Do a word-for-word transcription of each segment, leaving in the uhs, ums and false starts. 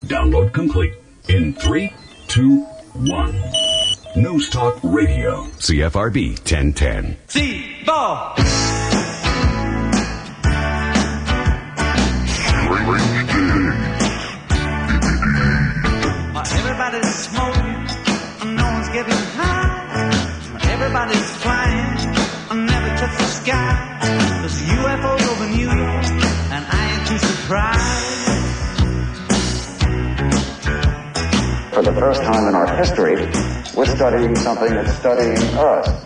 Download complete in three, two, one. News Talk Radio. C F R B ten ten. C four. Everybody's smoking, no one's getting high. Everybody's flying, I never touch the sky. There's U F Os over New York, and I ain't too surprised. For the first time in our history, we're studying something that's studying us.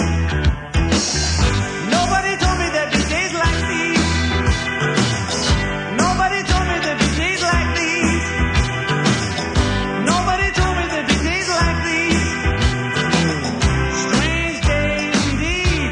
Nobody told me there'd be days like these. Nobody told me there'd be days like these. Nobody told me there'd be days like these. Strange days indeed.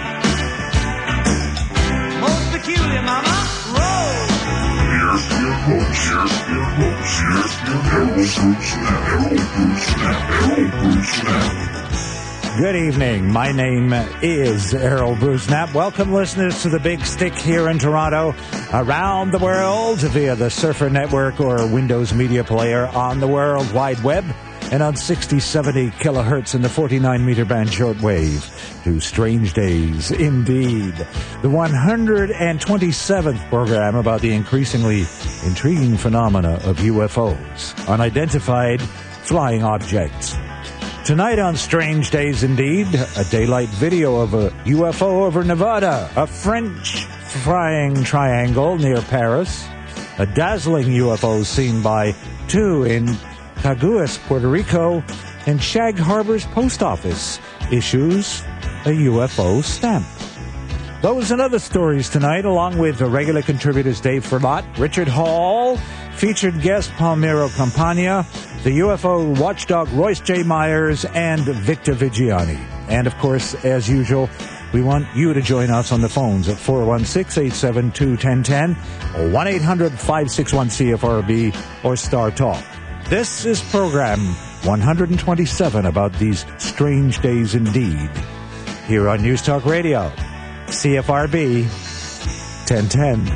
Most peculiar, mama. Roll. Here's the earlobes, here's the earlobes, here's the earlobes, snap, earlobes, snap, earlobes, snap. Good evening. My name is Errol Brusnap. Welcome, listeners, to the Big Stick here in Toronto, around the world via the Surfer Network or Windows Media Player on the World Wide Web and on sixty seventy kilohertz in the forty-nine meter band shortwave. To Strange Days, indeed. The one hundred twenty-seventh program about the increasingly intriguing phenomena of U F Os, unidentified flying objects. Tonight on Strange Days Indeed, a daylight video of a U F O over Nevada, a French flying triangle near Paris, a dazzling U F O seen by two in Caguas, Puerto Rico, and Shag Harbor's post office issues a U F O stamp. Those and other stories tonight, along with the regular contributors Dave Ferlot, Richard Hall, featured guest Palmiro Campagna, the U F O watchdog Royce J. Myers, and Victor Vigiani. And, of course, as usual, we want you to join us on the phones at four one six, eight seven two, one zero one zero or one eight hundred, five six one, C F R B or Star Talk. This is program one hundred twenty-seven about these strange days indeed, here on News Talk Radio, C F R B ten ten.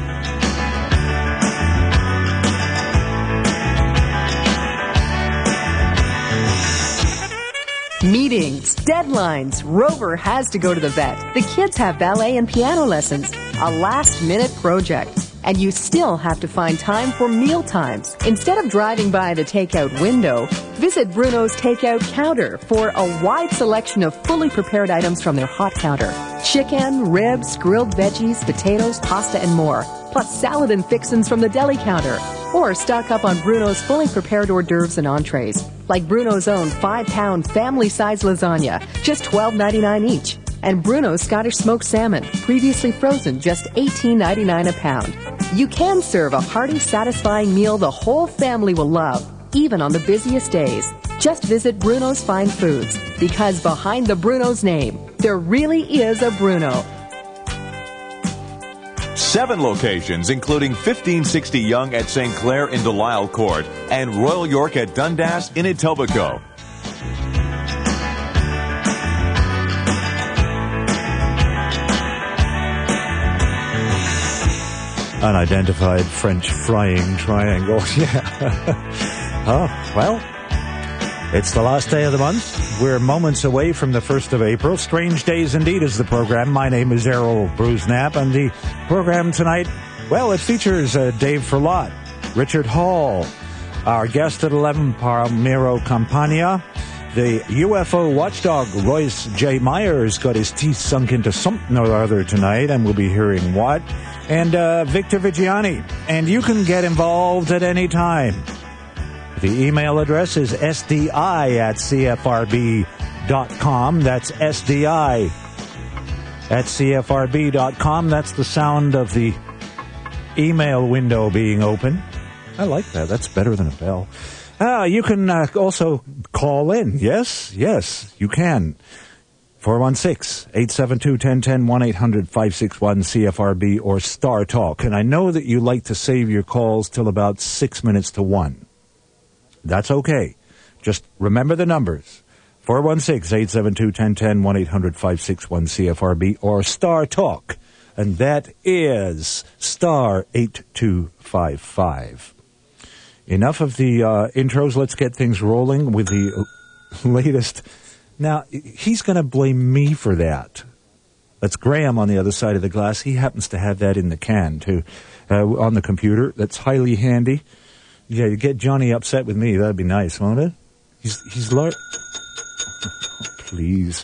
Meetings, deadlines, Rover has to go to the vet. The kids have ballet and piano lessons, a last-minute project. And you still have to find time for meal times. Instead of driving by the takeout window, visit Bruno's Takeout Counter for a wide selection of fully prepared items from their hot counter. Chicken, ribs, grilled veggies, potatoes, pasta, and more. Plus salad and fixins from the deli counter. Or stock up on Bruno's fully prepared hors d'oeuvres and entrees, like Bruno's own five-pound family-size lasagna, just twelve ninety-nine each. And Bruno's Scottish smoked salmon, previously frozen, just eighteen ninety-nine a pound. You can serve a hearty, satisfying meal the whole family will love, even on the busiest days. Just visit Bruno's Fine Foods, because behind the Bruno's name, there really is a Bruno. Seven locations, including fifteen sixty Yonge at Saint Clair in Delisle Court and Royal York at Dundas in Etobicoke. Unidentified French flying triangle. Yeah. Oh, well, it's the last day of the month. We're moments away from the first of April. Strange Days Indeed is the program. My name is Errol Brusnap, and the program tonight, well, it features uh, Dave Ferlot, Richard Hall, our guest at eleven, Palmiro Campagna. The U F O watchdog Royce J. Myers got his teeth sunk into something or other tonight, and we'll be hearing what. And uh, Victor Vigiani. And you can get involved at any time. The email address is S D I at C F R B dot com. That's S D I at C F R B dot com. That's the sound of the email window being open. I like that. That's better than a bell. Uh, you can uh, also call in. Yes, yes, you can. four one six, eight seven two, one zero one zero, one eight hundred, five six one, C F R B or Star Talk. And I know that you like to save your calls till about six minutes to one. That's okay. Just remember the numbers. four one six, eight seven two, one zero one zero, one eight hundred, five six one, C F R B or Star Talk. And that is star eight two five five. Enough of the uh, intros. Let's get things rolling with the latest. Now, he's going to blame me for that. That's Graham on the other side of the glass. He happens to have that in the can, too, uh, on the computer. That's highly handy. Yeah, you get Johnny upset with me. That'd be nice, won't it? He's, he's lar- Please.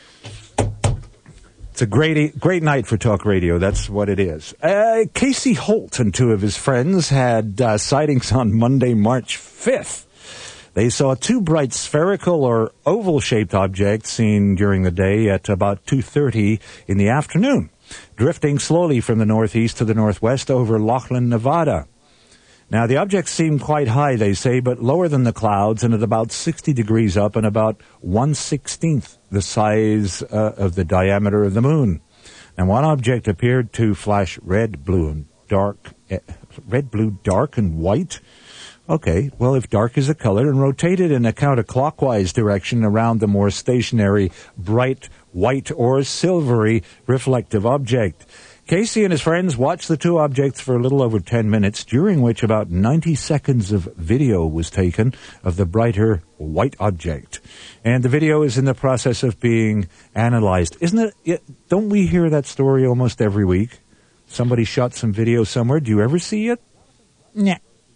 It's a great, great night for talk radio. That's what it is. Uh, Casey Holt and two of his friends had uh, sightings on Monday, March fifth. They saw two bright spherical or oval-shaped objects seen during the day at about two thirty in the afternoon, drifting slowly from the northeast to the northwest over Lachlan, Nevada. Now, the objects seem quite high, they say, but lower than the clouds and at about sixty degrees up and about one sixteenth the size uh, of the diameter of the moon. And one object appeared to flash red, blue, and dark, uh, red, blue, dark, and white. Okay, well, if dark is a color, and rotated in a counterclockwise direction around the more stationary, bright, white or silvery reflective object. Casey and his friends watched the two objects for a little over ten minutes, during which about ninety seconds of video was taken of the brighter white object. And the video is in the process of being analyzed. Isn't it? Don't we hear that story almost every week? Somebody shot some video somewhere. Do you ever see it? Nah.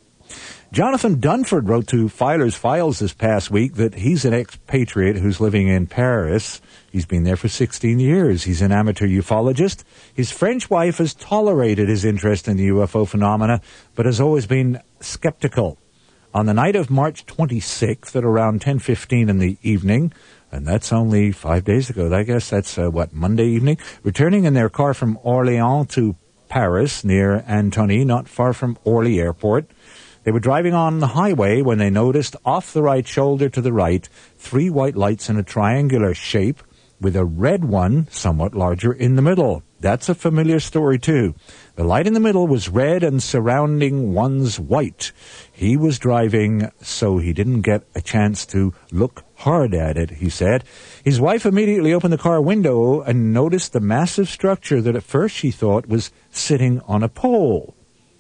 Jonathan Dunford wrote to Filer's Files this past week that he's an expatriate who's living in Paris. He's been there for sixteen years. He's an amateur ufologist. His French wife has tolerated his interest in the U F O phenomena, but has always been skeptical. On the night of March twenty-sixth at around ten fifteen in the evening, and that's only five days ago, I guess that's, uh, what, Monday evening, returning in their car from Orléans to Paris near Antony, not far from Orly Airport, they were driving on the highway when they noticed off the right shoulder to the right three white lights in a triangular shape with a red one somewhat larger in the middle. That's a familiar story too. The light in the middle was red and surrounding one's white. He was driving, so he didn't get a chance to look hard at it, he said. His wife immediately opened the car window and noticed the massive structure that at first she thought was sitting on a pole.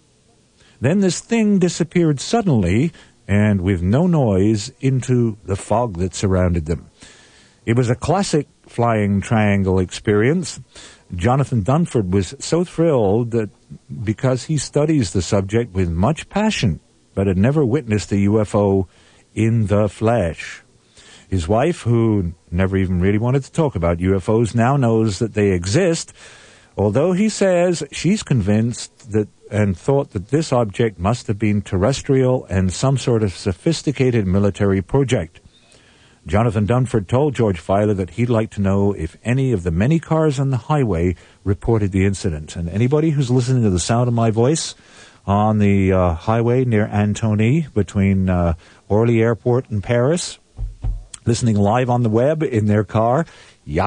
Then this thing disappeared suddenly and with no noise into the fog that surrounded them. It was a classic flying triangle experience. Jonathan Dunford was so thrilled that because he studies the subject with much passion, but had never witnessed a U F O in the flesh. His wife, who never even really wanted to talk about U F Os, now knows that they exist, although he says she's convinced that and thought that this object must have been terrestrial and some sort of sophisticated military project. Jonathan Dunford told George Filer that he'd like to know if any of the many cars on the highway reported the incident. And anybody who's listening to the sound of my voice on the uh, highway near Antony between uh, Orly Airport and Paris, listening live on the web in their car, yeah.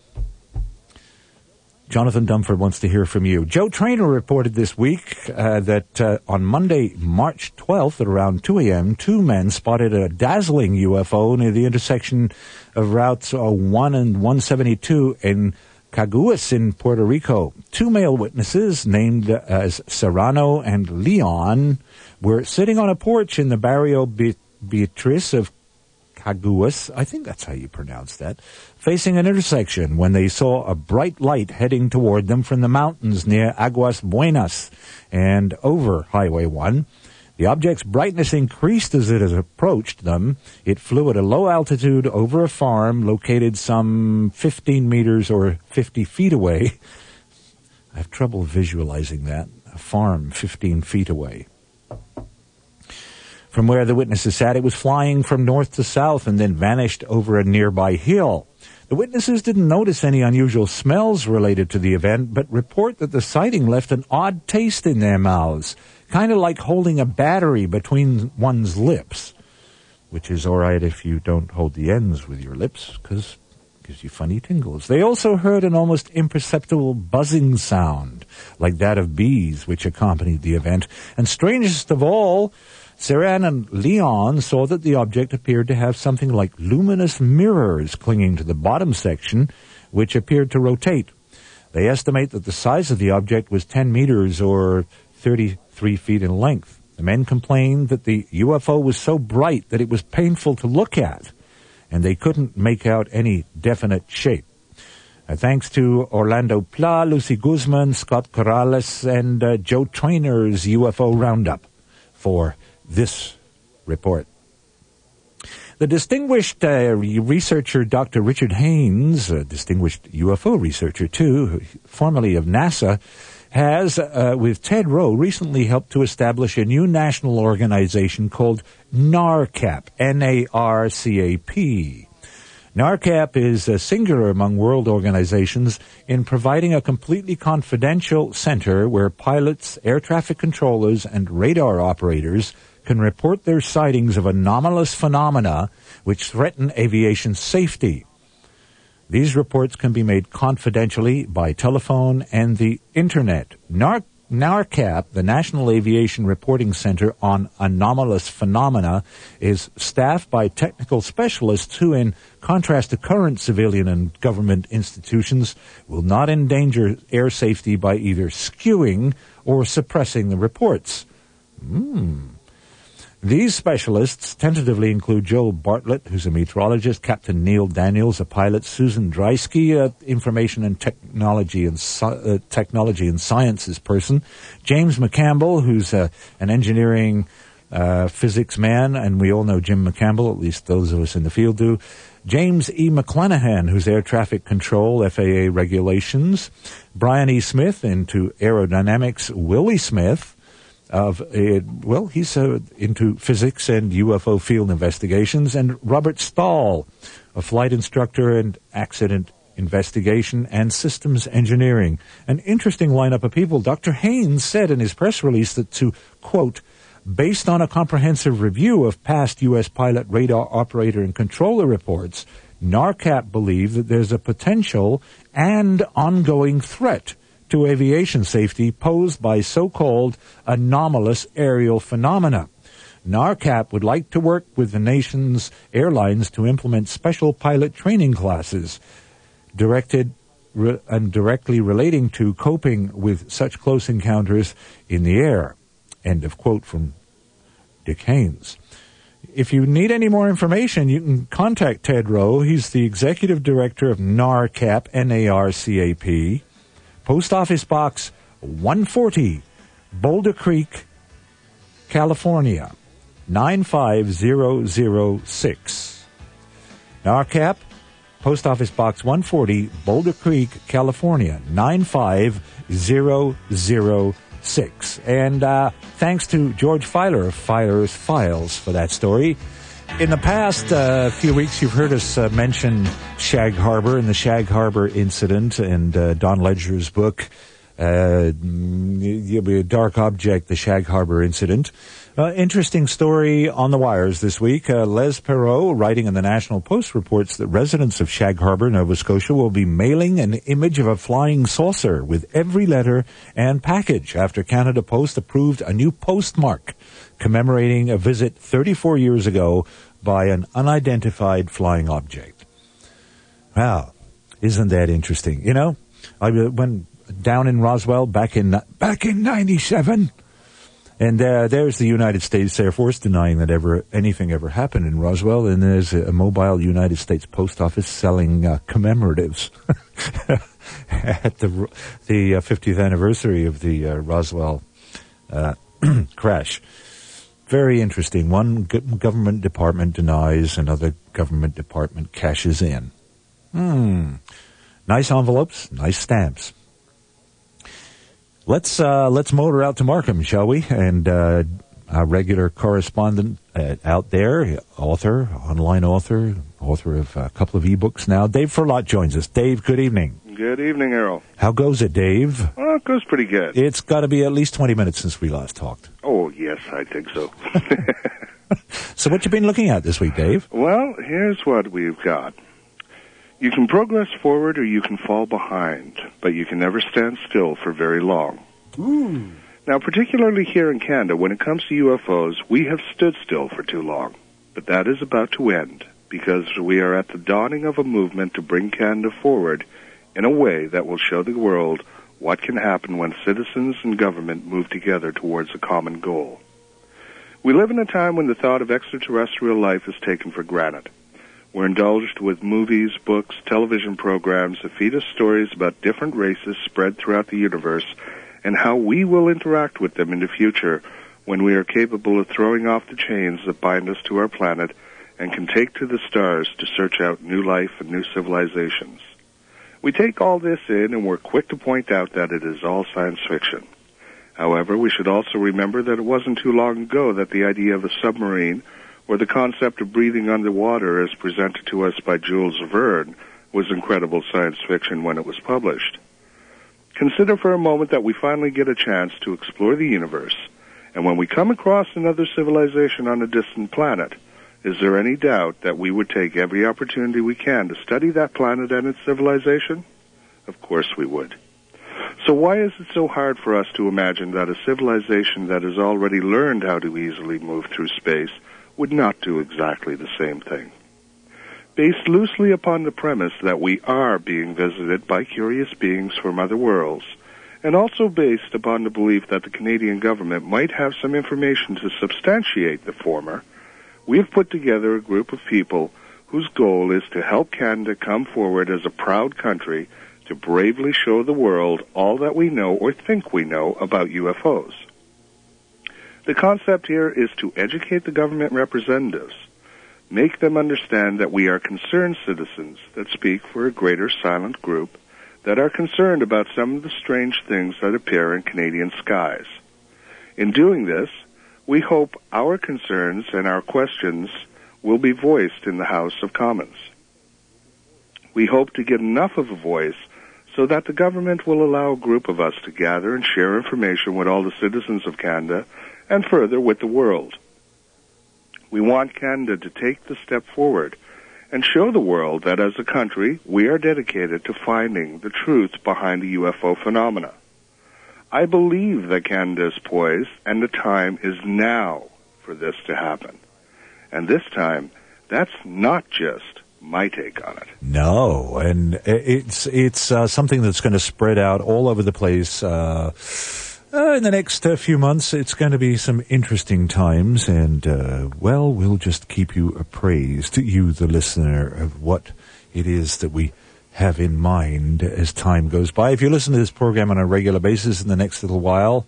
Jonathan Dunford wants to hear from you. Joe Trainer reported this week uh, that uh, on Monday, March twelfth at around two a.m., two men spotted a dazzling U F O near the intersection of routes uh, one and one seventy-two in Caguas in Puerto Rico. Two male witnesses, named uh, as Serrano and Leon, were sitting on a porch in the Barrio Be- Beatriz of Caguas, I think that's how you pronounce that, facing an intersection when they saw a bright light heading toward them from the mountains near Aguas Buenas and over Highway one. The object's brightness increased as it approached them. It flew at a low altitude over a farm located some fifteen meters or fifty feet away. I have trouble visualizing that. A farm fifteen feet away. From where the witnesses sat, it was flying from north to south and then vanished over a nearby hill. The witnesses didn't notice any unusual smells related to the event, but report that the sighting left an odd taste in their mouths, kind of like holding a battery between one's lips, which is all right if you don't hold the ends with your lips, because it gives you funny tingles. They also heard an almost imperceptible buzzing sound, like that of bees, which accompanied the event. And strangest of all, Serran and Leon saw that the object appeared to have something like luminous mirrors clinging to the bottom section, which appeared to rotate. They estimate that the size of the object was ten meters or thirty-three feet in length. The men complained that the U F O was so bright that it was painful to look at, and they couldn't make out any definite shape. Uh, thanks to Orlando Pla, Lucy Guzman, Scott Corrales, and uh, Joe Trainer's U F O Roundup for this report. The distinguished uh, researcher Doctor Richard Haynes, a distinguished U F O researcher too, formerly of NASA, has, uh, with Ted Rowe, recently helped to establish a new national organization called NARCAP, N A R C A P. NARCAP is uh, singular among world organizations in providing a completely confidential center where pilots, air traffic controllers, and radar operators can report their sightings of anomalous phenomena which threaten aviation safety. These reports can be made confidentially by telephone and the Internet. NAR- NARCAP, the National Aviation Reporting Center on Anomalous Phenomena, is staffed by technical specialists who, in contrast to current civilian and government institutions, will not endanger air safety by either skewing or suppressing the reports. Hmm. These specialists tentatively include Joel Bartlett, who's a meteorologist, Captain Neil Daniels, a pilot, Susan Dreisky, a information and technology and uh, technology and sciences person, James McCampbell, who's uh, an engineering uh, physics man, and we all know Jim McCampbell, at least those of us in the field do, James E. McClanahan, who's air traffic control, F A A regulations, Brian E. Smith, into aerodynamics, Willie Smith, of uh, well, he's uh, into physics and U F O field investigations, and Robert Stahl, a flight instructor and accident investigation and systems engineering. An interesting lineup of people. Doctor Haynes said in his press release that to, quote, based on a comprehensive review of past U S pilot, radar operator, and controller reports, NARCAP believe that there's a potential and ongoing threat to aviation safety posed by so-called anomalous aerial phenomena. NARCAP would like to work with the nation's airlines to implement special pilot training classes directed re- and directly relating to coping with such close encounters in the air. End of quote from Dick Haynes. If you need any more information, you can contact Ted Rowe. He's the executive director of NARCAP, N A R C A P. Post Office Box one forty, Boulder Creek, California, nine five zero zero six. NARCAP, Post Office Box one forty, Boulder Creek, California, nine five zero zero six. And uh, thanks to George Filer of Filer's Files for that story. In the past uh, few weeks, you've heard us uh, mention Shag Harbor and the Shag Harbor incident, and uh, Don Ledger's book, uh, Dark Object, the Shag Harbor incident. Uh, interesting story on the wires this week. Uh, Les Perot, writing in the National Post, reports that residents of Shag Harbor, Nova Scotia, will be mailing an image of a flying saucer with every letter and package after Canada Post approved a new postmark commemorating a visit thirty-four years ago by an unidentified flying object. Wow, isn't that interesting? You know, I went down in Roswell back in back in ninety-seven, and uh, there's the United States Air Force denying that ever anything ever happened in Roswell, and there's a mobile United States Post Office selling uh, commemoratives at the the uh, fiftieth anniversary of the uh, Roswell uh, crash. Very interesting. One government department denies, another government department cashes in. Hmm. Nice envelopes, nice stamps. Let's uh, let's motor out to Markham, shall we? And uh, our regular correspondent uh, out there, author, online author, author of a couple of ebooks now, Dave Furlot joins us. Dave, good evening. Good evening, Errol. How goes it, Dave? Well, it goes pretty good. It's got to be at least twenty minutes since we last talked. Oh, yes, I think so. So what you been looking at this week, Dave? Well, here's what we've got. You can progress forward or you can fall behind, but you can never stand still for very long. Ooh. Now, particularly here in Canada, when it comes to U F Os, we have stood still for too long. But that is about to end, because we are at the dawning of a movement to bring Canada forward in a way that will show the world what can happen when citizens and government move together towards a common goal. We live in a time when the thought of extraterrestrial life is taken for granted. We're indulged with movies, books, television programs that feed us stories about different races spread throughout the universe and how we will interact with them in the future when we are capable of throwing off the chains that bind us to our planet and can take to the stars to search out new life and new civilizations. We take all this in and we're quick to point out that it is all science fiction. However, we should also remember that it wasn't too long ago that the idea of a submarine or the concept of breathing underwater as presented to us by Jules Verne was incredible science fiction when it was published. Consider for a moment that we finally get a chance to explore the universe, and when we come across another civilization on a distant planet, is there any doubt that we would take every opportunity we can to study that planet and its civilization? Of course we would. So why is it so hard for us to imagine that a civilization that has already learned how to easily move through space would not do exactly the same thing? Based loosely upon the premise that we are being visited by curious beings from other worlds, and also based upon the belief that the Canadian government might have some information to substantiate the former, we have put together a group of people whose goal is to help Canada come forward as a proud country to bravely show the world all that we know or think we know about U F Os. The concept here is to educate the government representatives, make them understand that we are concerned citizens that speak for a greater silent group that are concerned about some of the strange things that appear in Canadian skies. In doing this, we hope our concerns and our questions will be voiced in the House of Commons. We hope to get enough of a voice so that the government will allow a group of us to gather and share information with all the citizens of Canada and further with the world. We want Canada to take the step forward and show the world that as a country, we are dedicated to finding the truth behind the U F O phenomena. I believe that Canada is poised, and the time is now for this to happen. And this time, that's not just my take on it. No, and it's it's uh, something that's going to spread out all over the place. Uh, uh, in the next uh, few months, it's going to be some interesting times, and, uh, well, we'll just keep you appraised, you, the listener, of what it is that we have in mind as time goes by. If you listen to this program on a regular basis in the next little while,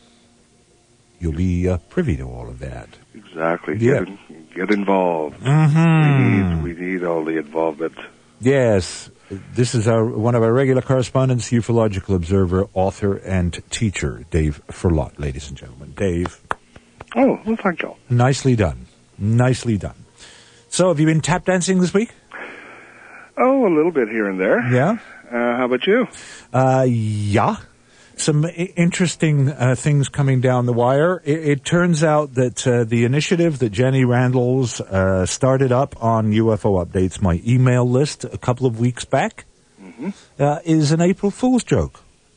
you'll be uh, privy to all of that. Exactly. Yeah. Get, in, get involved. Mm-hmm. We need we need all the involvement. Yes. This is our one of our regular correspondents, ufological observer, author, and teacher, Dave Furlot, ladies and gentlemen. Dave. Oh, well, thank you. Nicely done. Nicely done. So, have you been tap dancing this week? Oh, a little bit here and there. Yeah. Uh, how about you? Uh, yeah. Some I- interesting uh, things coming down the wire. It, it turns out that uh, the initiative that Jenny Randles uh, started up on U F O Updates, my email list, a couple of weeks back, mm-hmm. uh, is an April Fool's joke.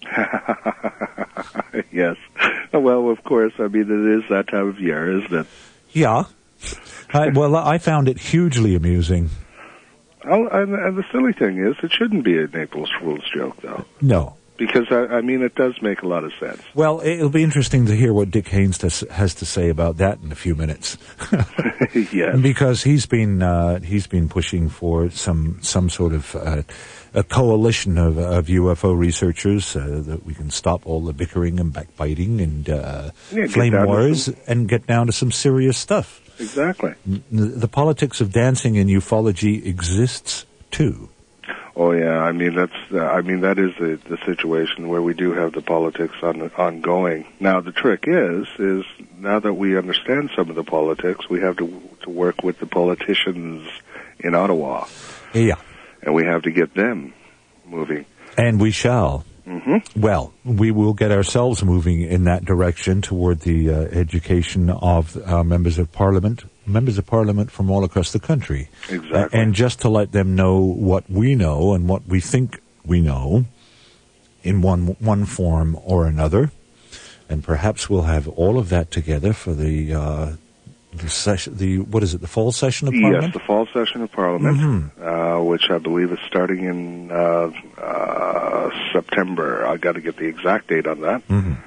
Yes. Well, of course. I mean, it is that time of year, isn't it? Yeah. I, well, I found it hugely amusing. Oh, and, and the silly thing is, it shouldn't be an April Fool's joke, though. No. Because, I, I mean, it does make a lot of sense. Well, it'll be interesting to hear what Dick Haynes has, has to say about that in a few minutes. Yes. Because he's been uh, he's been pushing for some some sort of uh, a coalition of, of U F O researchers uh, that we can stop all the bickering and backbiting and uh, yeah, flame wars some... and get down to some serious stuff. Exactly. The, the politics of dancing in ufology exists too. Oh yeah, I mean that's uh, I mean that is the the situation where we do have the politics on ongoing. Now the trick is is now that we understand some of the politics, we have to to work with the politicians in Ottawa. Yeah, and we have to get them moving. And we shall. Mm-hmm. Well, we will get ourselves moving in that direction toward the uh, education of uh, members of Parliament, members of Parliament from all across the country. Exactly. Uh, and just to let them know what we know and what we think we know in one one form or another. And perhaps we'll have all of that together for the uh, the session, the what is it, the fall session of Parliament? Yes, the fall session of Parliament, mm-hmm. uh, which I believe is starting in uh, uh, September. I got to get the exact date on that. Mm-hmm.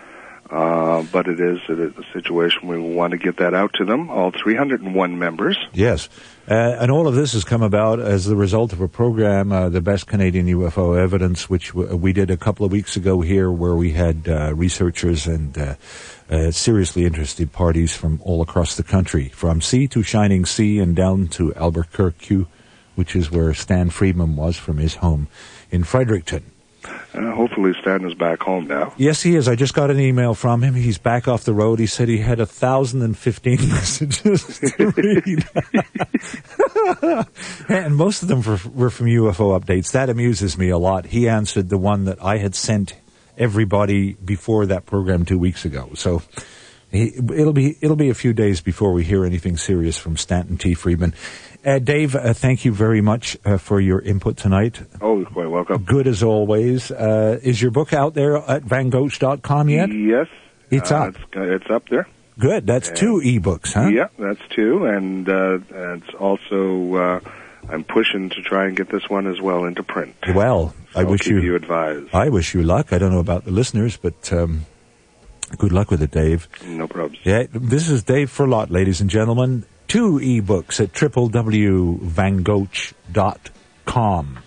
Uh, but it is a, a situation we want to get that out to them, all three hundred one members. Yes. Uh, and all of this has come about as the result of a program, uh, the Best Canadian U F O Evidence, which w- we did a couple of weeks ago here, where we had uh, researchers and uh, uh, seriously interested parties from all across the country, from sea to Shining Sea and down to Albuquerque, which is where Stan Friedman was from his home in Fredericton. Uh, hopefully Stan is back home now. Yes, he is. I just got an email from him. He's back off the road. He said he had one thousand fifteen messages to read. And most of them were, were from U F O updates. That amuses me a lot. He answered the one that I had sent everybody before that program two weeks ago. So he, it'll be it'll be a few days before we hear anything serious from Stanton T. Friedman. Uh, Dave, uh, thank you very much uh, for your input tonight. Oh, you're quite welcome. Good as always. Uh, is your book out there at van goach dot com yet? Yes. It's uh, up. It's, it's up there. Good. That's and, two ebooks, huh? Yeah, that's two. And uh, it's also, uh, I'm pushing to try and get this one as well into print. Well, so I I'll wish keep you, you advised. I wish you luck. I don't know about the listeners, but um, good luck with it, Dave. No problems. Yeah, this is Dave Furlot, ladies and gentlemen. Two ebooks at w w w dot van goach dot com.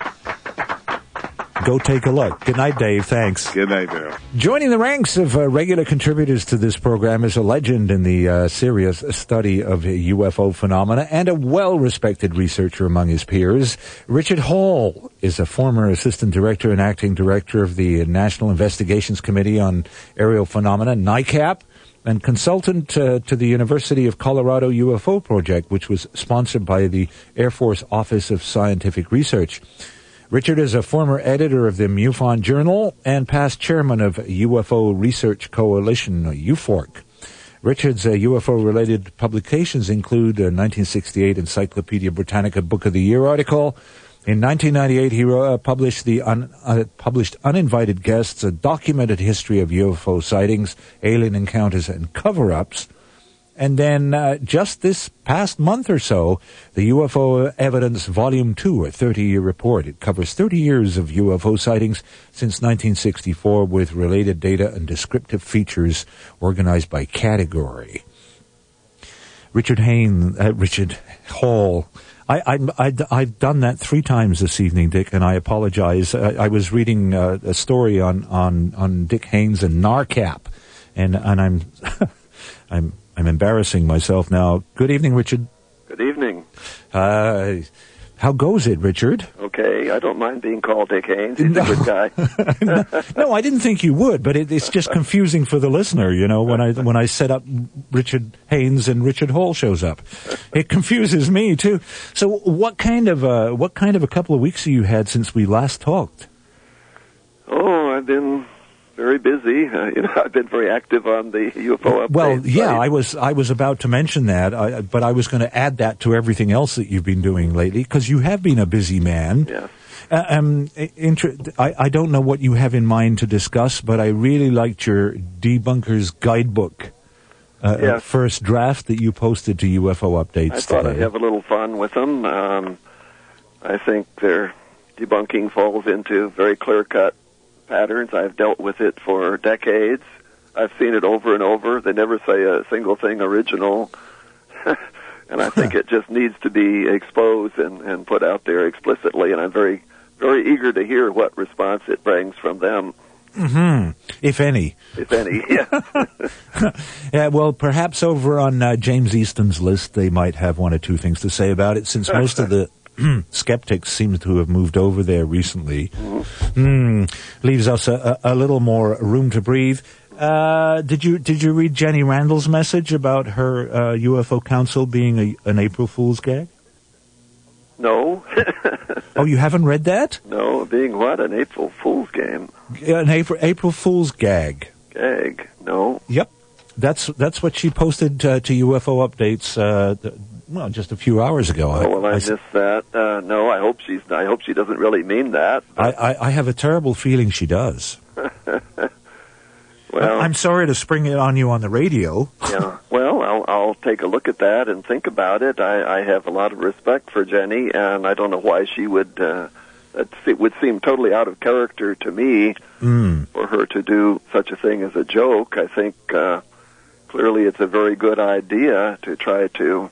Go take a look. Good night, Dave. Thanks. Good night, Daryl. Joining the ranks of uh, regular contributors to this program is a legend in the uh, serious study of U F O phenomena and a well-respected researcher among his peers. Richard Hall is a former assistant director and acting director of the National Investigations Committee on Aerial Phenomena, NICAP, and consultant uh, to the University of Colorado U F O project, which was sponsored by the Air Force Office of Scientific Research. Richard is a former editor of the MUFON Journal and past chairman of U F O Research Coalition, U F O R C. Richard's uh, U F O-related publications include a nineteen sixty-eight Encyclopedia Britannica Book of the Year article. In nineteen ninety-eight, he uh, published the un, uh, published Uninvited Guests, a documented history of U F O sightings, alien encounters, and cover-ups. And then uh, just this past month or so, the U F O Evidence Volume two, a thirty-year report. It covers thirty years of U F O sightings since nineteen sixty-four with related data and descriptive features organized by category. Richard Hain, uh, Richard Hall. I, I, I, I've done that three times this evening, Dick, and I apologize. I, I was reading uh, a story on, on, on Dick Haynes and NARCAP, and, and I'm, I'm, I'm embarrassing myself now. Good evening, Richard. Good evening. Uh, how goes it, Richard? Okay, I don't mind being called Dick Haynes. He's no. a good guy. no, no, I didn't think you would, but it, it's just confusing for the listener, you know, when I when I set up Richard Haynes and Richard Hall shows up. It confuses me, too. So what kind of uh, what kind of a couple of weeks have you had since we last talked? Oh, I've been very busy. Uh, you know, I've been very active on the U F O update. Well, yeah, site. I was I was about to mention that, I, but I was going to add that to everything else that you've been doing lately, because you have been a busy man. Yeah. Uh, um, inter- I, I don't know what you have in mind to discuss, but I really liked your Debunker's Guidebook uh, yes. first draft that you posted to U F O Updates I thought today. I'd have a little fun with them. Um, I think their debunking falls into very clear-cut patterns. I've dealt with it for decades. I've seen it over and over. They never say a single thing original. And I think it just needs to be exposed and, and put out there explicitly. And I'm very, very eager to hear what response it brings from them. Mm-hmm. If any. If any, yeah. Yeah, well, perhaps over on uh, James Easton's list, they might have one or two things to say about it, since most of the skeptics seem to have moved over there recently. Mm-hmm. Mm, leaves us a, a, a little more room to breathe. Uh, did you did you read Jenny Randall's message about her uh, U F O Council being a, an April Fool's gag? No. Oh, you haven't read that? No, being what? An April Fool's game? An April April Fool's gag. Gag? No. Yep, that's that's what she posted uh, to U F O Updates. Uh, th- well, just a few hours ago. Oh, well, I, I missed that. Uh, no, I hope she's. I hope she doesn't really mean that. I, I, I have a terrible feeling she does. Well, I'm sorry to spring it on you on the radio. Yeah. Well, I'll, I'll take a look at that and think about it. I, I have a lot of respect for Jenny, and I don't know why she would uh, it would seem totally out of character to me mm. for her to do such a thing as a joke. I think uh, clearly it's a very good idea to try to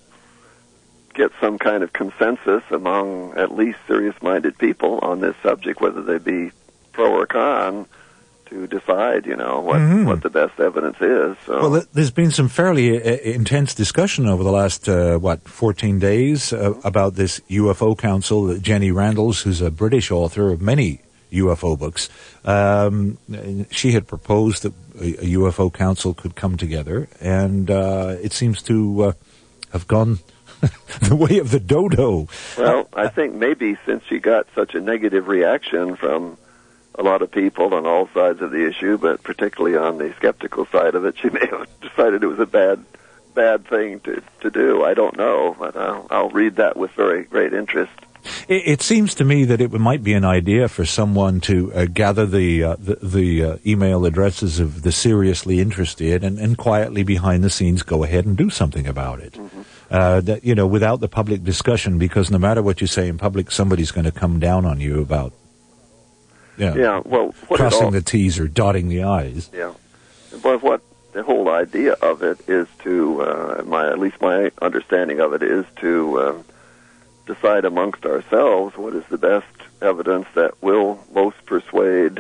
get some kind of consensus among at least serious-minded people on this subject, whether they be pro or con, to decide, you know, what, mm-hmm. what the best evidence is. So. Well, there's been some fairly uh, intense discussion over the last, uh, what, fourteen days uh, about this U F O Council. Jenny Randles, who's a British author of many U F O books, um, she had proposed that a, a U F O Council could come together, and uh, it seems to uh, have gone the way of the dodo. Well, I think maybe since she got such a negative reaction from a lot of people on all sides of the issue, but particularly on the skeptical side of it, she may have decided it was a bad bad thing to, to do. I don't know, but I'll, I'll read that with very great interest. It, it seems to me that it might be an idea for someone to uh, gather the uh, the, the uh, email addresses of the seriously interested and, and quietly behind the scenes go ahead and do something about it. Mm-hmm. Uh, that, you know, without the public discussion, because no matter what you say in public, somebody's going to come down on you about Yeah, yeah well, what crossing all, the T's or dotting the I's. Yeah, but what the whole idea of it is to, uh, my at least my understanding of it is to uh, decide amongst ourselves what is the best evidence that will most persuade,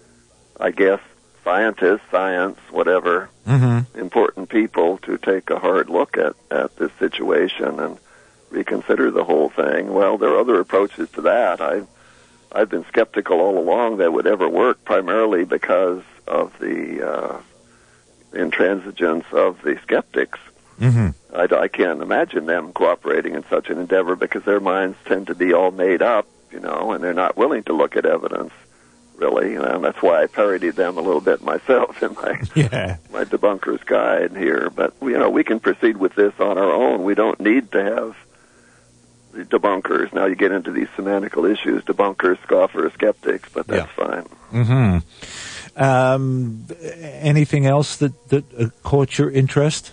I guess, scientists, science, whatever, mm-hmm. important people to take a hard look at, at this situation and reconsider the whole thing. Well, there are other approaches to that. I I've been skeptical all along that would ever work, primarily because of the uh, intransigence of the skeptics. Mm-hmm. I, I can't imagine them cooperating in such an endeavor because their minds tend to be all made up, you know, and they're not willing to look at evidence, really. And that's why I parodied them a little bit myself in my yeah. my debunker's guide here. But, you know, we can proceed with this on our own. We don't need to have debunkers. Now you get into these semantical issues, debunkers, scoffers, skeptics, but that's yeah. fine. Mm-hmm. Um, anything else that, that uh, caught your interest?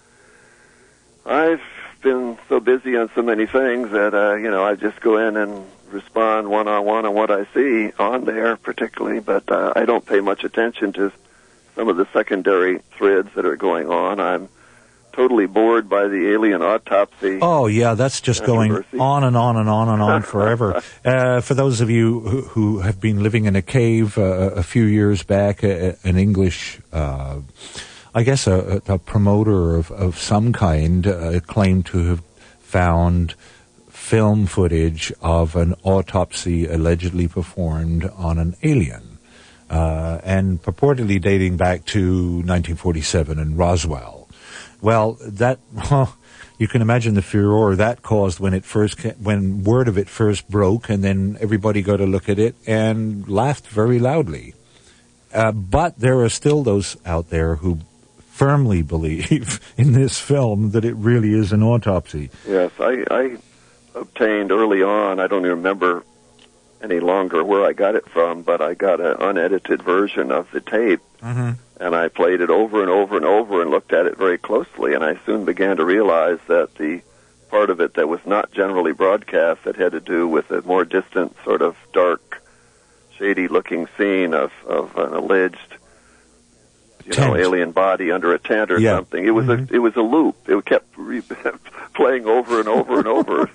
I've been so busy on so many things that, uh, you know, I just go in and respond one-on-one on what I see on there particularly, but uh, I don't pay much attention to some of the secondary threads that are going on. I'm totally bored by the alien autopsy. Oh, yeah, that's just going on and on and on and on forever. Uh, for those of you who, who have been living in a cave uh, a few years back, uh, an English, uh, I guess a, a promoter of, of some kind uh, claimed to have found film footage of an autopsy allegedly performed on an alien, uh, and purportedly dating back to nineteen forty-seven in Roswell. Well, that well, you can imagine the furor that caused when it first ca- when word of it first broke, and then everybody got a look at it and laughed very loudly. Uh, but there are still those out there who firmly believe in this film that it really is an autopsy. Yes, I, I obtained early on. I don't even remember any longer where I got it from, but I got an unedited version of the tape. Mm-hmm. And I played it over and over and over and looked at it very closely, and I soon began to realize that the part of it that was not generally broadcast that had to do with a more distant, sort of dark, shady-looking scene of, of an alleged, you know, alien body under a tent or yeah. something. It was mm-hmm. a it was a loop. It kept re- playing over and over and over.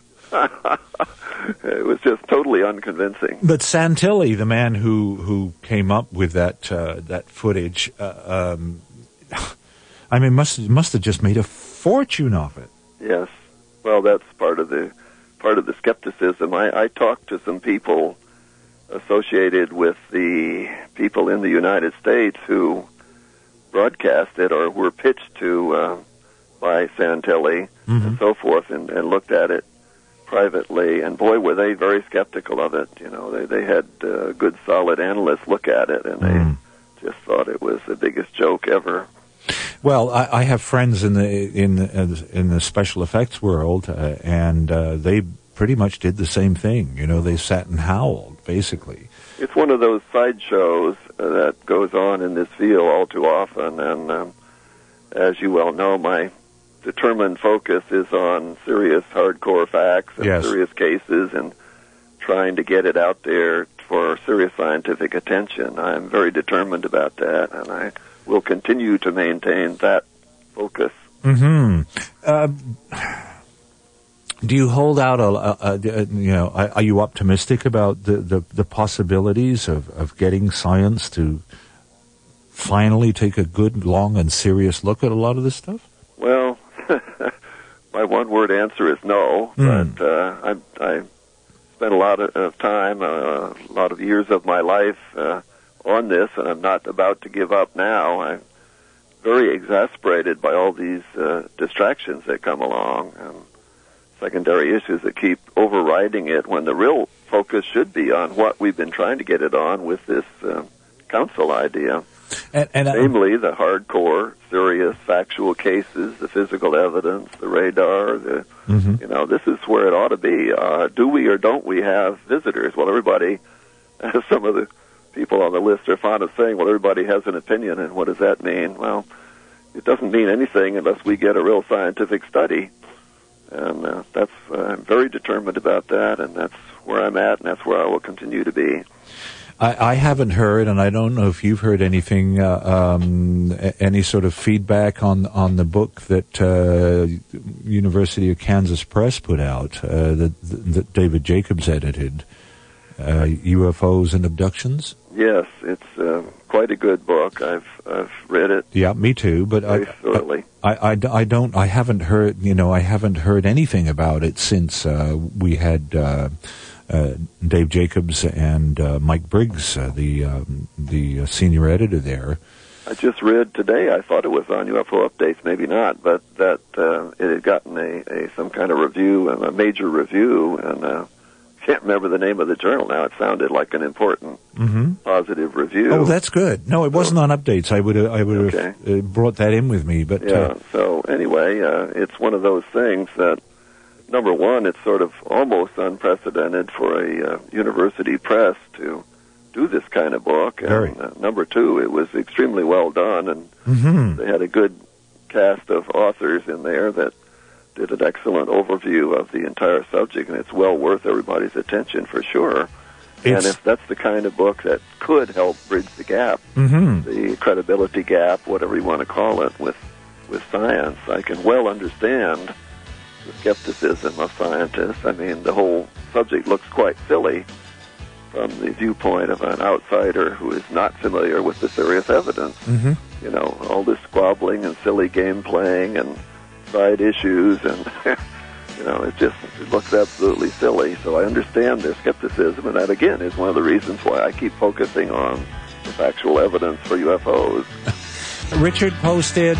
It was just totally unconvincing. But Santilli, the man who, who came up with that uh, that footage, uh, um, I mean, must must have just made a fortune off it. Yes, well, that's part of the part of the skepticism. I, I talked to some people associated with the people in the United States who broadcast it or were pitched to uh, by Santilli mm-hmm. and so forth, and, and looked at it privately, and boy, were they very skeptical of it. You know, they they had uh, good, solid analysts look at it, and they mm. just thought it was the biggest joke ever. Well, I, I have friends in the in the, in the special effects world, uh, and uh, they pretty much did the same thing. You know, they sat and howled, basically. It's one of those sideshows uh, that goes on in this field all too often, and um, as you well know, my determined focus is on serious, hardcore facts and yes. serious cases, and trying to get it out there for serious scientific attention. I'm very determined about that, and I will continue to maintain that focus. Mm-hmm. Uh, do you hold out a, a, a, a you know, are, are you optimistic about the, the, the possibilities of, of getting science to finally take a good, long, and serious look at a lot of this stuff? Well, my one-word answer is no, mm. but uh, I, I spent a lot of, of time, uh, a lot of years of my life uh, on this, and I'm not about to give up now. I'm very exasperated by all these uh, distractions that come along and secondary issues that keep overriding it when the real focus should be on what we've been trying to get it on with this uh, council idea. And, and, uh, namely the hardcore, serious, factual cases, the physical evidence, the radar, the, mm-hmm. you know, this is where it ought to be. Uh, do we or don't we have visitors? Well, everybody, some of the people on the list are fond of saying, well, everybody has an opinion, and what does that mean? Well, it doesn't mean anything unless we get a real scientific study. And uh, that's, uh, I'm very determined about that, and that's where I'm at, and that's where I will continue to be. I, I haven't heard, and I don't know if you've heard anything, uh, um, any sort of feedback on on the book that uh, University of Kansas Press put out, uh, that, that David Jacobs edited, uh, U F Os and Abductions. Yes, it's uh, quite a good book. I've I've read it. Yeah, me too. But very I, thoroughly. I, I, I don't. I haven't heard. You know, I haven't heard anything about it since uh, we had. Uh, Uh, Dave Jacobs and uh, Mike Briggs, uh, the um, the uh, senior editor there. I just read today, I thought it was on U F O Updates, maybe not, but that uh, it had gotten a, a some kind of review, a major review, and uh, can't remember the name of the journal now. It sounded like an important, mm-hmm. positive review. Oh, that's good. No, it wasn't on Updates. I would I would okay. have uh, brought that in with me. But yeah. Uh, so anyway, uh, it's one of those things that. Number one, it's sort of almost unprecedented for a uh, university press to do this kind of book. And uh, number two, it was extremely well done, and mm-hmm. they had a good cast of authors in there that did an excellent overview of the entire subject, and it's well worth everybody's attention for sure. It's and if that's the kind of book that could help bridge the gap, mm-hmm. the credibility gap, whatever you want to call it, with with science, I can well understand the skepticism of scientists. I mean, the whole subject looks quite silly from the viewpoint of an outsider who is not familiar with the serious evidence. Mm-hmm. You know, all this squabbling and silly game playing and side issues, and you know, it just it looks absolutely silly. So I understand their skepticism, and that again is one of the reasons why I keep focusing on the factual evidence for U F Os. Richard posted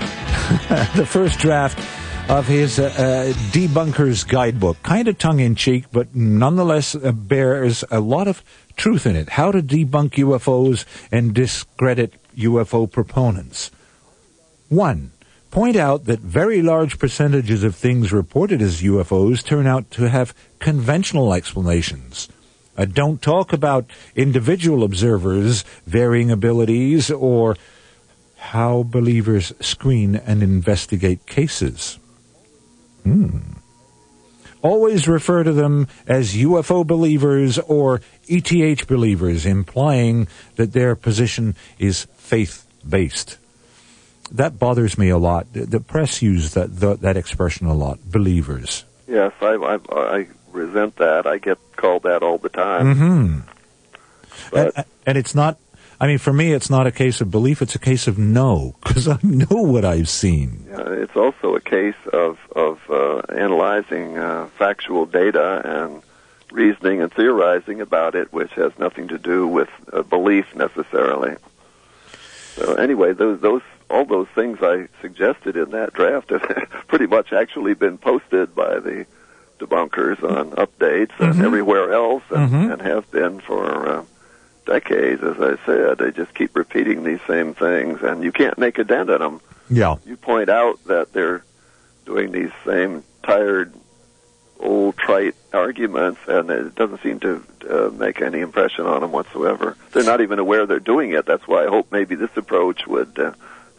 the first draft of his uh, uh, Debunker's Guidebook, kind of tongue-in-cheek, but nonetheless uh, bears a lot of truth in it. How to debunk U F Os and discredit U F O proponents. One, point out that very large percentages of things reported as U F Os turn out to have conventional explanations. Uh, don't talk about individual observers, varying abilities, or how believers screen and investigate cases. Hmm. Always refer to them as U F O believers or E T H believers, implying that their position is faith-based. That bothers me a lot. The press use that the, that expression a lot, believers. Yes, I, I, I resent that. I get called that all the time. Mm-hmm. But, and, and it's not, I mean, for me, it's not a case of belief, it's a case of know, because I know what I've seen. Yeah, it's also a case of, of uh, analyzing uh, factual data and reasoning and theorizing about it, which has nothing to do with uh, belief necessarily. So anyway, those, those, all those things I suggested in that draft have pretty much actually been posted by the debunkers on Updates mm-hmm. and everywhere else, and, mm-hmm. and have been for uh, decades, as I said. They just keep repeating these same things, and you can't make a dent in them. Yeah. You point out that they're doing these same tired, old, trite arguments, and it doesn't seem to uh, make any impression on them whatsoever. They're not even aware they're doing it. That's why I hope maybe this approach would uh,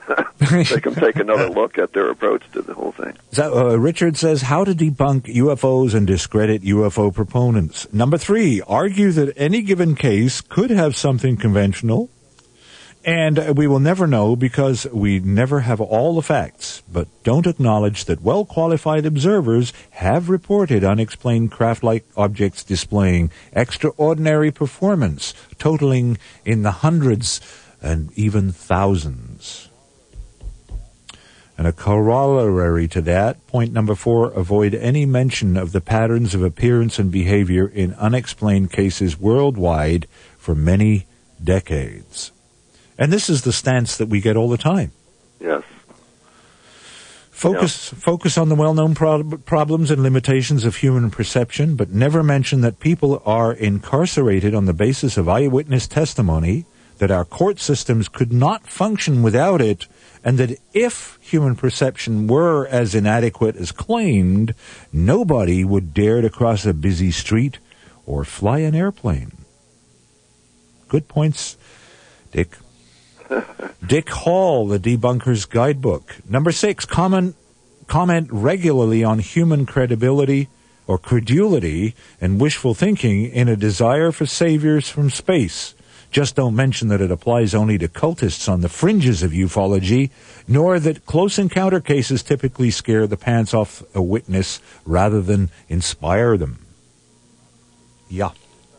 they can take another look at their approach to the whole thing. So, uh, Richard says, how to debunk U F Os and discredit U F O proponents. Number three, argue that any given case could have something conventional, and we will never know because we never have all the facts, but don't acknowledge that well-qualified observers have reported unexplained craft-like objects displaying extraordinary performance, totaling in the hundreds and even thousands. And a corollary to that, point number four, avoid any mention of the patterns of appearance and behavior in unexplained cases worldwide for many decades. And this is the stance that we get all the time. Yes. Focus yeah. focus on the well-known prob- problems and limitations of human perception, but never mention that people are incarcerated on the basis of eyewitness testimony, that our court systems could not function without it, and that if human perception were as inadequate as claimed, nobody would dare to cross a busy street or fly an airplane. Good points, Dick. Dick Hall, The Debunker's Guidebook. Number six, comment, comment regularly on human credibility or credulity and wishful thinking in a desire for saviors from space. Just don't mention that it applies only to cultists on the fringes of ufology, nor that close encounter cases typically scare the pants off a witness rather than inspire them. Yeah.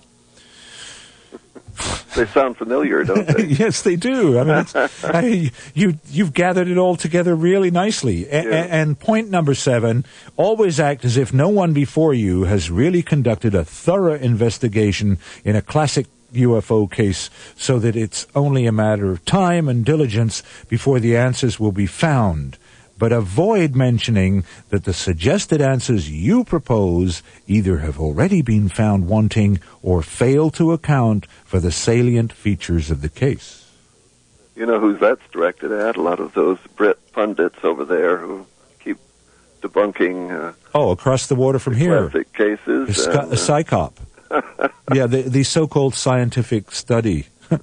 They sound familiar, don't they? Yes, they do. I mean, it's, I, you, you've gathered it all together really nicely. A- Yeah. And point number seven, always act as if no one before you has really conducted a thorough investigation in a classic U F O case, so that it's only a matter of time and diligence before the answers will be found. But avoid mentioning that the suggested answers you propose either have already been found wanting or fail to account for the salient features of the case. You know who that's directed at? A lot of those Brit pundits over there who keep debunking uh, Oh, across the water from here. classic cases. A, sc- and, a psychop. Yeah, the, the so-called scientific study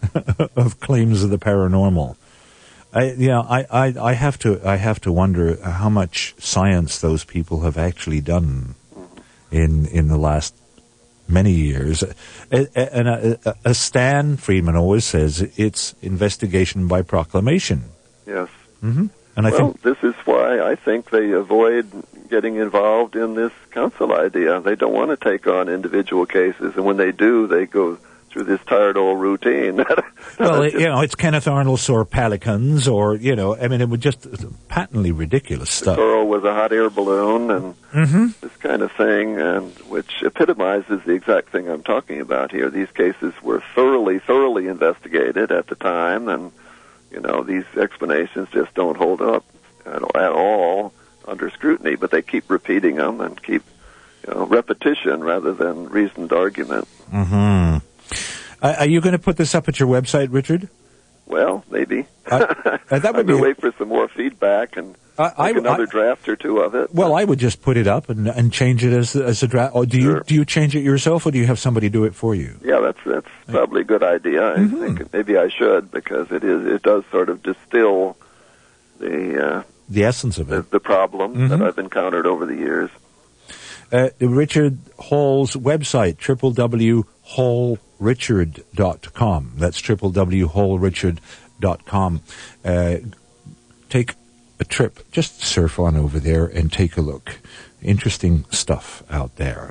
of claims of the paranormal. I, yeah, I, I, I have to, I have to wonder how much science those people have actually done in in the last many years. And a, a, a Stan Friedman always says it's investigation by proclamation. Yes. Mm-hmm. And I well, think this is why I think they avoid getting involved in this council idea. They don't want to take on individual cases, and when they do, they go through this tired old routine. Well, it, you know, it's Kenneth Arnold's or Pelicans, or, you know, I mean, it was just patently ridiculous stuff. Coral was a hot air balloon, and mm-hmm. this kind of thing, and which epitomizes the exact thing I'm talking about here. These cases were thoroughly, thoroughly investigated at the time, and, you know, these explanations just don't hold up at, at all under scrutiny, but they keep repeating them and keep, you know, repetition rather than reasoned argument. Mm-hmm. Uh, are you going to put this up at your website, Richard? Well, maybe. Uh, uh, that would I'm be going to a- wait for some more feedback and Uh, I- make another I- draft or two of it. Well, I would just put it up and, and change it as as a draft. Or do you Sure. do you change it yourself, or do you have somebody do it for you? Yeah, that's that's probably a good idea. I Mm-hmm. think maybe I should, because it is it does sort of distill the uh, The essence of the, it. the problems that Mhm. I've encountered over the years. Uh, Richard Hall's website, w w w dot hall richard dot com. That's w w w dot hall richard dot com. Uh, take a trip. Just surf on over there and take a look. Interesting stuff out there.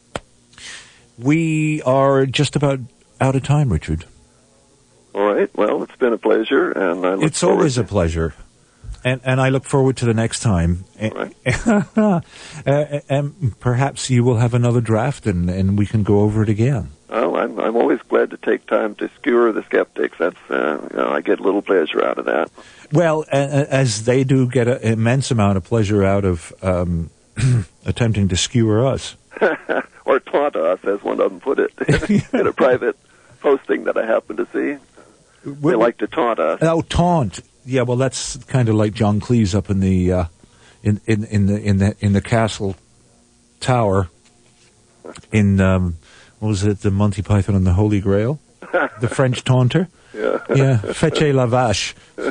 We are just about out of time, Richard. All right. Well, it's been a pleasure, and I look It's forward always to a pleasure. And, and I look forward to the next time. Right. uh, and perhaps you will have another draft, and, and we can go over it again. Well, I'm I'm always glad to take time to skewer the skeptics. That's uh, you know, I get a little pleasure out of that. Well, a- a- as they do get an immense amount of pleasure out of um, attempting to skewer us. Or taunt us, as one of them put it, in a private posting that I happened to see. They like to taunt us. Oh, taunt. Yeah, well, that's kind of like John Cleese up in the uh, in, in in the in the in the castle tower in um, what was it, the Monty Python and the Holy Grail, the French taunter. Yeah. Yeah, fetchez la vache.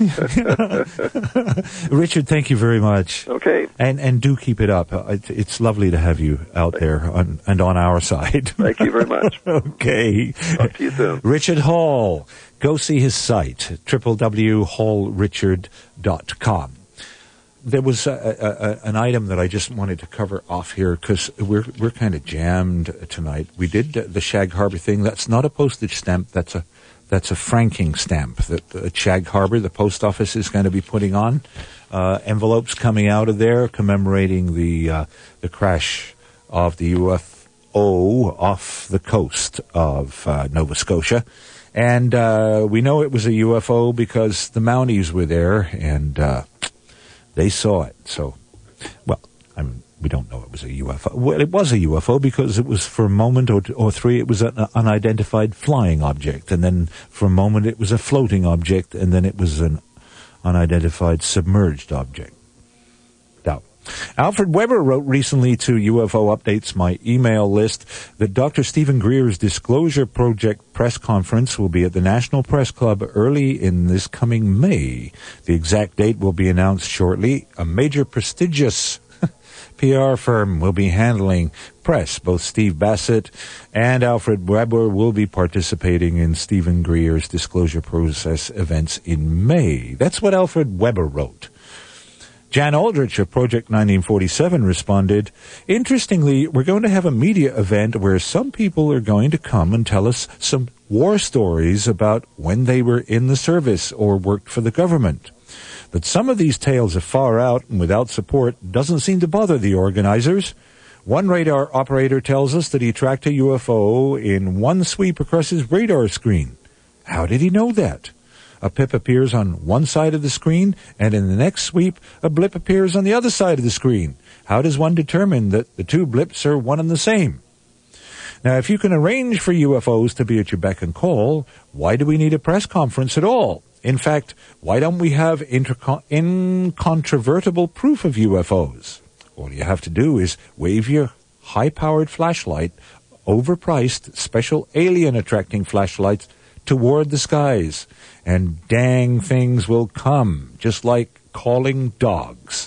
Richard, thank you very much. Okay. And and do keep it up. It's lovely to have you out there on, and on our side. Thank you very much. Okay. Talk to you soon. Richard Hall. Go see his site, w w w dot hall richard dot com. There was a, a, a, an item that I just wanted to cover off here because we're we're kind of jammed tonight. We did the Shag Harbor thing. That's not a postage stamp. That's a that's a franking stamp that the Shag Harbor, the post office, is going to be putting on. Uh, envelopes coming out of there commemorating the uh, the crash of the U F O off the coast of uh, Nova Scotia. And uh, we know it was a U F O because the Mounties were there and uh, they saw it. So, well, I mean, we don't know it was a U F O. Well, it was a U F O because it was for a moment or, or three it was an unidentified flying object. And then for a moment it was a floating object. And then it was an unidentified submerged object. Now, Alfred Weber wrote recently to U F O Updates, my email list, that Doctor Stephen Greer's Disclosure Project press conference will be at the National Press Club early in this coming May. The exact date will be announced shortly. A major prestigious P R firm will be handling press. Both Steve Bassett and Alfred Weber will be participating in Stephen Greer's Disclosure Process events in May. That's what Alfred Weber wrote. Jan Aldrich of Project nineteen forty-seven responded, interestingly, we're going to have a media event where some people are going to come and tell us some war stories about when they were in the service or worked for the government. But some of these tales are far out and without support doesn't seem to bother the organizers. One radar operator tells us that he tracked a U F O in one sweep across his radar screen. How did he know that? A pip appears on one side of the screen, and in the next sweep, a blip appears on the other side of the screen. How does one determine that the two blips are one and the same? Now, if you can arrange for U F Os to be at your beck and call, why do we need a press conference at all? In fact, why don't we have intercon- incontrovertible proof of U F Os? All you have to do is wave your high-powered flashlight, overpriced special alien-attracting flashlights, toward the skies, and dang things will come, just like calling dogs.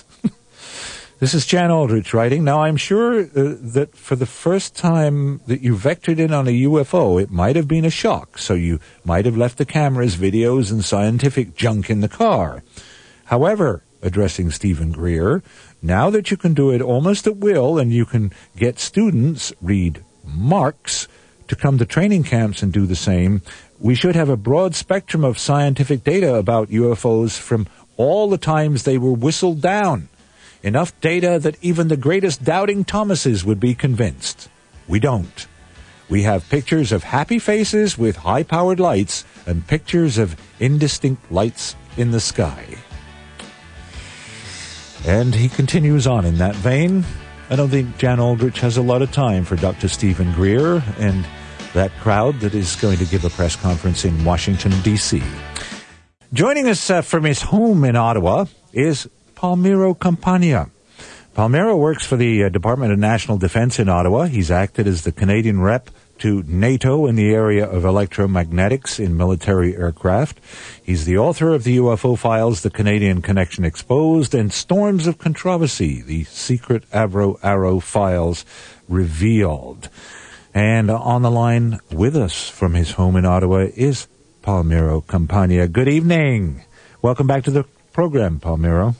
This is Jan Aldrich writing. Now, I'm sure uh, that for the first time that you vectored in on a U F O, it might have been a shock, so you might have left the cameras, videos, and scientific junk in the car. However, addressing Stephen Greer, now that you can do it almost at will and you can get students, read Marx, to come to training camps and do the same, we should have a broad spectrum of scientific data about U F Os from all the times they were whistled down. Enough data that even the greatest doubting Thomases would be convinced. We don't. We have pictures of happy faces with high-powered lights and pictures of indistinct lights in the sky. And he continues on in that vein. I don't think Jan Aldrich has a lot of time for Doctor Stephen Greer and that crowd that is going to give a press conference in Washington, D C Joining us uh, from his home in Ottawa is Palmiro Campagna. Palmiro works for the uh, Department of National Defense in Ottawa. He's acted as the Canadian rep to NATO in the area of electromagnetics in military aircraft. He's the author of the U F O Files, The Canadian Connection Exposed, and Storms of Controversy, the secret Avro Arrow Files Revealed. And on the line with us from his home in Ottawa is Palmiro Campagna. Good evening. Welcome back to the program, Palmiro.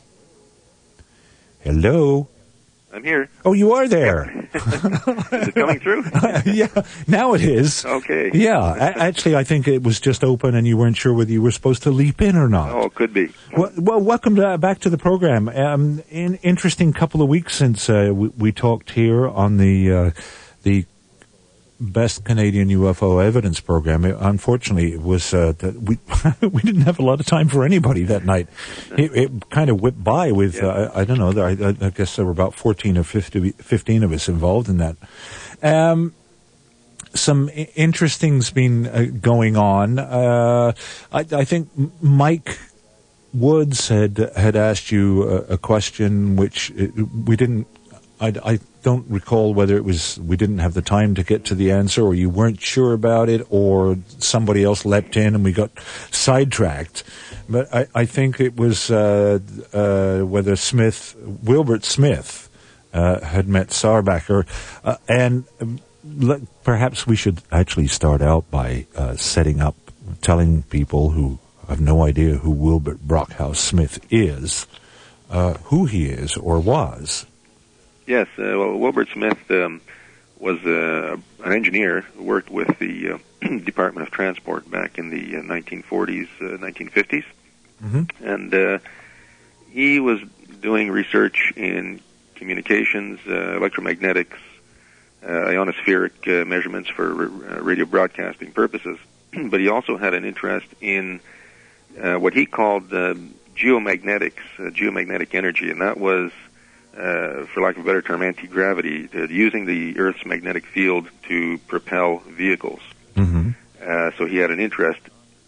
Hello. I'm here. Oh, you are there. Is it coming through? Yeah, now it is. Okay. Yeah, a- actually, I think it was just open and you weren't sure whether you were supposed to leap in or not. Oh, it could be. Well, well welcome to, back to the program. Um, in interesting couple of weeks since uh, we, we talked here on the uh, the Best Canadian U F O Evidence Program. It, unfortunately, it was uh, that we we didn't have a lot of time for anybody that night. It, it kind of whipped by with yeah. uh, I, I don't know. I, I guess there were about fourteen or fifteen of us involved in that. Um, some I- interesting's been uh, going on. Uh, I, I think Mike Woods had had asked you a, a question which it, we didn't I, I don't recall whether it was we didn't have the time to get to the answer, or you weren't sure about it, or somebody else leapt in and we got sidetracked. But I, I think it was uh, uh, whether Smith, Wilbert Smith, uh, had met Sarbacher. Uh, and um, le- perhaps we should actually start out by uh, setting up, telling people who have no idea who Wilbert Brockhouse Smith is, uh, who he is or was. Yes, uh, well, Wilbert Smith um, was uh, an engineer who worked with the uh, Department of Transport back in the uh, nineteen forties, uh, nineteen fifties. Mm-hmm. And uh, he was doing research in communications, uh, electromagnetics, uh, ionospheric uh, measurements for uh, radio broadcasting purposes. But he also had an interest in uh, what he called uh, geomagnetics, uh, geomagnetic energy, and that was Uh, for lack of a better term, anti-gravity, uh, using the Earth's magnetic field to propel vehicles. Mm-hmm. Uh, so he had an interest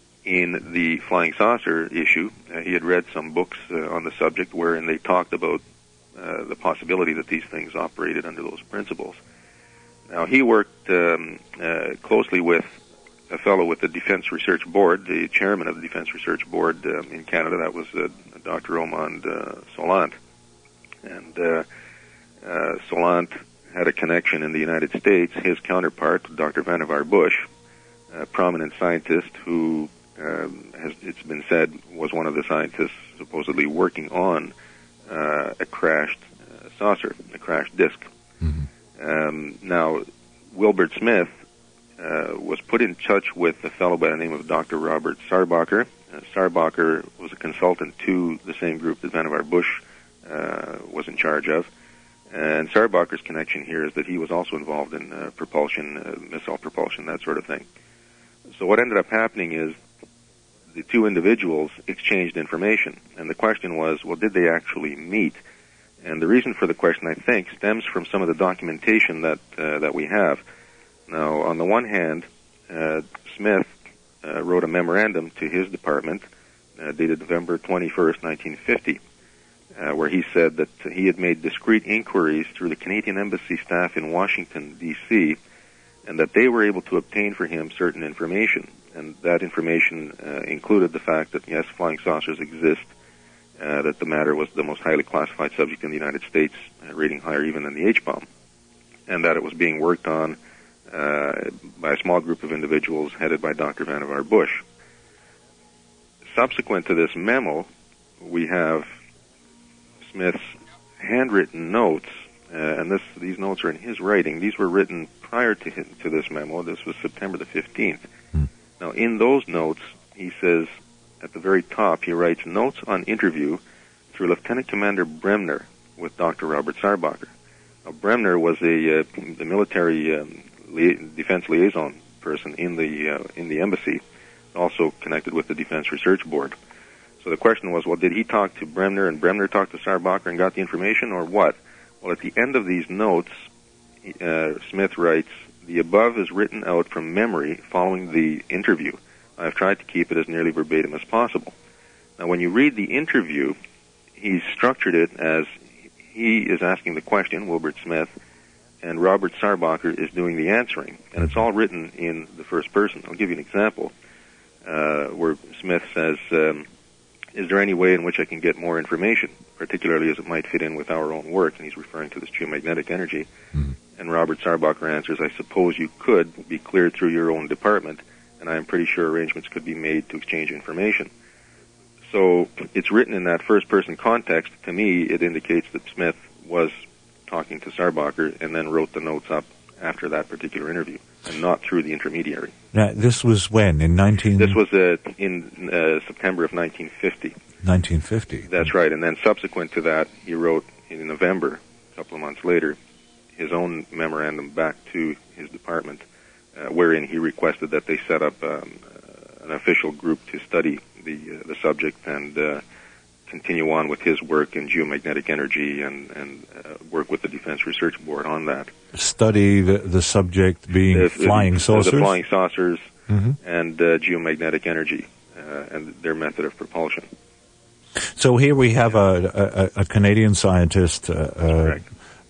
in the flying saucer issue. Uh, he had read some books uh, on the subject wherein they talked about uh, the possibility that these things operated under those principles. Now, he worked um, uh, closely with a fellow with the Defense Research Board, the chairman of the Defense Research Board um, in Canada. That was uh, Doctor Omand uh, Solant. And uh, uh, Solant had a connection in the United States. His counterpart, Doctor Vannevar Bush, a prominent scientist who, um, has, it's been said, was one of the scientists supposedly working on uh, a crashed uh, saucer, a crashed disk. Mm-hmm. Um, now, Wilbert Smith uh, was put in touch with a fellow by the name of Doctor Robert Sarbacher. Uh, Sarbacher was a consultant to the same group that Vannevar Bush Uh, was in charge of. And Sarbacher's connection here is that he was also involved in uh, propulsion, uh, missile propulsion, that sort of thing. So what ended up happening is the two individuals exchanged information. And the question was, well, did they actually meet? And the reason for the question, I think, stems from some of the documentation that uh, that we have. Now, on the one hand, uh, Smith uh, wrote a memorandum to his department uh, dated November twenty-first, nineteen fifty, Uh, where he said that he had made discreet inquiries through the Canadian Embassy staff in Washington, D C, and that they were able to obtain for him certain information. And that information uh, included the fact that, yes, flying saucers exist, uh, that the matter was the most highly classified subject in the United States, uh, rating higher even than the H-bomb, and that it was being worked on uh, by a small group of individuals headed by Doctor Vannevar Bush. Subsequent to this memo, we have Smith's handwritten notes, uh, and this, these notes are in his writing. These were written prior to him, to this memo. This was September the fifteenth. Hmm. Now, in those notes, he says, at the very top, he writes, notes on interview through Lieutenant Commander Bremner with Doctor Robert Sarbacher. Now, Bremner was a uh, the military um, li- defense liaison person in the uh, in the embassy, also connected with the Defense Research Board. So the question was, well, did he talk to Bremner and Bremner talked to Sarbacher and got the information, or what? Well, at the end of these notes, uh, Smith writes, the above is written out from memory following the interview. I've tried to keep it as nearly verbatim as possible. Now, when you read the interview, he's structured it as he is asking the question, Wilbert Smith, and Robert Sarbacher is doing the answering. And it's all written in the first person. I'll give you an example uh, where Smith says, um, is there any way in which I can get more information, particularly as it might fit in with our own work? And he's referring to this geomagnetic energy. Mm-hmm. And Robert Sarbacher answers, I suppose you could be cleared through your own department, and I am pretty sure arrangements could be made to exchange information. So it's written in that first-person context. To me, it indicates that Smith was talking to Sarbacher and then wrote the notes up after that particular interview, and not through the intermediary. Now, this was when? In nineteen... This was uh, in uh, September of nineteen fifty. nineteen fifty. That's right. And then subsequent to that, he wrote in November, a couple of months later, his own memorandum back to his department, uh, wherein he requested that they set up um, uh, an official group to study the uh, the subject and uh, continue on with his work in geomagnetic energy and, and uh, work with the Defense Research Board on that. Study the, the subject being the, flying the, saucers? The flying saucers mm-hmm. and uh, geomagnetic energy uh, and their method of propulsion. So here we have a, a, a Canadian scientist uh, uh,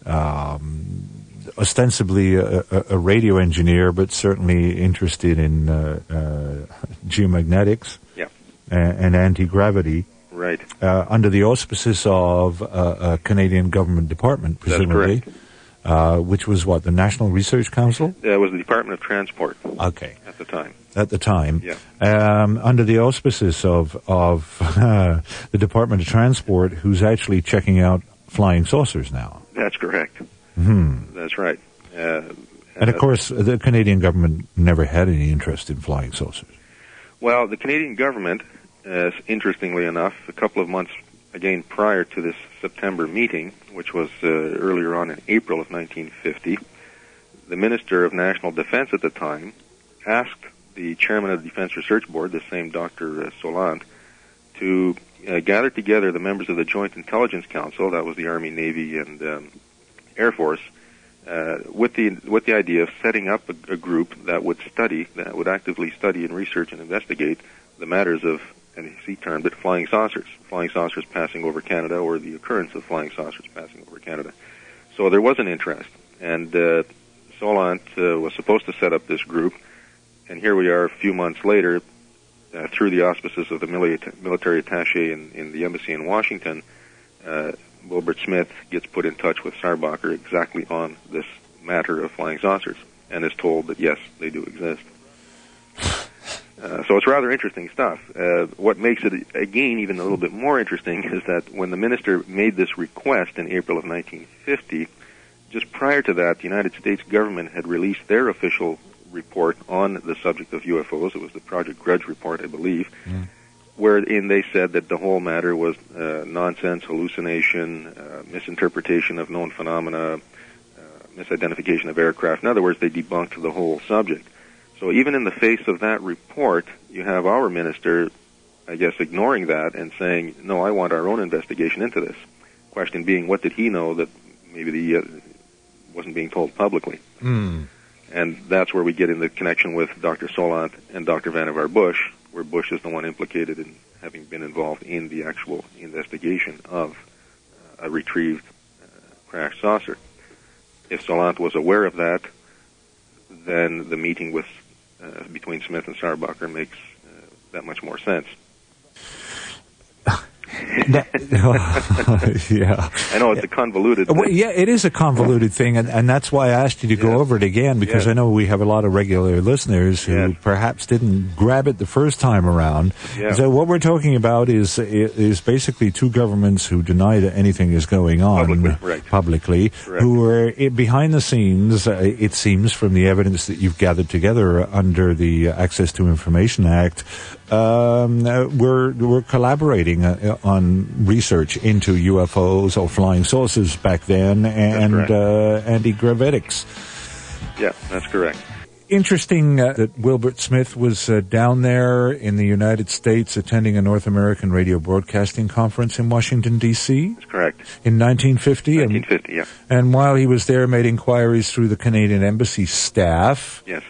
um, ostensibly a, a, a radio engineer, but certainly interested in uh, uh, geomagnetics yeah. and, and anti-gravity. Right. Uh, under the auspices of uh, a Canadian government department, presumably. That's correct. Uh, which was what, the National Research Council? Uh, it was the Department of Transport. Okay. At the time. At the time. Yeah. Um, under the auspices of, of uh, the Department of Transport, who's actually checking out flying saucers now. That's correct. Hmm. That's right. Uh, and, and of course, the Canadian government never had any interest in flying saucers. Well, the Canadian government, uh, interestingly enough, a couple of months, again, prior to this September meeting, which was uh, earlier on in April of nineteen fifty, the Minister of National Defense at the time asked the chairman of the Defense Research Board, the same Doctor Uh, Solant, to uh, gather together the members of the Joint Intelligence Council, that was the Army, Navy, and um, Air Force, uh, with the with the idea of setting up a, a group that would study, that would actively study and research and investigate the matters of, and he termed it, flying saucers, flying saucers passing over Canada, or the occurrence of flying saucers passing over Canada. So there was an interest, and uh, Solant uh, was supposed to set up this group, and here we are a few months later, uh, through the auspices of the mili- military attaché in, in the embassy in Washington, uh, Wilbert Smith gets put in touch with Sarbacher exactly on this matter of flying saucers, and is told that, yes, they do exist. Uh, so it's rather interesting stuff. Uh, what makes it, again, even a little bit more interesting is that when the minister made this request in April of nineteen fifty, just prior to that, the United States government had released their official report on the subject of U F Os. It was the Project Grudge report, I believe, mm. wherein they said that the whole matter was uh, nonsense, hallucination, uh, misinterpretation of known phenomena, uh, misidentification of aircraft. In other words, they debunked the whole subject. So even in the face of that report, you have our minister, I guess, ignoring that and saying, no, I want our own investigation into this. Question being, what did he know that maybe the, uh, wasn't being told publicly? Mm. And that's where we get in the connection with Doctor Solant and Doctor Vannevar Bush, where Bush is the one implicated in having been involved in the actual investigation of uh, a retrieved uh, crashed saucer. If Solant was aware of that, then the meeting with Uh, between Smith and Sarbacher makes uh, that much more sense. Yeah. I know it's a convoluted well, yeah, it is a convoluted thing, and, and that's why I asked you to go yes. over it again, because yes. I know we have a lot of regular listeners who yes. perhaps didn't grab it the first time around. Yeah. So what we're talking about is is basically two governments who deny that anything is going on publicly, right. publicly who are behind the scenes, uh, it seems, from the evidence that you've gathered together under the Access to Information Act, um, uh, we're, we're collaborating uh, on research into U F Os or flying saucers back then, and uh, anti-gravitics. Yeah, that's correct. Interesting uh, that Wilbert Smith was uh, down there in the United States attending a North American Radio Broadcasting Conference in Washington, D C That's correct. In nineteen fifty. nineteen fifty, and, yeah. And while he was there, made inquiries through the Canadian Embassy staff. Yes.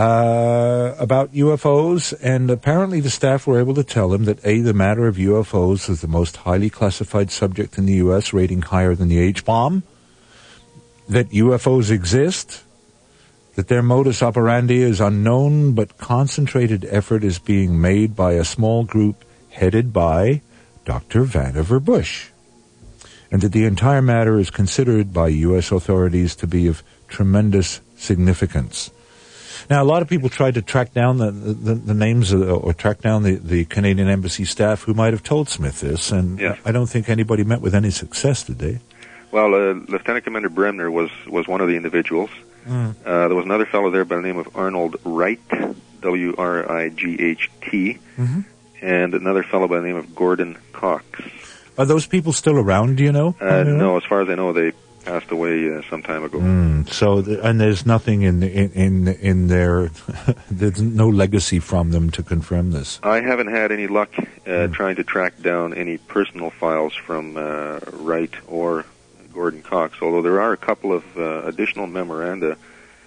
Uh, about U F Os, and apparently the staff were able to tell him that A, the matter of U F Os is the most highly classified subject in the U S, rating higher than the H-bomb, that U F Os exist, that their modus operandi is unknown, but concentrated effort is being made by a small group headed by Doctor Vannevar Bush, and that the entire matter is considered by U S authorities to be of tremendous significance. Now, a lot of people tried to track down the, the, the names of the, or track down the, the Canadian Embassy staff who might have told Smith this, and yes. I don't think anybody met with any success, did they? Well, uh, Lieutenant Commander Bremner was, was one of the individuals. Mm. Uh, there was another fellow there by the name of Arnold Wright, W R I G H T, mm-hmm. and another fellow by the name of Gordon Cox. Are those people still around, do you know? Uh, no, as far as I know, they passed away uh, some time ago. Mm, so, th- and there's nothing in in in, in their, there's no legacy from them to confirm this. I haven't had any luck uh, mm. trying to track down any personal files from uh, Wright or Gordon Cox, although there are a couple of uh, additional memoranda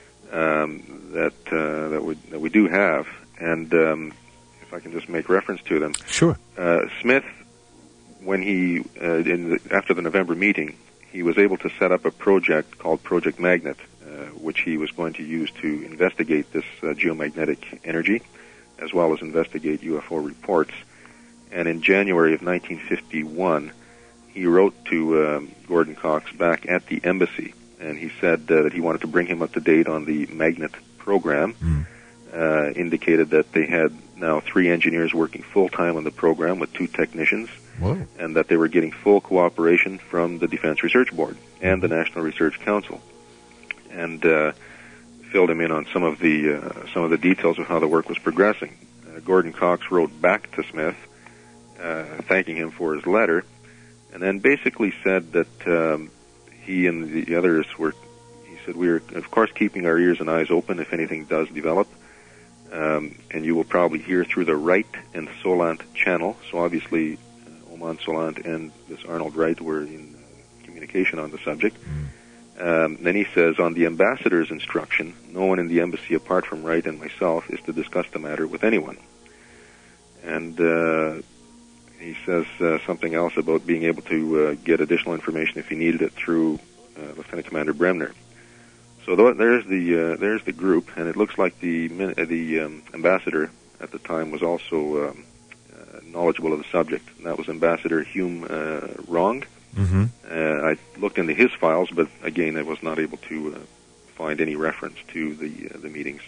um, that uh, that we that we do have, and um, if I can just make reference to them. Sure. Uh, Smith, when he uh, in the, after the November meeting, he was able to set up a project called Project Magnet, uh, which he was going to use to investigate this uh, geomagnetic energy, as well as investigate U F O reports. And in January of nineteen fifty-one, he wrote to um, Gordon Cox back at the embassy, and he said uh, that he wanted to bring him up to date on the Magnet program. Mm. Uh, indicated that they had now three engineers working full-time on the program with two technicians. Whoa. And that they were getting full cooperation from the Defense Research Board and the National Research Council, and uh, filled him in on some of the uh, some of the details of how the work was progressing. Uh, Gordon Cox wrote back to Smith, uh, thanking him for his letter, and then basically said that um, he and the others were, he said, we are, of course, keeping our ears and eyes open if anything does develop. Um, and you will probably hear through the Wright and Solant channel. So obviously, uh, Oman Solant and this Arnold Wright were in uh, communication on the subject. Mm. Um, then he says, on the ambassador's instruction, no one in the embassy apart from Wright and myself is to discuss the matter with anyone. And uh, he says uh, something else about being able to uh, get additional information if he needed it through uh, Lieutenant Commander Bremner. So there's the uh, there's the group, and it looks like the uh, the um, ambassador at the time was also um, uh, knowledgeable of the subject. And that was Ambassador Hume uh, Rong. Mm-hmm. Uh, I looked into his files, but again, I was not able to uh, find any reference to the uh, the meetings.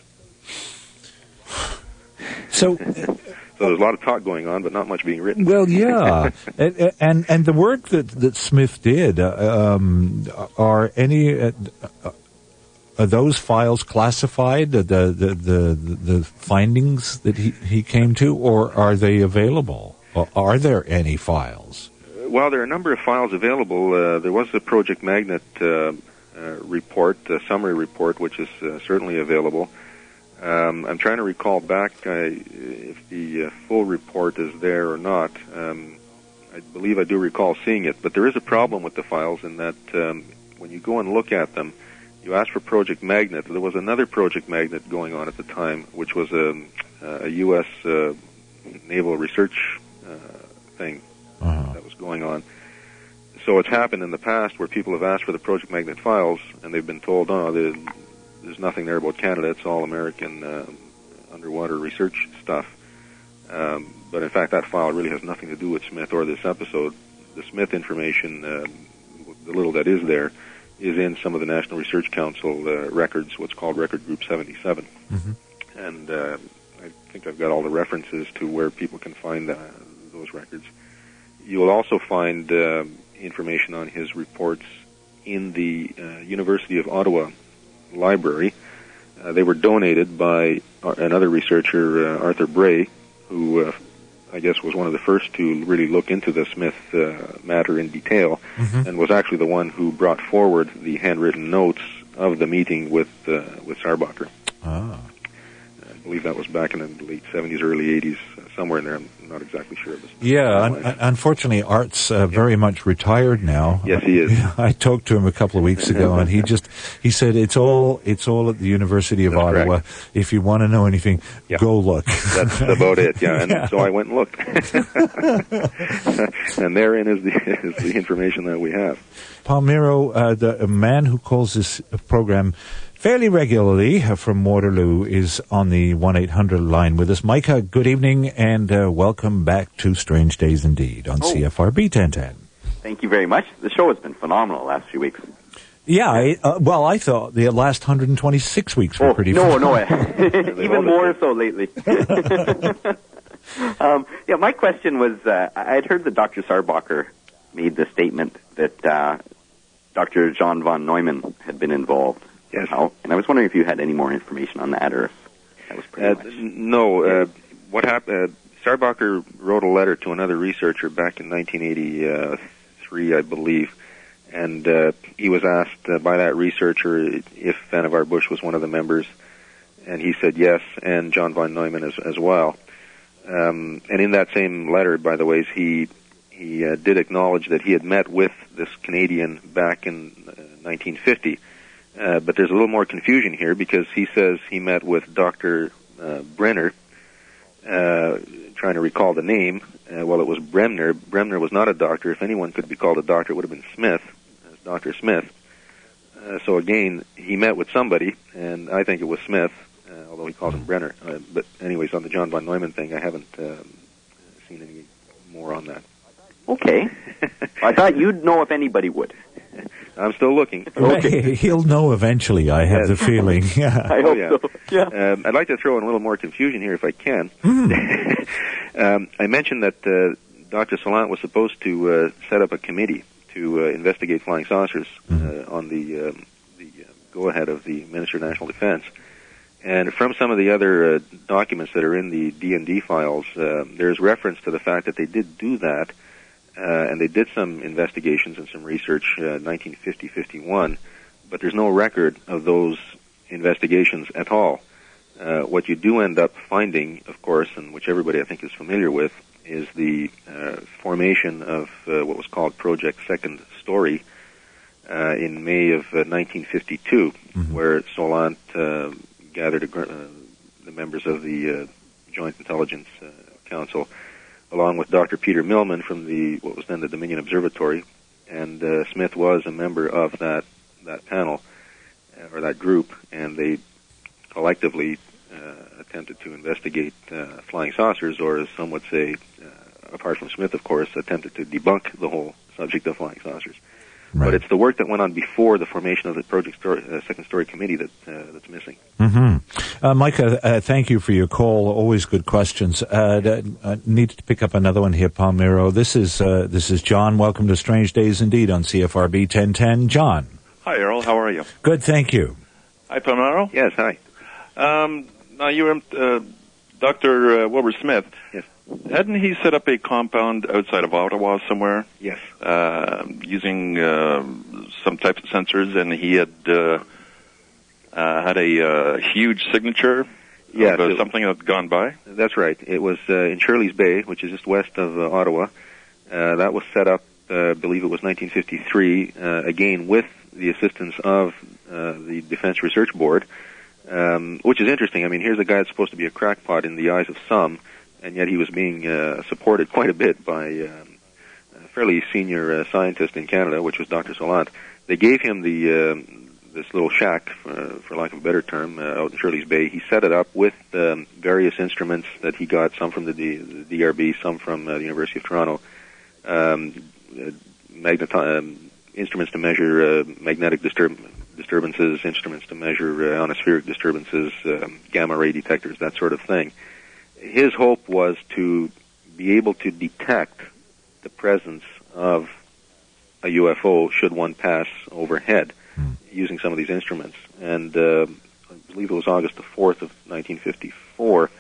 So, so there's a lot of talk going on, but not much being written. Well, yeah, and, and and the work that that Smith did, uh, um, are any. Uh, Are those files classified, the the the, the findings that he, he came to, or are they available? Or are there any files? Well, there are a number of files available. Uh, there was the Project Magnet uh, uh, report, a summary report, which is uh, certainly available. Um, I'm trying to recall back uh, if the uh, full report is there or not. Um, I believe I do recall seeing it, but there is a problem with the files in that um, when you go and look at them, you asked for Project Magnet. There was another Project Magnet going on at the time, which was a, a U S uh, naval research uh, thing uh-huh. that was going on. So it's happened in the past where people have asked for the Project Magnet files, and they've been told, oh, there, there's nothing there about Canada. It's all American uh, underwater research stuff. Um, but in fact, that file really has nothing to do with Smith or this episode. The Smith information, uh, the little that is there, is in some of the National Research Council uh, records, what's called Record Group seventy-seven. Mm-hmm. And uh, I think I've got all the references to where people can find uh, those records. You will also find uh, information on his reports in the uh, University of Ottawa library. Uh, they were donated by another researcher, uh, Arthur Bray, who uh, I guess was one of the first to really look into the Smith uh, matter in detail, mm-hmm. and was actually the one who brought forward the handwritten notes of the meeting with uh, with Sarbacher. Ah. I believe that was back in the late seventies, early eighties, uh, somewhere in there. I'm not exactly sure of this. Yeah, un- unfortunately, Art's uh, very much retired now. Yes, he is. I talked to him a couple of weeks ago, and he just he said it's all it's all at the University of That's Ottawa. Correct. If you want to know anything, yeah. go look. That's about it. Yeah, and yeah. so I went and looked, and therein is the is the information that we have. Palmiro, uh, the man who calls this program fairly regularly uh, from Waterloo, is on the one eight hundred line with us. Micah, good evening, and uh, welcome back to Strange Days Indeed on oh. C F R B ten ten. Thank you very much. The show has been phenomenal the last few weeks. Yeah, I, uh, well, I thought the last one hundred twenty-six weeks were oh, pretty no, phenomenal. no, even more so lately. um, yeah, my question was, uh, I had heard that Doctor Sarbacher made the statement that uh, Doctor John von Neumann had been involved. Yes. How, and I was wondering if you had any more information on that, or if that was pretty uh, much... No, uh, what happened, uh, Sarbacher wrote a letter to another researcher back in nineteen eighty-three, I believe, and uh, he was asked uh, by that researcher if Vannevar Bush was one of the members, and he said yes, and John von Neumann as, as well. Um, and in that same letter, by the way, he he uh, did acknowledge that he had met with this Canadian back in uh, nineteen fifty. Uh, but there's a little more confusion here because he says he met with Doctor Uh, Brenner, uh, trying to recall the name. Uh, well, it was Bremner. Bremner was not a doctor. If anyone could be called a doctor, it would have been Smith, as Doctor Smith. Uh, so again, he met with somebody, and I think it was Smith, uh, although he called him Brenner. Uh, but anyways, on the John von Neumann thing, I haven't um, seen any more on that. Okay. I thought you'd know if anybody would. I'm still looking. Okay. He'll know eventually, I have Yes. the feeling. Yeah. I hope Oh, yeah. so. Yeah. Um, I'd like to throw in a little more confusion here if I can. Mm. um, I mentioned that uh, Doctor Salant was supposed to uh, set up a committee to uh, investigate flying saucers uh, on the, um, the uh, go-ahead of the Minister of National Defense. And from some of the other uh, documents that are in the D and D files, uh, there's reference to the fact that they did do that, uh, and they did some investigations and some research uh, nineteen fifty fifty-one, but there's no record of those investigations at all. Uh, what you do end up finding, of course, and which everybody I think is familiar with, is the uh, formation of uh, what was called Project Second Story uh, in May of uh, nineteen fifty-two, mm-hmm. where Salant uh, gathered a, gr- uh, the members of the uh, Joint Intelligence uh, Council, along with Doctor Peter Millman from the what was then the Dominion Observatory, and uh, Smith was a member of that that panel uh, or that group, and they collectively uh, attempted to investigate uh, flying saucers, or as some would say, uh, apart from Smith, of course, attempted to debunk the whole subject of flying saucers. Right. But it's the work that went on before the formation of the Project Story, uh, Second Story Committee that uh, that's missing. Mm-hmm. Uh, Micah, uh, thank you for your call. Always good questions. Uh, I need to pick up another one here, Palmiro. This is uh, this is John. Welcome to Strange Days Indeed on C F R B ten ten. John. Hi, Errol. How are you? Good, thank you. Hi, Palmiro. Yes, hi. Um, now, you were uh, Doctor Uh, Wilbur Smith. Yes. Hadn't he set up a compound outside of Ottawa somewhere? Yes. Uh, using uh, some types of sensors, and he had uh, uh, had a uh, huge signature yes, of uh, it, something that had gone by? That's right. It was uh, in Shirley's Bay, which is just west of uh, Ottawa. Uh, that was set up, uh, I believe it was nineteen fifty-three, uh, again with the assistance of uh, the Defense Research Board, um, which is interesting. I mean, here's a guy that's supposed to be a crackpot in the eyes of some, and yet he was being uh, supported quite a bit by um, a fairly senior uh, scientist in Canada, which was Doctor Salant. They gave him the um, this little shack, uh, for lack of a better term, uh, out in Shirley's Bay. He set it up with um, various instruments that he got, some from the, D- the D R B, some from uh, the University of Toronto, um, uh, magneti- um, instruments to measure uh, magnetic disturb- disturbances, instruments to measure uh, ionospheric disturbances, um, gamma ray detectors, that sort of thing. His hope was to be able to detect the presence of a U F O should one pass overhead mm. using some of these instruments. And uh, I believe it was August the fourth of nineteen fifty-four,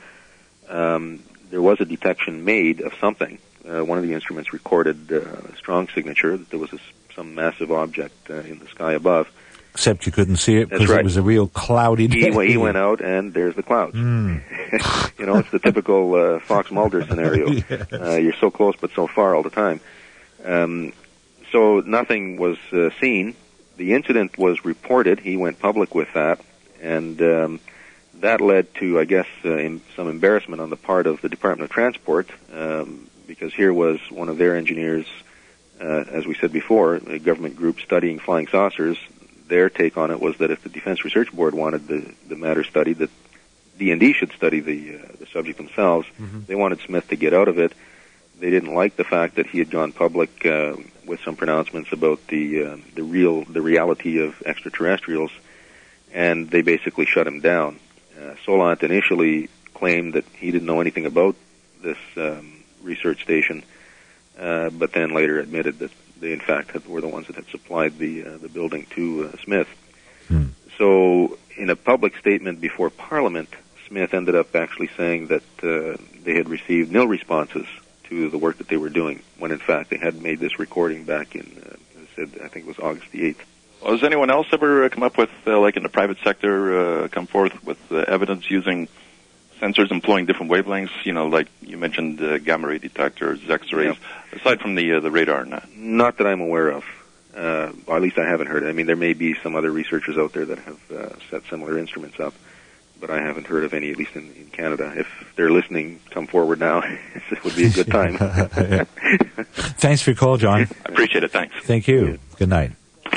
um, there was a detection made of something. Uh, one of the instruments recorded uh, a strong signature that there was a, some massive object uh, in the sky above. Except you couldn't see it because right. it was a real cloudy day. He, he went out, and there's the clouds. Mm. You know, it's the typical uh, Fox Mulder scenario. Yes. Uh, you're so close but so far all the time. Um, so nothing was uh, seen. The incident was reported. He went public with that, and um, that led to, I guess, uh, in some embarrassment on the part of the Department of Transport, um, because here was one of their engineers, uh, as we said before, a government group studying flying saucers. Their take on it was that if the Defense Research Board wanted the, the matter studied, that D and D should study the uh, the subject themselves. Mm-hmm. They wanted Smith to get out of it. They didn't like the fact that he had gone public uh, with some pronouncements about the uh, the real the reality of extraterrestrials, and they basically shut him down. Uh, Salant initially claimed that he didn't know anything about this um, research station, uh, but then later admitted that they, in fact, had, were the ones that had supplied the uh, the building to uh, Smith. Hmm. So, in a public statement before Parliament, Smith ended up actually saying that uh, they had received nil responses to the work that they were doing, when in fact they had made this recording back in, uh, as I said, I think it was August the eighth. Well, has anyone else ever uh, come up with, uh, like in the private sector, uh, come forth with uh, evidence using sensors employing different wavelengths, you know, like you mentioned uh, gamma ray detectors, X-rays, yeah. aside from the uh, the radar? Not? Not that I'm aware of. Uh, or at least I haven't heard it. I mean, there may be some other researchers out there that have uh, set similar instruments up, but I haven't heard of any, at least in, in Canada. If they're listening, come forward now. It would be a good time. Thanks for your call, John. I appreciate it. Thanks. Thank you. Good night.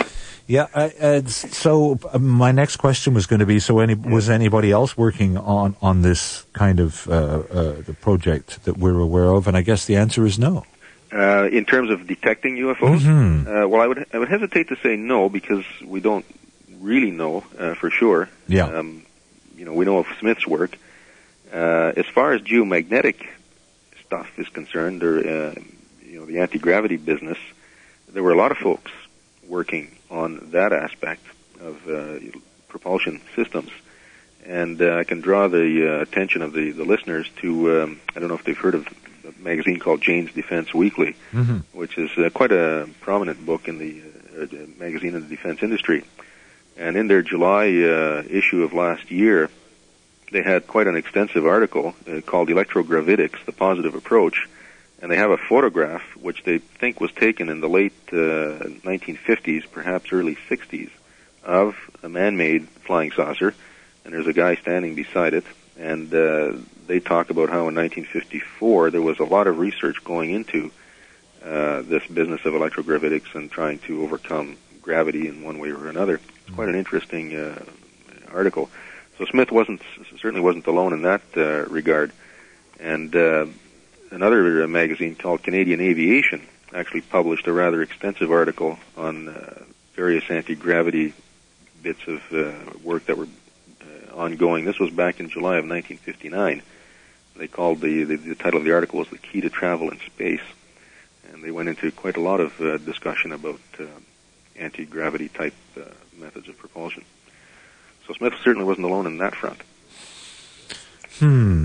Yeah. Uh, uh, so uh, my next question was going to be: so, any was anybody else working on on this kind of uh, uh, the project that we're aware of? And I guess the answer is no. Uh, in terms of detecting U F Os, mm-hmm. uh, well, I would I would hesitate to say no because we don't really know uh, for sure. Yeah. Um, you know, we know of Smith's work. Uh, as far as geomagnetic stuff is concerned, or uh, you know, the anti-gravity business, there were a lot of folks working on that aspect of uh, propulsion systems. And uh, I can draw the uh, attention of the, the listeners to, um, I don't know if they've heard of a magazine called Jane's Defense Weekly, mm-hmm. which is uh, quite a prominent book in the uh, magazine in the defense industry. And in their July uh, issue of last year, they had quite an extensive article uh, called Electrogravitics, the Positive Approach, and they have a photograph which they think was taken in the late uh, nineteen fifties, perhaps early sixties, of a man-made flying saucer, and there's a guy standing beside it, and uh, they talk about how in nineteen fifty-four there was a lot of research going into uh, this business of electrogravitics and trying to overcome gravity in one way or another. It's quite an interesting uh, article. So Smith wasn't certainly wasn't alone in that uh, regard. And uh, another uh, magazine called Canadian Aviation actually published a rather extensive article on uh, various anti-gravity bits of uh, work that were uh, ongoing. This was back in July of nineteen fifty-nine. They called the, the the title of the article was "The Key to Travel in Space," and they went into quite a lot of uh, discussion about uh, anti-gravity type uh, methods of propulsion. So Smith certainly wasn't alone in that front. Hmm.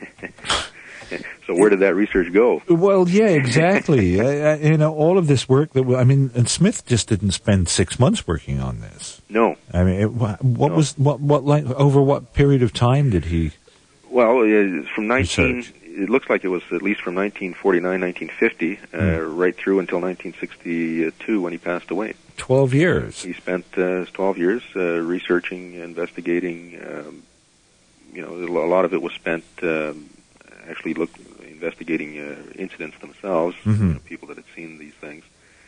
So where did that research go? Well, yeah, exactly. uh, you know, all of this work that I mean, and Smith just didn't spend six months working on this. No. I mean, it, what, what no. was what what like over what period of time did he? Well, uh, from nineteen. Research? It looks like it was at least from nineteen forty-nine, nineteen fifty, uh, mm. right through until nineteen sixty-two when he passed away. Twelve years. He spent uh, twelve years uh, researching, investigating. Um, you know, a lot of it was spent um, actually look, investigating uh, incidents themselves, mm-hmm. you know, people that had seen these things.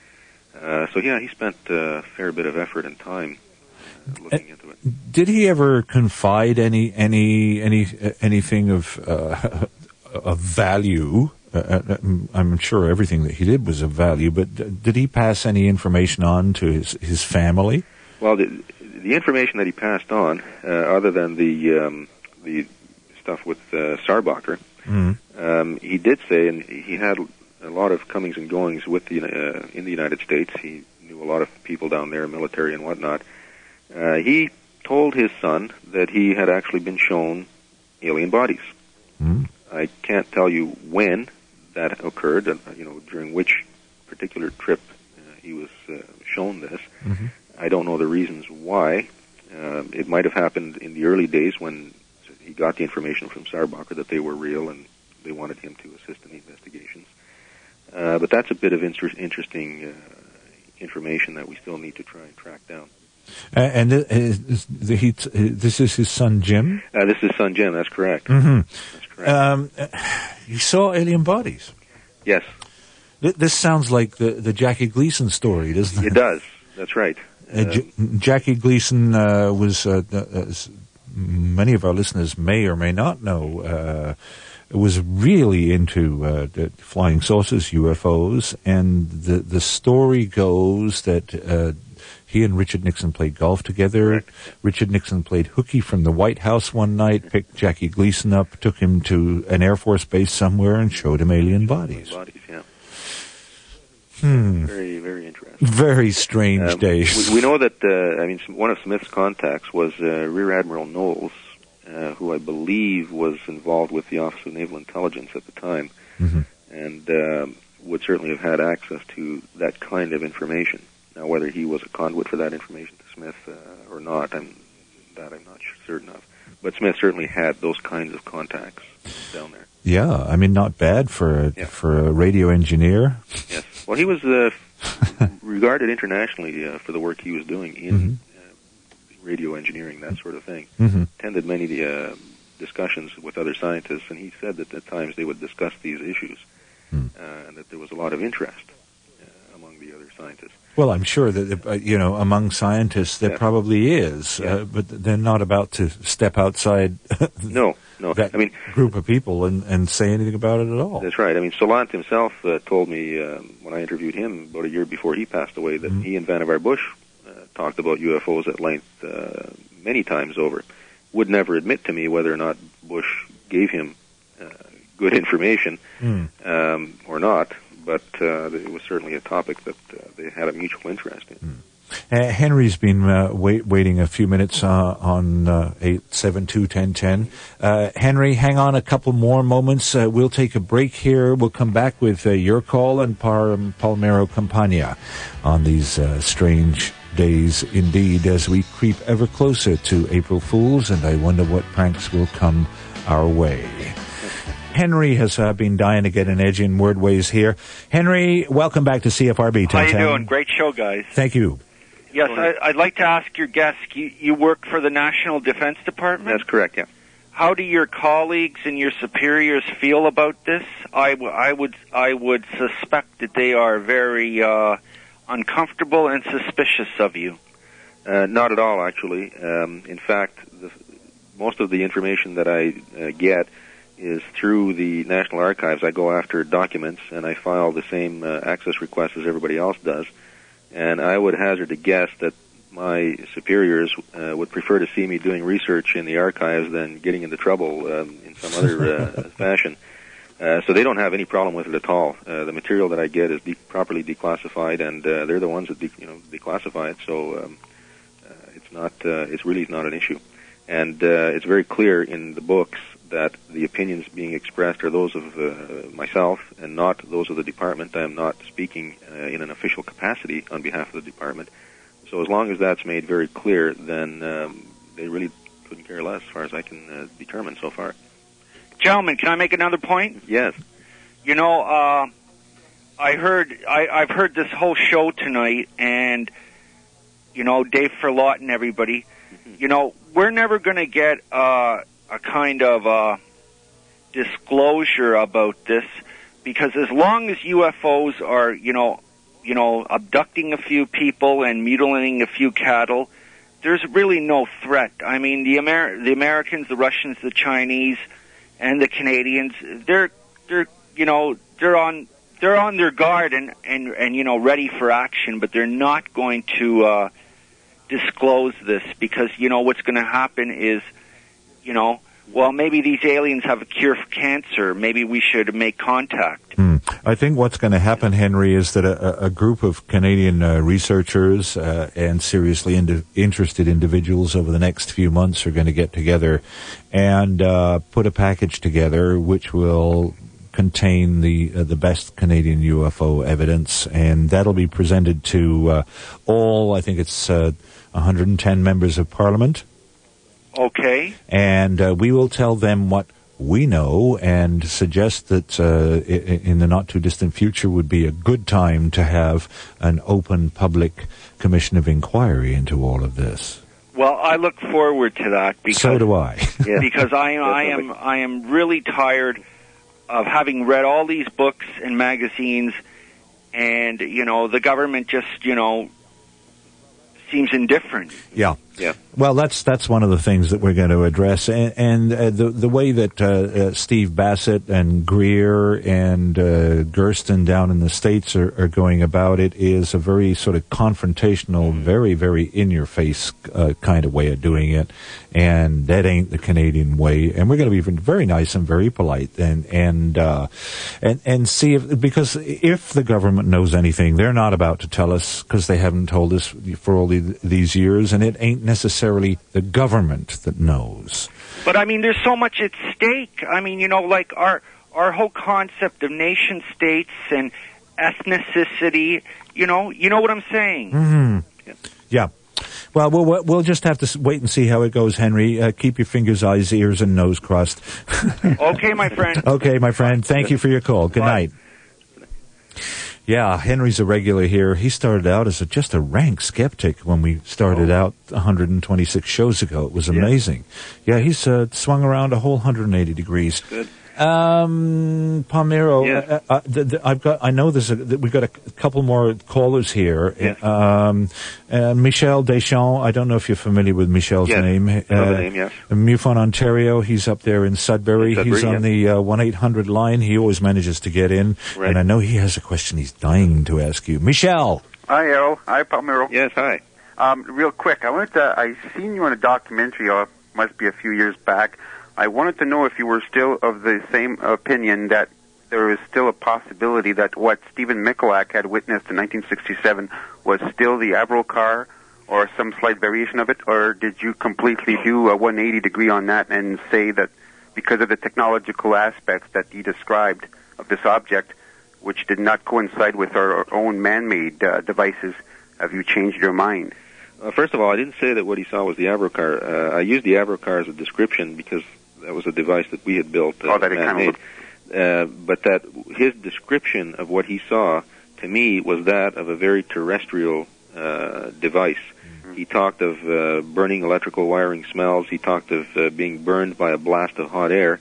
Uh, so yeah, he spent a fair bit of effort and time uh, looking uh, into it. Did he ever confide any any any uh, anything of uh, of value? Uh, I'm sure everything that he did was of value, but did he pass any information on to his, his family? Well, the, the information that he passed on, uh, other than the um, the stuff with uh, Sarbacher, mm. um, he did say, and he had a lot of comings and goings with the uh, in the United States. He knew a lot of people down there, military and whatnot. Uh, he told his son that he had actually been shown alien bodies. Mm. I can't tell you when that occurred, uh, you know, during which particular trip uh, he was uh, shown this. Mm-hmm. I don't know the reasons why. Uh, it might have happened in the early days when he got the information from Sarbacher that they were real and they wanted him to assist in the investigations. Uh, but that's a bit of inter- interesting uh, information that we still need to try and track down. Uh, and uh, is the, he, this is his son Jim? Uh, this is his son Jim, that's correct. Mm-hmm. That's correct. Um, you saw alien bodies? Yes. Th- this sounds like the, the Jackie Gleason story, doesn't it? It does, that's right. Uh, J- Jackie Gleason uh, was, uh, uh, many of our listeners may or may not know, uh, was really into uh, flying saucers, U F Os, and the the story goes that uh, he and Richard Nixon played golf together. Correct. Richard Nixon played hooky from the White House one night, picked Jackie Gleason up, took him to an Air Force base somewhere, and showed him alien bodies. Bodies, yeah. Hmm. Very, very interesting. Very strange um, days. We, we know that, uh, I mean, one of Smith's contacts was uh, Rear Admiral Knowles, uh, who I believe was involved with the Office of Naval Intelligence at the time, mm-hmm. and um, would certainly have had access to that kind of information. Now, whether he was a conduit for that information to Smith uh, or not, I'm, that I'm not certain of. But Smith certainly had those kinds of contacts down there. Yeah, I mean, not bad for a, yeah. for a radio engineer. Yes. Well, he was uh, regarded internationally uh, for the work he was doing in mm-hmm. uh, radio engineering, that sort of thing. Mm-hmm. Attended many uh, discussions with other scientists, and he said that at times they would discuss these issues, mm. uh, and that there was a lot of interest uh, among the other scientists. Well, I'm sure that, uh, you know, among scientists there Yeah. probably is, Yeah. uh, but they're not about to step outside No, no. that I mean, group of people and, and say anything about it at all. that's right. I mean, Salant himself uh, told me um, when I interviewed him about a year before he passed away that Mm-hmm. he and Vannevar Bush uh, talked about U F Os at length uh, many times over. Would never admit to me whether or not Bush gave him uh, good information Mm. um, or not, but uh, it was certainly a topic that uh, they had a mutual interest in. Mm. Uh, Henry's been uh, wait, waiting a few minutes uh, on uh, eight seven two, ten ten. Uh, Henry, hang on a couple more moments. Uh, we'll take a break here. We'll come back with uh, your call and Par- Palmero Campagna on these uh, strange days indeed as we creep ever closer to April Fools, and I wonder what pranks will come our way. Henry has uh, been dying to get an edge in Wordways here. Henry, welcome back to C F R B. How you ten ten. doing? Great show, guys. Thank you. Yes, I, I'd like to ask your guest, you, you work for the National Defense Department? That's correct, yeah. How do your colleagues and your superiors feel about this? I, w- I would I would suspect that they are very uh, uncomfortable and suspicious of you. Uh, not at all, actually. Um, in fact, the, most of the information that I uh, get is through the National Archives. I go after documents, and I file the same uh, access requests as everybody else does. And I would hazard a guess that my superiors uh, would prefer to see me doing research in the archives than getting into trouble um, in some other uh, fashion. Uh, so they don't have any problem with it at all. Uh, the material that I get is de- properly declassified, and uh, they're the ones that de- you know declassify it. So um, uh, it's not uh, it's really not an issue, and uh, it's very clear in the books that the opinions being expressed are those of uh, myself and not those of the department. I am not speaking uh, in an official capacity on behalf of the department. So as long as that's made very clear, then um, they really couldn't care less as far as I can uh, determine so far. Gentlemen, can I make another point? Yes. You know, uh, I heard, I, I've heard this whole show tonight, and, you know, Dave Ferlot and everybody, mm-hmm. you know, we're never going to get uh, a kind of uh, disclosure about this, because as long as U F Os are, you know, you know, abducting a few people and mutilating a few cattle, there's really no threat. I mean, the Amer- the Americans, the Russians, the Chinese, and the Canadians, they're they're you know they're on they're on their guard and and and you know ready for action, but they're not going to uh, disclose this, because you know what's going to happen is, you know, well, maybe these aliens have a cure for cancer. Maybe we should make contact. Hmm. I think what's going to happen, Henry, is that a, a group of Canadian uh, researchers uh, and seriously indi- interested individuals over the next few months are going to get together and uh, put a package together which will contain the uh, the best Canadian U F O evidence, and that'll be presented to uh, all, I think it's uh, one hundred ten members of Parliament. Okay. And uh, we will tell them what we know and suggest that uh, in the not-too-distant future would be a good time to have an open public commission of inquiry into all of this. Well, I look forward to that, because so do I. yeah. Because I, I am I am really tired of having read all these books and magazines, and you know the government just you know seems indifferent. Yeah. Yeah. Well, that's that's one of the things that we're going to address, and, and uh, the the way that uh, uh, Steve Bassett and Greer and uh, Gersten down in the States are, are going about it is a very sort of confrontational, very very in your face uh, kind of way of doing it, and that ain't the Canadian way. And we're going to be very nice and very polite, and and uh, and and see if, because if the government knows anything, they're not about to tell us, because they haven't told us for all the, these years, and it ain't necessarily the government that knows. But I mean, there's so much at stake. I mean, you know, like our our whole concept of nation states and ethnicity. You know, you know what I'm saying? Mm-hmm. Yeah. yeah. Well, we'll we'll just have to wait and see how it goes, Henry. Uh, keep your fingers, eyes, ears, and nose crossed. Okay, my friend. Okay, my friend. Thank you for your call. Good Bye. night. Yeah, Henry's a regular here. He started out as a, just a rank skeptic when we started oh. out one hundred twenty-six shows ago. It was amazing. Yeah, yeah he's uh, swung around a whole one hundred eighty degrees. Good. Um, Palmiro, Yes. uh, uh, th- th- I've got. I know there's a, th- we've got a c- couple more callers here. Yes. Um, uh, Michel Deschamps. I don't know if you're familiar with Michel's Yes. name. I know the name, yes. in Mufon, Ontario. He's up there in Sudbury. In Sudbury, he's on yeah. the uh, one eight hundred line. He always manages to get in. Right. And I know he has a question he's dying to ask you. Michel. Hi, Errol. Hi, Palmiro. Yes, hi. Um, real quick, I wanted to. I seen you on a documentary. Uh, must be a few years back. I wanted to know if you were still of the same opinion that there is still a possibility that what Stephen Michalak had witnessed in nineteen sixty-seven was still the Avro car, or some slight variation of it, or did you completely do a one eighty degree on that and say that because of the technological aspects that he described of this object, which did not coincide with our own man-made uh, devices, have you changed your mind? Uh, first of all, I didn't say that what he saw was the Avro car. Uh, I used the Avro car as a description because that was a device that we had built, uh, Oh, that it kind man-made. Uh, but that his description of what he saw, to me, was that of a very terrestrial uh, device. Mm-hmm. He talked of uh, burning electrical wiring smells. He talked of uh, being burned by a blast of hot air.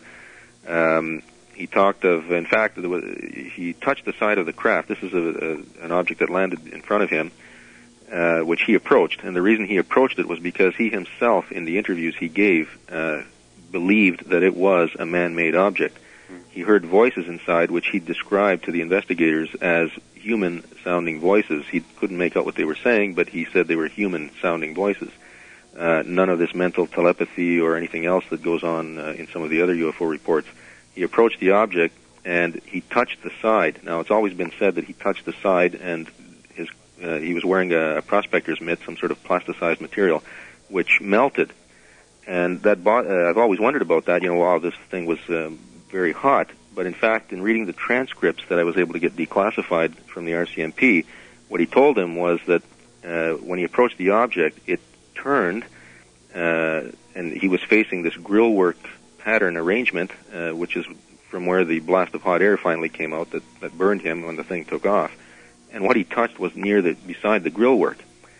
Um, he talked of, in fact, there was, he touched the side of the craft. This is a, a, an object that landed in front of him, uh, which he approached. And the reason he approached it was because he himself, in the interviews he gave, uh, believed that it was a man-made object. He heard voices inside, which he described to the investigators as human-sounding voices. He couldn't make out what they were saying, but he said they were human-sounding voices. Uh, none of this mental telepathy or anything else that goes on uh, in some of the other U F O reports. He approached the object, and he touched the side. Now, it's always been said that he touched the side, and his uh, he was wearing a, a prospector's mitt, some sort of plasticized material, which melted. And that bo- uh, I've always wondered about that. You know, wow, this thing was um, very hot. But in fact, in reading the transcripts that I was able to get declassified from the R C M P, what he told him was that uh, when he approached the object, it turned, uh, and he was facing this grillwork pattern arrangement, uh, which is from where the blast of hot air finally came out that, that burned him when the thing took off. And what he touched was near the beside the grillwork.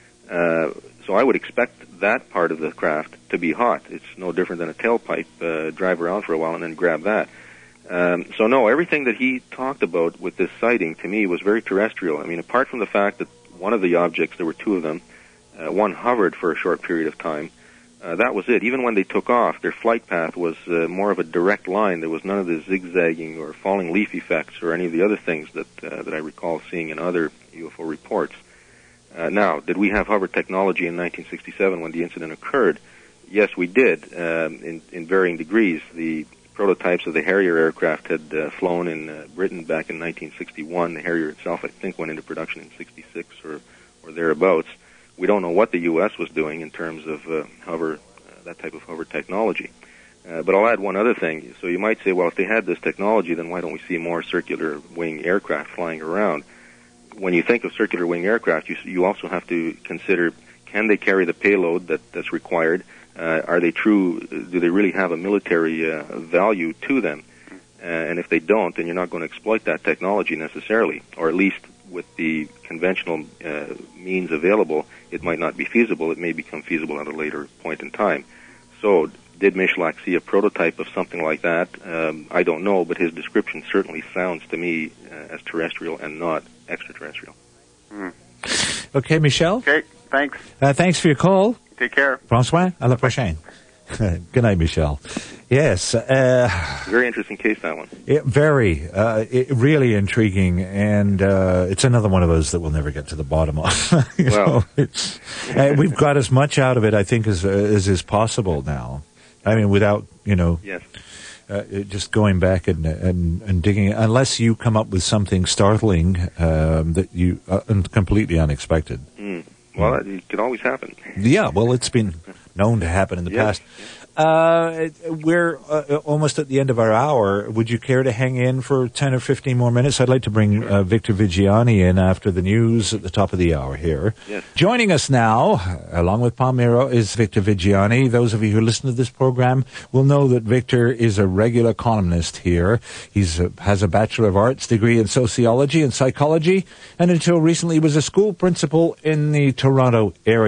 Uh, so I would expect that part of the craft to be hot. It's no different than a tailpipe. Uh, drive around for a while and then grab that. Um, so no, everything that he talked about with this sighting to me was very terrestrial. I mean, apart from the fact that one of the objects, there were two of them, uh, one hovered for a short period of time. Uh, that was it. Even when they took off, their flight path was uh, more of a direct line. There was none of the zigzagging or falling leaf effects or any of the other things that uh, that I recall seeing in other U F O reports. Uh, now, did we have hover technology in nineteen sixty-seven when the incident occurred? Yes, we did, um, in, in varying degrees. The prototypes of the Harrier aircraft had uh, flown in uh, Britain back in nineteen sixty-one. The Harrier itself, I think, went into production in sixty-six or, or thereabouts. We don't know what the U S was doing in terms of uh, hover, uh, that type of hover technology. Uh, but I'll add one other thing. So you might say, well, if they had this technology, then why don't we see more circular wing aircraft flying around? When you think of circular wing aircraft, you, you also have to consider, can they carry the payload that, that's required? Uh, are they true? Do they really have a military uh, value to them? Uh, and if they don't, then you're not going to exploit that technology necessarily, or at least with the conventional uh, means available, it might not be feasible. It may become feasible at a later point in time. So, did Michalak see a prototype of something like that? Um, I don't know, but his description certainly sounds to me uh, as terrestrial and not extraterrestrial. Mm. Okay, Michel? Okay, thanks. Uh, thanks for your call. Take care. François, à la prochaine. Good night, Michel. Yes. Uh, Very interesting case, that one. It, very. Uh, it, really intriguing, and uh, it's another one of those that we'll never get to the bottom of. you Well. know, it's, uh, we've got as much out of it, I think, as, uh, as is possible now. I mean, without, you know, yes. uh, just going back and, and, and digging, unless you come up with something startling um, that you uh, completely unexpected. Mm. Well, mm. it could always happen. Yeah, well, it's been known to happen in the yes. past. Uh, we're uh, almost at the end of our hour. Would you care to hang in for ten or fifteen more minutes? I'd like to bring uh, Victor Viggiani in after the news at the top of the hour here. Yes. Joining us now, along with Palmiro, is Victor Viggiani. Those of you who listen to this program will know that Victor is a regular columnist here. He has a Bachelor of Arts degree in Sociology and Psychology, and until recently was a school principal in the Toronto area.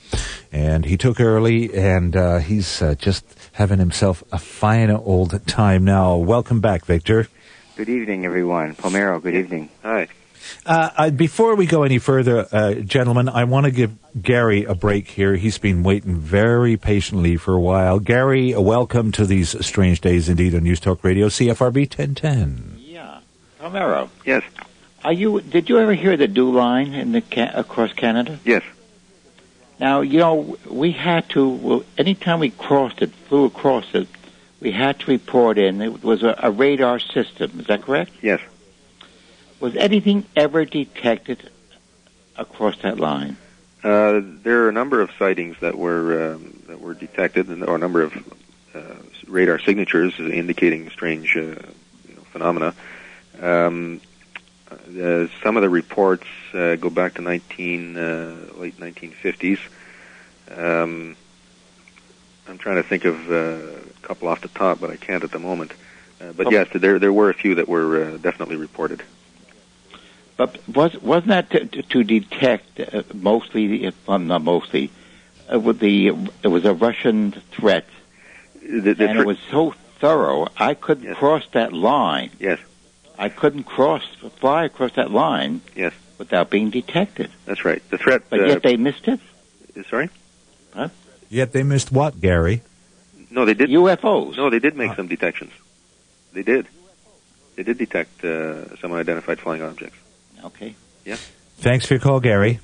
And he took early, and uh, he's uh, just having himself a fine old time now. Welcome back, Victor. Good evening, everyone. Palmero, good evening. Hi. Uh, uh, before we go any further, uh, gentlemen, I want to give Gary a break here. He's been waiting very patiently for a while. Gary, uh, welcome to these strange days indeed on News Talk Radio, C F R B ten ten. Yeah. Palmero. Yes. Are you? Did you ever hear the dew line in the ca- across Canada? Yes. Now, you know, we had to, well, anytime we crossed it, flew across it, we had to report in. It was a, a radar system. Is that correct? Yes. Was anything ever detected across that line? Uh, there are a number of sightings that were um, that were detected, and or a number of uh, radar signatures indicating strange uh, you know, phenomena. Um, uh, some of the reports uh, go back to nineteen uh, late nineteen fifties. Um, I'm trying to think of uh, a couple off the top, but I can't at the moment. Uh, but yes, there there were a few that were uh, definitely reported. But was wasn't that to, to, to detect uh, mostly, if well, not mostly, uh, with the it was a Russian threat, the, the and it was so thorough. I couldn't yes. cross that line. Yes, I couldn't cross fly across that line. Yes, without being detected. That's right. The threat, but uh, yet they missed it. Sorry, huh? Yet they missed what, Gary? No, they did U F Os. No, they did make Ah. some detections. They did. They did detect uh, some unidentified flying objects. Okay. Yeah. Thanks for your call, Gary.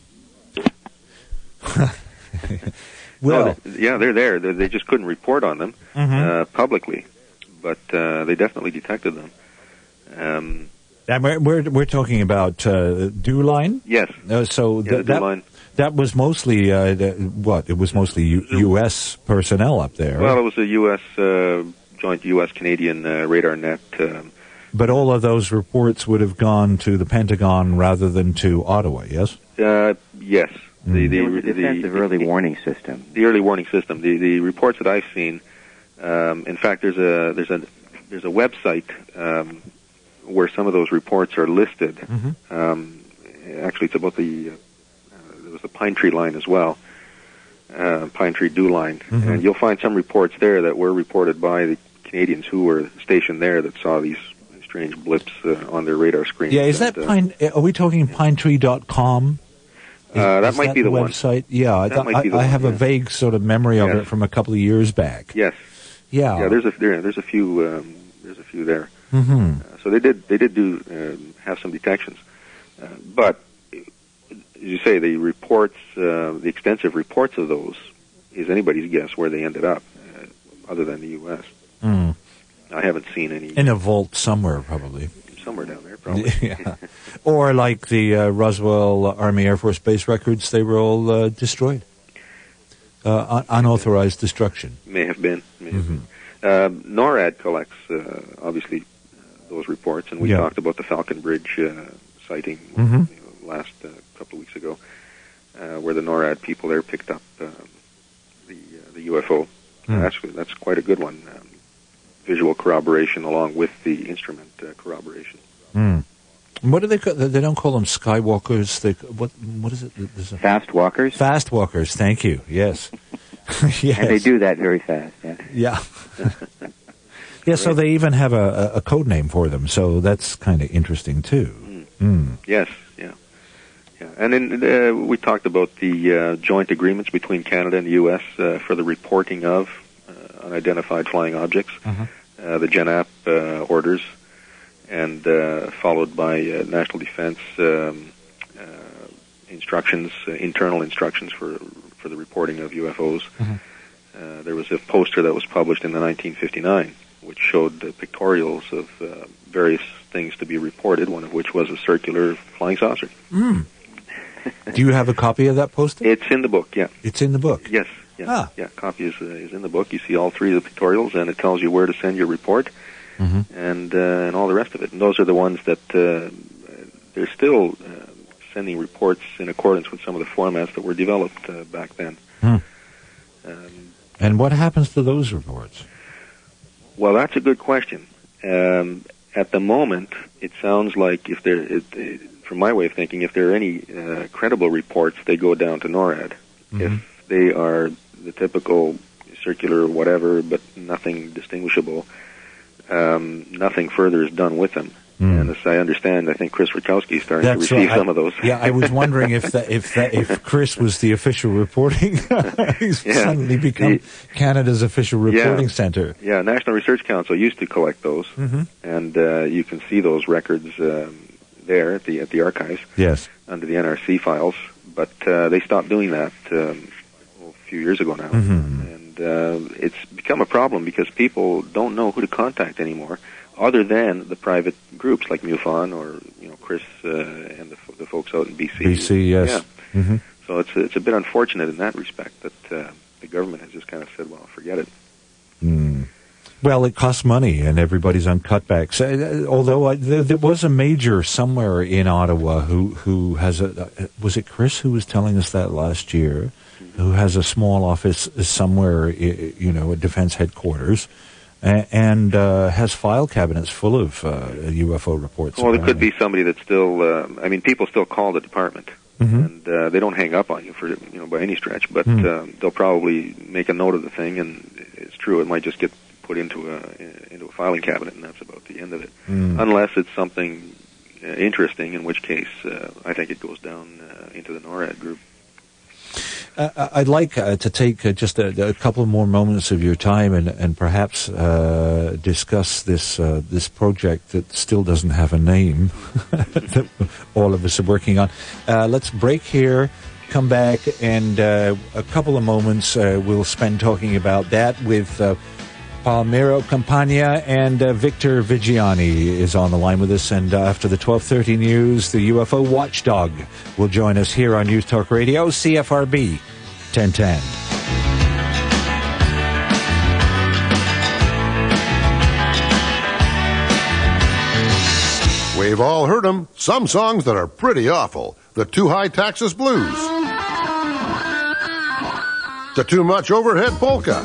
well, no, they, yeah, they're there. They, they just couldn't report on them Mhm. uh, publicly, but uh, they definitely detected them. Um, and we're, we're we're talking about uh, dew line. Yes. Uh, so Yeah, th- the that dew line. that was mostly uh, the, what? It was mostly U- U S personnel up there. Well, it was a U S uh, joint U S Canadian uh, radar net. Um, But all of those reports would have gone to the Pentagon rather than to Ottawa, yes? uh, yes. The, the, It was a the, defensive the, early warning system. The early warning system. The the reports that I've seen. Um, in fact, there's a there's a there's a website um, where some of those reports are listed. Mm-hmm. Um, actually, it's about the uh, there was the Pine Tree line as well, uh, Pine Tree Dew line, Mhm. and you'll find some reports there that were reported by the Canadians who were stationed there that saw these strange blips uh, on their radar screen. Yeah, is that and, uh, Pine? Are we talking pine tree dot com? Uh, that might be the one. website. Yeah, I, That thought- might be the I, I one, have a yeah. vague sort of memory of Yes. it from a couple of years back. Yes. Yeah. Yeah. There's a there, there's a few um, there's a few there. Mm-hmm. Uh, so they did they did do um, have some detections, uh, but as you say, the reports, uh, the extensive reports of those, is anybody's guess where they ended up, uh, other than the U S. Mm. I haven't seen any In a vault somewhere, probably. somewhere down there, probably. Yeah. Or like the uh, Roswell Army Air Force Base records, they were all uh, destroyed. Uh, un- unauthorized destruction. May have been. May have Mhm. been. Um, NORAD collects, uh, obviously, uh, those reports, and we Yeah. talked about the Falcon Bridge uh, sighting Mhm. you know, last uh, couple of weeks ago, uh, where the NORAD people there picked up um, the uh, the U F O. Hmm. Uh, that's that's quite a good one. Um, visual corroboration along with the instrument uh, corroboration. Mm. What do they call? They don't call them skywalkers. They what? What is it? There's a- Fast walkers? Fast walkers. Thank you. Yes. yes. And they do that very fast, yeah. Yeah. Yeah. So they even have a, a, a code name for them. So that's kind of interesting too. Mm. Yes, yeah, yeah. And then uh, we talked about the uh, joint agreements between Canada and the U S uh, for the reporting of uh, unidentified flying objects, Uh-huh. uh, the GENAP uh, orders, and uh, followed by uh, National Defense um, uh, instructions, uh, internal instructions for for the reporting of U F Os. Mhm. Uh, there was a poster that was published in the nineteen fifty-nine, which showed the pictorials of uh, various things to be reported, one of which was a circular flying saucer. Mm. Do you have a copy of that poster? It's in the book, yeah. It's in the book. Yes, yeah, Ah. yeah. Copy is, uh, is in the book. You see all three of the pictorials, and it tells you where to send your report, Mhm. and uh, and all the rest of it. And those are the ones that uh, they're still uh, sending reports in accordance with some of the formats that were developed uh, back then. Hmm. Um, And what happens to those reports? Well, that's a good question. Um, at the moment, it sounds like if there, it, it, from my way of thinking, if there are any uh, credible reports, they go down to NORAD. Mhm. If they are the typical circular whatever, but nothing distinguishable. Um, nothing further is done with them. Mm. And as I understand, I think Chris Rutkowski is starting That's to receive right. some of those. Yeah, I was wondering if that, if that, if Chris was the official reporting. He's yeah. suddenly become the, Canada's official reporting yeah. center. Yeah, National Research Council used to collect those, mm-hmm. and uh, you can see those records um, there at the at the archives. Yes, under the N R C files, but uh, they stopped doing that um, a few years ago now, mm-hmm. and uh, it's become a problem because people don't know who to contact anymore, other than the private groups like MUFON or you know Chris uh, and the, the folks out in B C. B C, yes. Yeah. Mm-hmm. So it's it's a bit unfortunate in that respect that uh, the government has just kind of said, well, forget it. Mm. Well, it costs money, and everybody's on cutbacks. Uh, although uh, there, there was a major somewhere in Ottawa who who has a uh, was it Chris who was telling us that last year, who has a small office somewhere, you know, a defense headquarters, and uh, has file cabinets full of uh, U F O reports. Well, there could be somebody that's still. Uh, I mean, people still call the department, mm-hmm. and uh, they don't hang up on you for you know by any stretch. But mm. uh, they'll probably make a note of the thing, and it's true. It might just get put into a into a filing cabinet, and that's about the end of it. Mm. Unless it's something uh, interesting, in which case uh, I think it goes down uh, into the NORAD group. Uh, I'd like uh, to take uh, just a, a couple more moments of your time and, and perhaps uh, discuss this uh, this project that still doesn't have a name that all of us are working on. Uh, let's break here, come back, and uh, a couple of moments uh, we'll spend talking about that with uh, Palmiro Campagna, and uh, Victor Vigiani is on the line with us. And uh, after the twelve thirty news, the U F O watchdog will join us here on Youth Talk Radio, C F R B ten ten. We've all heard them. Some songs that are pretty awful. The Too High Taxes Blues. The Too Much Overhead Polka.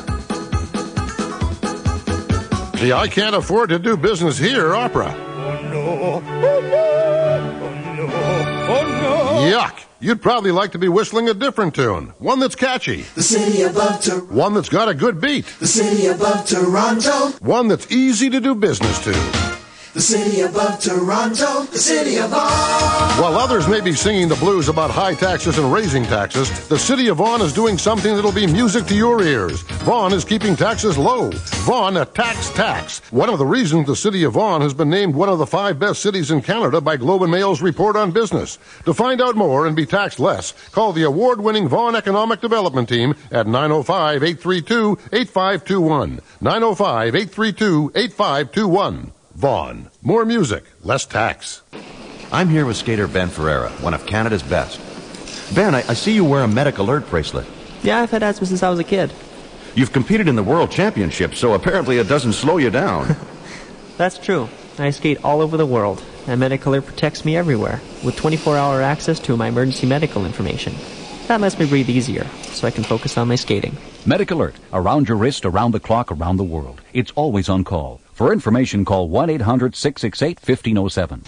The I Can't Afford to Do Business Here opera. Oh no, oh no, oh no, oh no. Yuck! You'd probably like to be whistling a different tune. One that's catchy. The city above Toronto. One that's got a good beat. The city above Toronto. One that's easy to do business to. The city above Toronto, the city of Vaughan. While others may be singing the blues about high taxes and raising taxes, the city of Vaughan is doing something that'll be music to your ears. Vaughan is keeping taxes low. Vaughan, a tax tax. One of the reasons the city of Vaughan has been named one of the five best cities in Canada by Globe and Mail's Report on Business. To find out more and be taxed less, call the award-winning Vaughan Economic Development Team at nine oh five, eight three two, eight five two one. nine oh five, eight three two, eight five two one. Vaughan. More music, less tax. I'm here with skater Ben Ferreira, one of Canada's best. Ben, I, I see you wear a Medic Alert bracelet. Yeah, I've had asthma since I was a kid. You've competed in the World Championships, so apparently it doesn't slow you down. That's true. I skate all over the world, and Medic Alert protects me everywhere, with twenty-four hour access to my emergency medical information. That lets me breathe easier, so I can focus on my skating. Medic Alert. Around your wrist, around the clock, around the world. It's always on call. For information, call one eight hundred, six six eight, one five zero seven.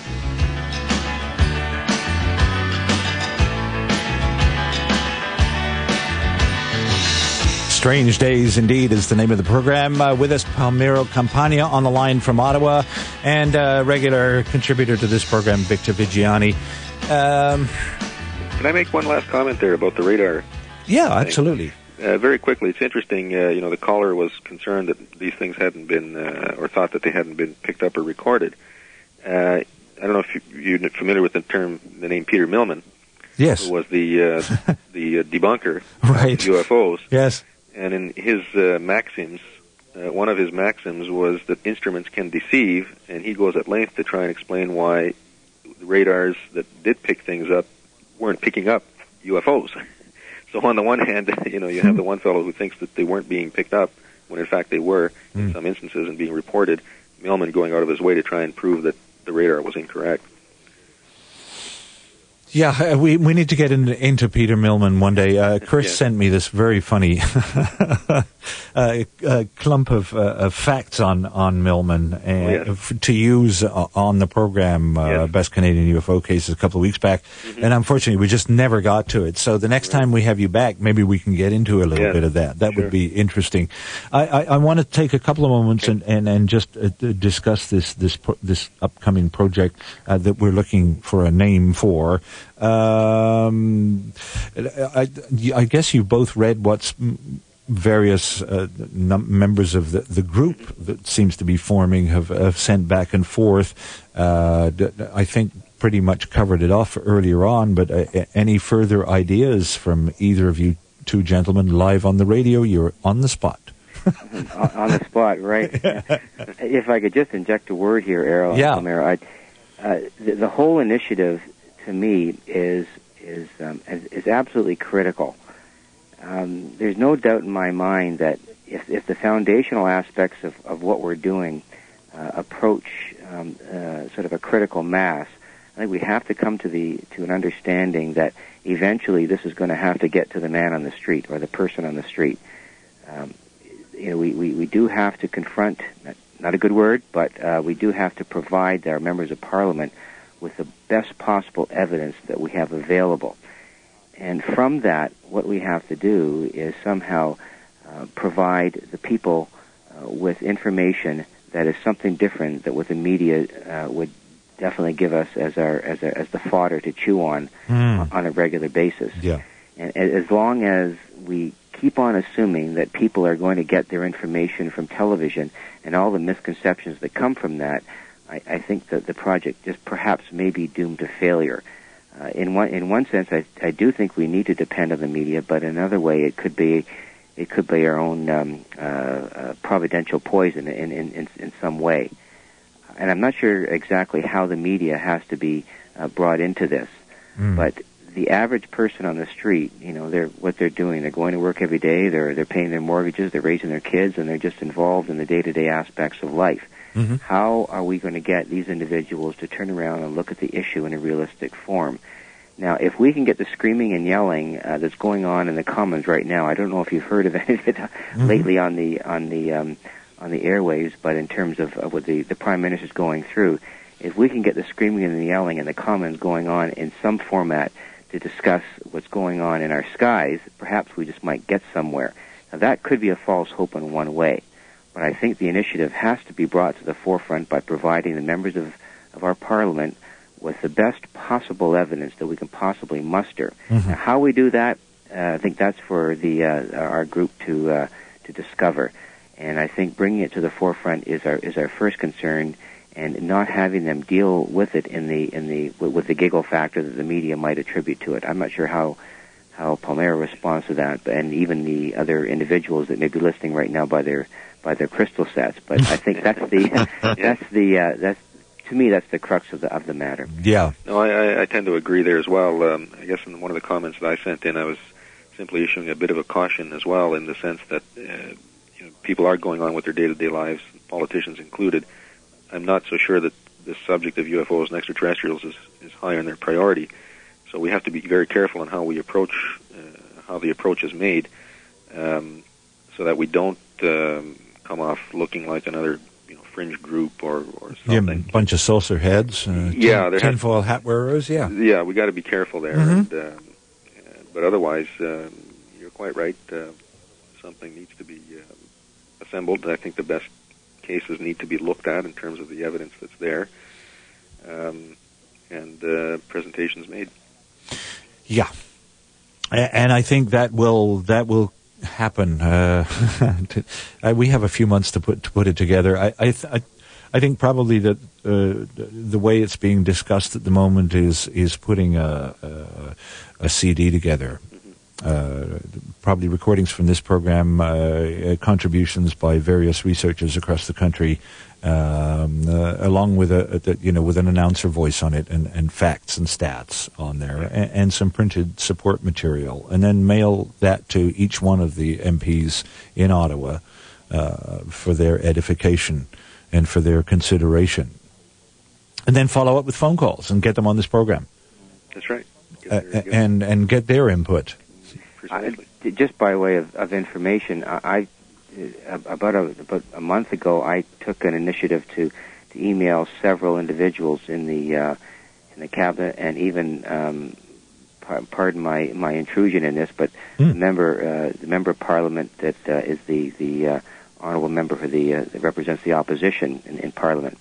Strange Days, indeed, is the name of the program. Uh, with us, Palmiro Campagna on the line from Ottawa, and uh, regular contributor to this program, Victor Vigiani. Um, Can I make one last comment there about the radar? Yeah, thing? absolutely. Uh, very quickly, it's interesting, uh, you know, the caller was concerned that these things hadn't been, uh, or thought that they hadn't been picked up or recorded. Uh, I don't know if you, you're familiar with the term, the name Peter Millman. Yes. Who was the, uh, the uh, debunker right. of U F Os. Yes. And in his uh, maxims, uh, one of his maxims was that instruments can deceive, and he goes at length to try and explain why the radars that did pick things up weren't picking up U F Os. So on the one hand, you know, you have the one fellow who thinks that they weren't being picked up, when in fact they were, in mm. some instances, and being reported. Millman going out of his way to try and prove that the radar was incorrect. Yeah, we we need to get into, into Peter Millman one day. Uh, Chris Yeah. sent me this very funny uh, uh, clump of, uh, of facts on on Millman uh, Oh, yes. f- to use uh, on the program uh, Best Canadian U F O Cases a couple of weeks back, Mm-hmm. and unfortunately we just never got to it. So the next time we have you back, maybe we can get into a little Yeah. bit of that. That Sure. would be interesting. I, I, I want to take a couple of moments and, and, and just uh, d- discuss this this pro- this upcoming project uh, that we're looking for a name for. Um, I, I guess you both read what's various uh, num- members of the, the group that seems to be forming have, have sent back and forth. Uh, d- I think pretty much covered it off earlier on, but uh, any further ideas from either of you two gentlemen live on the radio? You're on the spot. on, on the spot, right? If I could just inject a word here, Errol. Yeah. Palmero, I, uh, the, the whole initiative, to me, is is um, is, is absolutely critical. Um, there's no doubt in my mind that if, if the foundational aspects of, of what we're doing uh, approach um, uh, sort of a critical mass, I think we have to come to the to an understanding that eventually this is going to have to get to the man on the street or the person on the street. Um, you know, we, we, we do have to confront, not, not a good word, but uh, we do have to provide our members of Parliament with the best possible evidence that we have available. And from that, what we have to do is somehow uh, provide the people uh, with information that is something different that what the media uh, would definitely give us as our as, our, as the fodder to chew on Mm. on a regular basis. Yeah. And as long as we keep on assuming that people are going to get their information from television and all the misconceptions that come from that, I, I think that the project just perhaps may be doomed to failure. Uh, in one in one sense, I, I do think we need to depend on the media, but in another way, it could be it could be our own um, uh, uh, providential poison in, in, in, in some way. And I'm not sure exactly how the media has to be uh, brought into this, Mm. but the average person on the street, you know, they're what they're doing. They're going to work every day. They're they're paying their mortgages. They're raising their kids, and they're just involved in the day-to-day aspects of life. Mm-hmm. How are we going to get these individuals to turn around and look at the issue in a realistic form? Now, if we can get the screaming and yelling uh, that's going on in the Commons right now, I don't know if you've heard of any of it Mm-hmm. lately on the on the um, on the airwaves, but in terms of, of what the the Prime Minister's going through, if we can get the screaming and the yelling in the Commons going on in some format to discuss what's going on in our skies, perhaps we just might get somewhere. Now, that could be a false hope in one way, but I think the initiative has to be brought to the forefront by providing the members of, of our Parliament with the best possible evidence that we can possibly muster. Mm-hmm. Now, how we do that, uh, I think that's for the uh, our group to uh, to discover. And I think bringing it to the forefront is our is our first concern, and not having them deal with it in the in the with the giggle factor that the media might attribute to it. I'm not sure how how Palmero responds to that, and even the other individuals that may be listening right now by their by their crystal sets. But I think that's the that's the uh, that's to me that's the crux of the of the matter. Yeah. No, I, I, I tend to agree there as well. Um, I guess in one of the comments that I sent in, I was simply issuing a bit of a caution as well, in the sense that uh, you know, people are going on with their day-to-day lives, politicians included. I'm not so sure that the subject of U F Os and extraterrestrials is, is high on their priority. So we have to be very careful on how we approach, uh, how the approach is made, um, so that we don't um, come off looking like another, you know, fringe group or, or something. Yeah, bunch of saucer heads. Uh, Yeah, tin, there has- tinfoil hat wearers. Yeah. Yeah, we got to be careful there. Mhm. And, um, uh, but otherwise, um, you're quite right. Uh, something needs to be uh, assembled. And I think the best cases need to be looked at in terms of the evidence that's there, um, and uh, presentations made. Yeah, A- and I think that will that will happen. Uh, to, uh, we have a few months to put to put it together. I I, th- I, I think probably that uh, the way it's being discussed at the moment is is putting a a, a C D together. Uh, probably recordings from this program, uh, contributions by various researchers across the country, um, uh, along with a, a you know with an announcer voice on it, and, and facts and stats on there, and, and some printed support material, and then mail that to each one of the M Ps in Ottawa uh, for their edification and for their consideration, and then follow up with phone calls and get them on this program. That's right. uh, and and get their input. I, just by way of, of information, I, I about a about a month ago I took an initiative to, to email several individuals in the uh, in the cabinet, and even um, pardon my, my intrusion in this, but mm. the member uh, the member of Parliament that uh, is the the uh, honourable member for the uh, that represents the opposition in, in Parliament,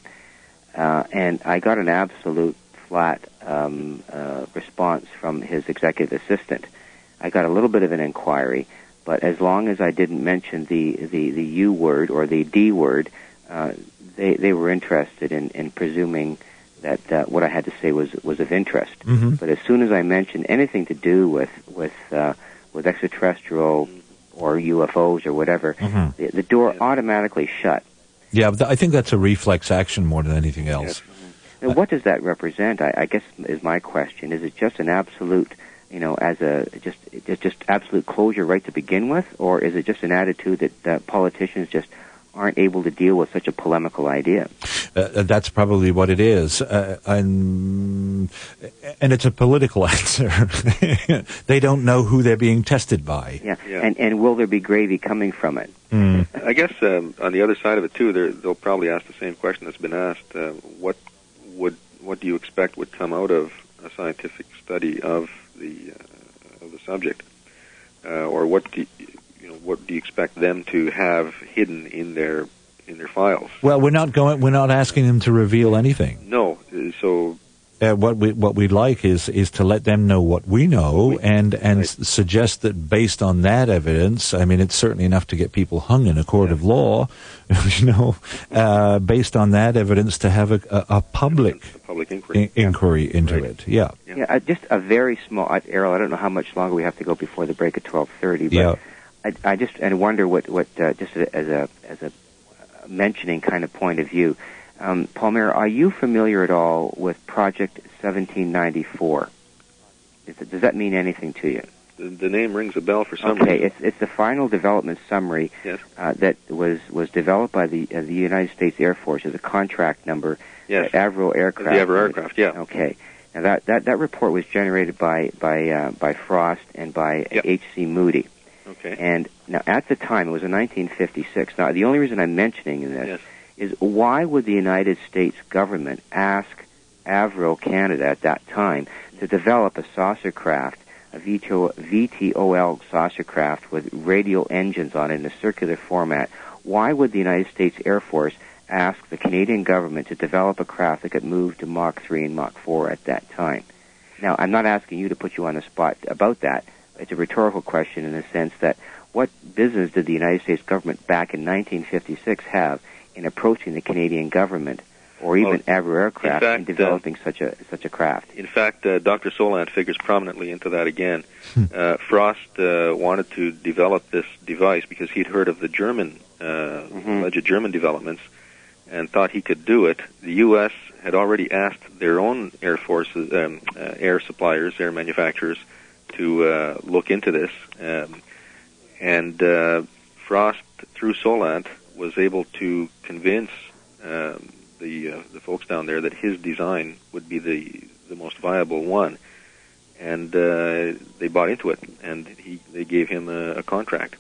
uh, and I got an absolute flat um, uh, response from his executive assistant. I got a little bit of an inquiry, but as long as I didn't mention the the, the U word or the D word, uh, they they were interested in, in presuming that uh, what I had to say was was of interest. Mm-hmm. But as soon as I mentioned anything to do with with uh, with extraterrestrial or U F Os or whatever, mm-hmm. the, the door automatically shut. Yeah, I think that's a reflex action more than anything else. Yes. Now, what does that represent? I, I guess is my question. Is it just an absolute, you know, as a just just just absolute closure right to begin with, or is it just an attitude that uh, politicians just aren't able to deal with such a polemical idea? Uh, that's probably what it is. Uh, and, and it's a political answer. They don't know who they're being tested by. Yeah, yeah. And, and will there be gravy coming from it? Mm. I guess um, on the other side of it, too, they'll probably ask the same question that's been asked. Uh, what would what do you expect would come out of a scientific study of the, uh, of the subject? Uh, or what do you, You know, what do you expect them to have hidden in their in their files? Well, we're not going. We're not asking them to reveal anything. No. So uh, what we what we'd like is is to let them know what we know, we, and and right. s- suggest that based on that evidence, I mean, it's certainly enough to get people hung in a court yeah. of law. You know, uh, based on that evidence, to have a, a, a public a public inquiry, in, inquiry into right. it. Yeah. Yeah. yeah uh, just a very small. Uh, Errol, I don't know how much longer we have to go before the break at twelve thirty. But yeah. I, I just and wonder what what uh, just as a as a mentioning kind of point of view, um, Palmer, are you familiar at all with Project seventeen ninety-four? Is it, does that mean anything to you? The, the name rings a bell for some okay, reason. it's it's the final development summary yes. uh, that was was developed by the uh, the United States Air Force as a contract number. Yes. Uh, Avro Aircraft. The Avro Aircraft. Yeah. Okay. Now that that, that report was generated by by uh, by Frost and by yep. H C Moody. Okay. And now, at the time, it was in nineteen fifty-six. Now, the only reason I'm mentioning this yes. is why would the United States government ask Avro Canada at that time to develop a saucer craft, a V T O L saucer craft with radial engines on it in a circular format? Why would the United States Air Force ask the Canadian government to develop a craft that could move to Mach three and Mach four at that time? Now, I'm not asking you to put you on the spot about that. It's a rhetorical question in the sense that what business did the United States government back in nineteen fifty-six have in approaching the Canadian government or even well, Avro Aircraft in, fact, in developing uh, such a such a craft? In fact, uh, Doctor Solant figures prominently into that again. uh, Frost uh, wanted to develop this device because he'd heard of the German, uh, mm-hmm. alleged German developments, and thought he could do it. The U S had already asked their own air forces, um, uh, air suppliers, air manufacturers, to uh, look into this, um, and uh, Frost, through Solant, was able to convince um, the uh, the folks down there that his design would be the the most viable one, and uh, they bought into it, and he they gave him a, a contract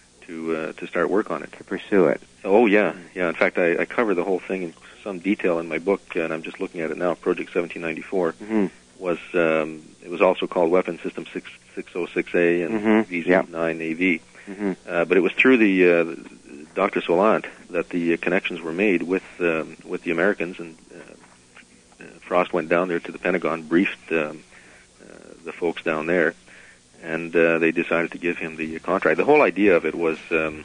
to uh, to start work on it, to pursue it. Oh yeah, yeah. In fact, I, I cover the whole thing in some detail in my book, and I'm just looking at it now. Project seventeen ninety-four. Mm-hmm. was um, it was also called Weapon System six oh six A and mm-hmm. V Z nine A V. Mm-hmm. Uh, but it was through the uh, Doctor Solant that the uh, connections were made with um, with the Americans, and uh, Frost went down there to the Pentagon, briefed um, uh, the folks down there, and uh, they decided to give him the contract. The whole idea of it was um,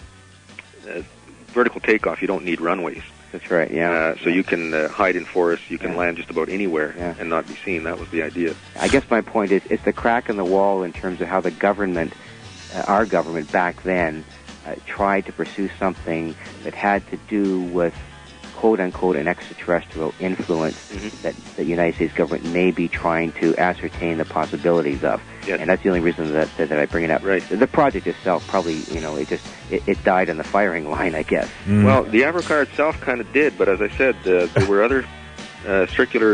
uh, vertical takeoff. You don't need runways. That's right, yeah. Uh, so yeah. you can uh, hide in forests, you can yeah. land just about anywhere yeah. and not be seen. That was the idea. I guess my point is it's the crack in the wall in terms of how the government, uh, our government back then, uh, tried to pursue something that had to do with quote-unquote an extraterrestrial influence mm-hmm. that the United States government may be trying to ascertain the possibilities of. Yes. And that's the only reason that, that, that I bring it up. Right. The project itself probably, you know, it just, it, it died on the firing line, I guess. Mm. Well, the Avrocar itself kind of did, but as I said, uh, there were other uh, circular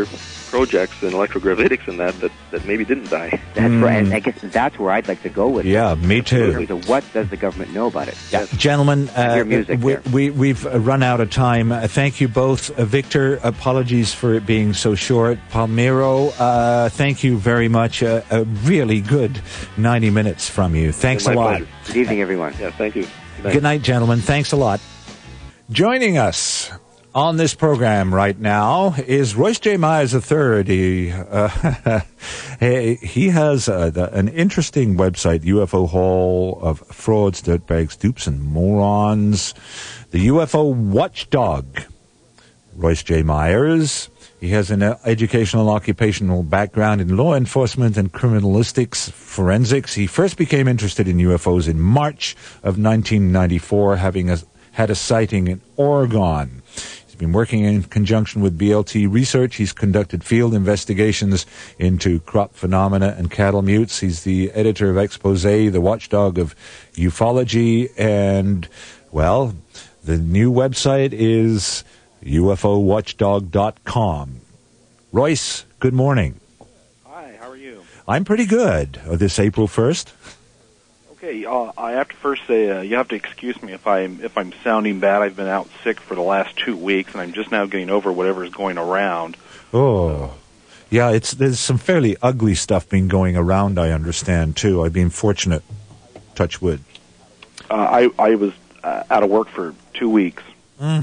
projects and electrogravitics and that that, that maybe didn't die. That's mm. right. And I guess that's where I'd like to go with yeah, it. Yeah, me too. So what does the government know about it? Yeah. Gentlemen, uh, we, we, we've run out of time. Uh, thank you both. Uh, Victor, apologies for it being so short. Palmiro, uh, thank you very much. Uh, a really good ninety minutes from you. Thanks a lot. Pleasure. Good evening, everyone. Yeah, thank you. Good night. Good night, gentlemen. Thanks a lot. Joining us on this program right now is Royce J. Myers the third. He, uh, he has uh, the, an interesting website, U F O Hall of Frauds, Dirtbags, Dupes, and Morons. The U F O Watchdog. Royce J. Myers. He has an educational and occupational background in law enforcement and criminalistics forensics. He first became interested in U F Os in March of nineteen ninety-four, having a, had a sighting in Oregon. He's been working in conjunction with B L T Research. He's conducted field investigations into crop phenomena and cattle mutes. He's the editor of Expose, the watchdog of ufology, and, well, the new website is U F O watchdog dot com. Royce, good morning. Hi, how are you? I'm pretty good. Uh, this April first. Okay, uh, I have to first say uh, you have to excuse me if I'm if I'm sounding bad. I've been out sick for the last two weeks, and I'm just now getting over whatever's going around. Oh, yeah. It's there's some fairly ugly stuff been going around. I understand too. I've been fortunate. Touch wood. Uh, I I was uh, out of work for two weeks. Mm.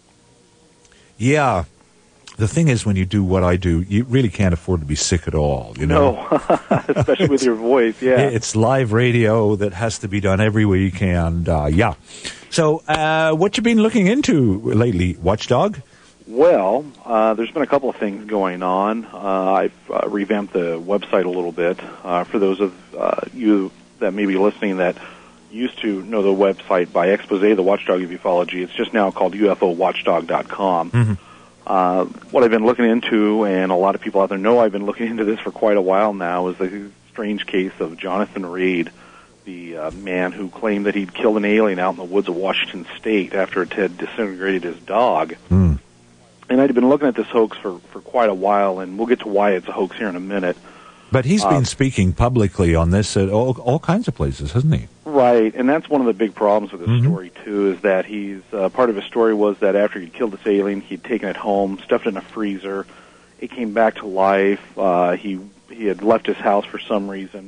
Yeah. The thing is, when you do what I do, you really can't afford to be sick at all, you know? No, especially with your voice, yeah. It's live radio that has to be done every week, and, uh, yeah. So, uh, what you been looking into lately, Watchdog? Well, uh, there's been a couple of things going on. Uh, I've uh, revamped the website a little bit. Uh, for those of uh, you that may be listening that used to know the website by Expose, the Watchdog of Ufology, it's just now called U F O watchdog dot com. Mm-hmm. Uh, what I've been looking into, and a lot of people out there know I've been looking into this for quite a while now, is the strange case of Jonathan Reed, the uh, man who claimed that he'd killed an alien out in the woods of Washington State after it had disintegrated his dog. Mm. And I'd been looking at this hoax for, for quite a while, and we'll get to why it's a hoax here in a minute. But he's uh, been speaking publicly on this at all, all kinds of places, hasn't he? Right, and that's one of the big problems with this mm-hmm. story, too, is that he's, uh, part of his story was that after he'd killed this alien, he'd taken it home, stuffed it in a freezer, it came back to life, uh, he he had left his house for some reason,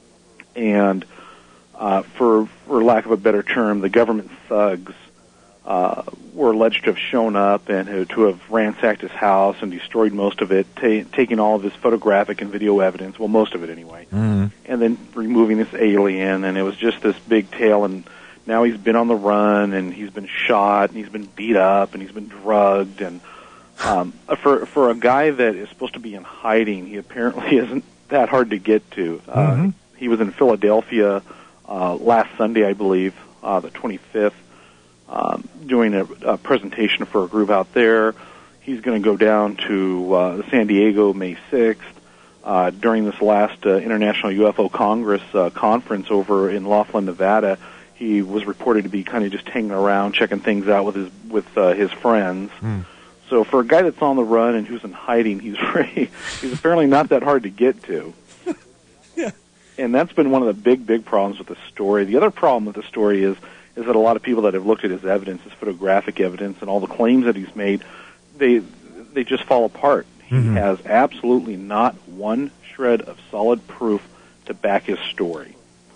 and uh, for, for lack of a better term, the government thugs uh, were alleged to have shown up and to have ransacked his house and destroyed most of it, ta- taking all of his photographic and video evidence, well, most of it anyway, mm-hmm. and then removing this alien, and it was just this big tale, and now he's been on the run, and he's been shot, and he's been beat up, and he's been drugged, and um, for for a guy that is supposed to be in hiding, he apparently isn't that hard to get to. Uh, mm-hmm. He was in Philadelphia uh, last Sunday, I believe, uh, the twenty-fifth, Um, doing a, a presentation for a group out there. He's going to go down to uh, San Diego May sixth uh, during this last uh, International U F O Congress uh, conference over in Laughlin, Nevada. He was reported to be kind of just hanging around, checking things out with his with uh, his friends. Mm. So for a guy that's on the run and who's in hiding, he's very, he's apparently not that hard to get to. Yeah. And that's been one of the big, big problems with the story. The other problem with the story is is that a lot of people that have looked at his evidence, his photographic evidence, and all the claims that he's made, they they just fall apart. Mm-hmm. He has absolutely not one shred of solid proof to back his story.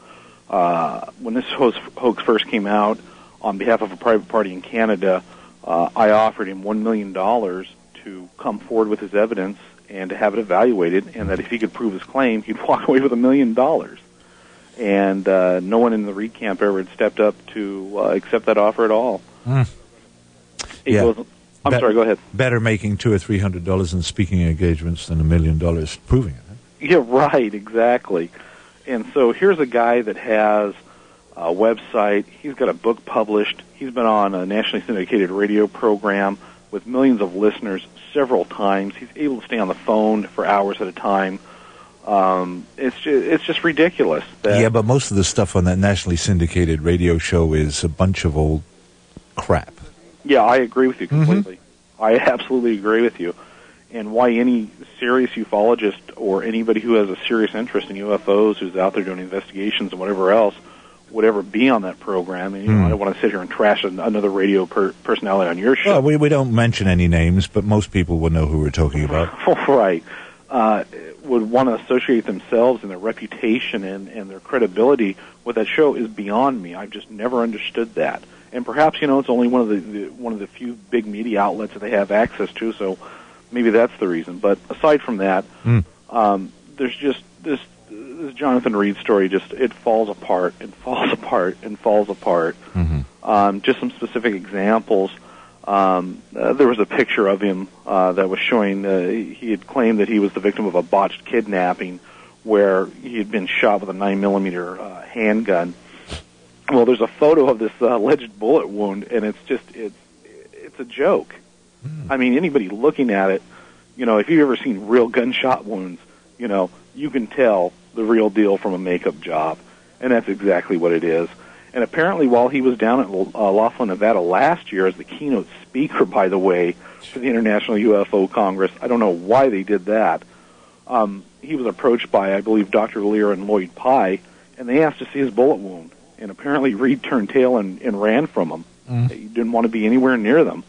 Uh, when this hoax first came out, on behalf of a private party in Canada, uh, I offered him one million dollars to come forward with his evidence and to have it evaluated, and that if he could prove his claim, he'd walk away with a million dollars. And uh, no one in the Reed camp ever had stepped up to uh, accept that offer at all. Mm. It Yeah. goes, I'm Be- sorry, go ahead. Better making two or three hundred dollars in speaking engagements than a million dollars proving it. Huh? Yeah, right, exactly. And so here's a guy that has a website. He's got a book published. He's been on a nationally syndicated radio program with millions of listeners several times. He's able to stay on the phone for hours at a time. Um, it's just, it's just ridiculous. That Yeah, but most of the stuff on that nationally syndicated radio show is a bunch of old crap. Yeah, I agree with you completely. Mm-hmm. I absolutely agree with you. and why any serious ufologist or anybody who has a serious interest in U F Os who's out there doing investigations and whatever else would ever be on that program. And, you know, Hmm. I don't want to sit here and trash an, another radio per- personality on your show. Well, we, we don't mention any names, but most people would know who we're talking about. Right. Uh, would want to associate themselves and their reputation and, and their credibility with that show is beyond me. I've just never understood that. And perhaps, you know, it's only one of the, the one of the few big media outlets that they have access to, so maybe that's the reason. But aside from that, Mm. um, there's just this this Jonathan Reed story. Just it falls apart and falls apart and falls apart. Mm-hmm. Um, just some specific examples. Um, uh, there was a picture of him uh, that was showing uh, he had claimed that he was the victim of a botched kidnapping, where he had been shot with a nine millimeter uh, handgun. Well, there's a photo of this uh, alleged bullet wound, and it's just it's it's a joke. I mean, anybody looking at it, you know, if you've ever seen real gunshot wounds, you know, you can tell the real deal from a makeup job, and that's exactly what it is. And apparently, while he was down at uh, Laughlin, Nevada last year as the keynote speaker, by the way, for the International U F O Congress, I don't know why they did that. Um, he was approached by, I believe, Doctor Lear and Lloyd Pye, and they asked to see his bullet wound. And apparently, Reed turned tail and, and ran from them. Mm. He didn't want to be anywhere near them.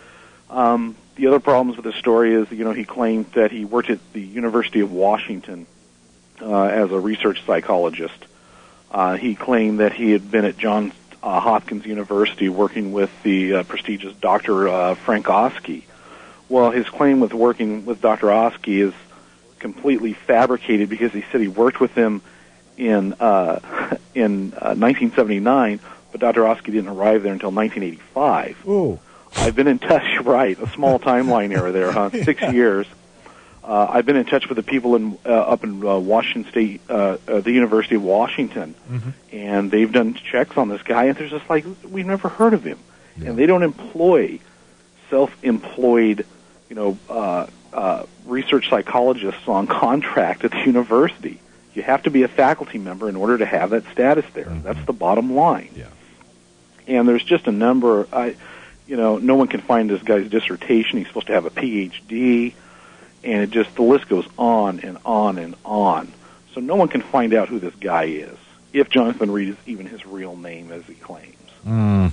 Um, the other problems with this story is, you know, he claimed that he worked at the University of Washington uh, as a research psychologist. Uh, he claimed that he had been at Johns uh, Hopkins University working with the uh, prestigious Doctor Uh, Frank Oski. Well, his claim with working with Doctor Oski is completely fabricated because he said he worked with him in uh, in uh, nineteen seventy-nine, but Doctor Oski didn't arrive there until nineteen eighty-five. Ooh. I've been in touch, right, a small timeline error there, huh? Six years. Uh, I've been in touch with the people in uh, up in uh, Washington State, uh, uh, the University of Washington, Mm-hmm. and they've done checks on this guy, and they're just like, we've never heard of him. And they don't employ self-employed, you know, uh, uh, research psychologists on contract at the university. You have to be a faculty member in order to have that status there. Mm-hmm. That's the bottom line. Yeah. And there's just a number, I, you know, no one can find this guy's dissertation. He's supposed to have a P H D. And it just, the list goes on and on and on. So no one can find out who this guy is, if Jonathan Reed is even his real name, as he claims. Mm.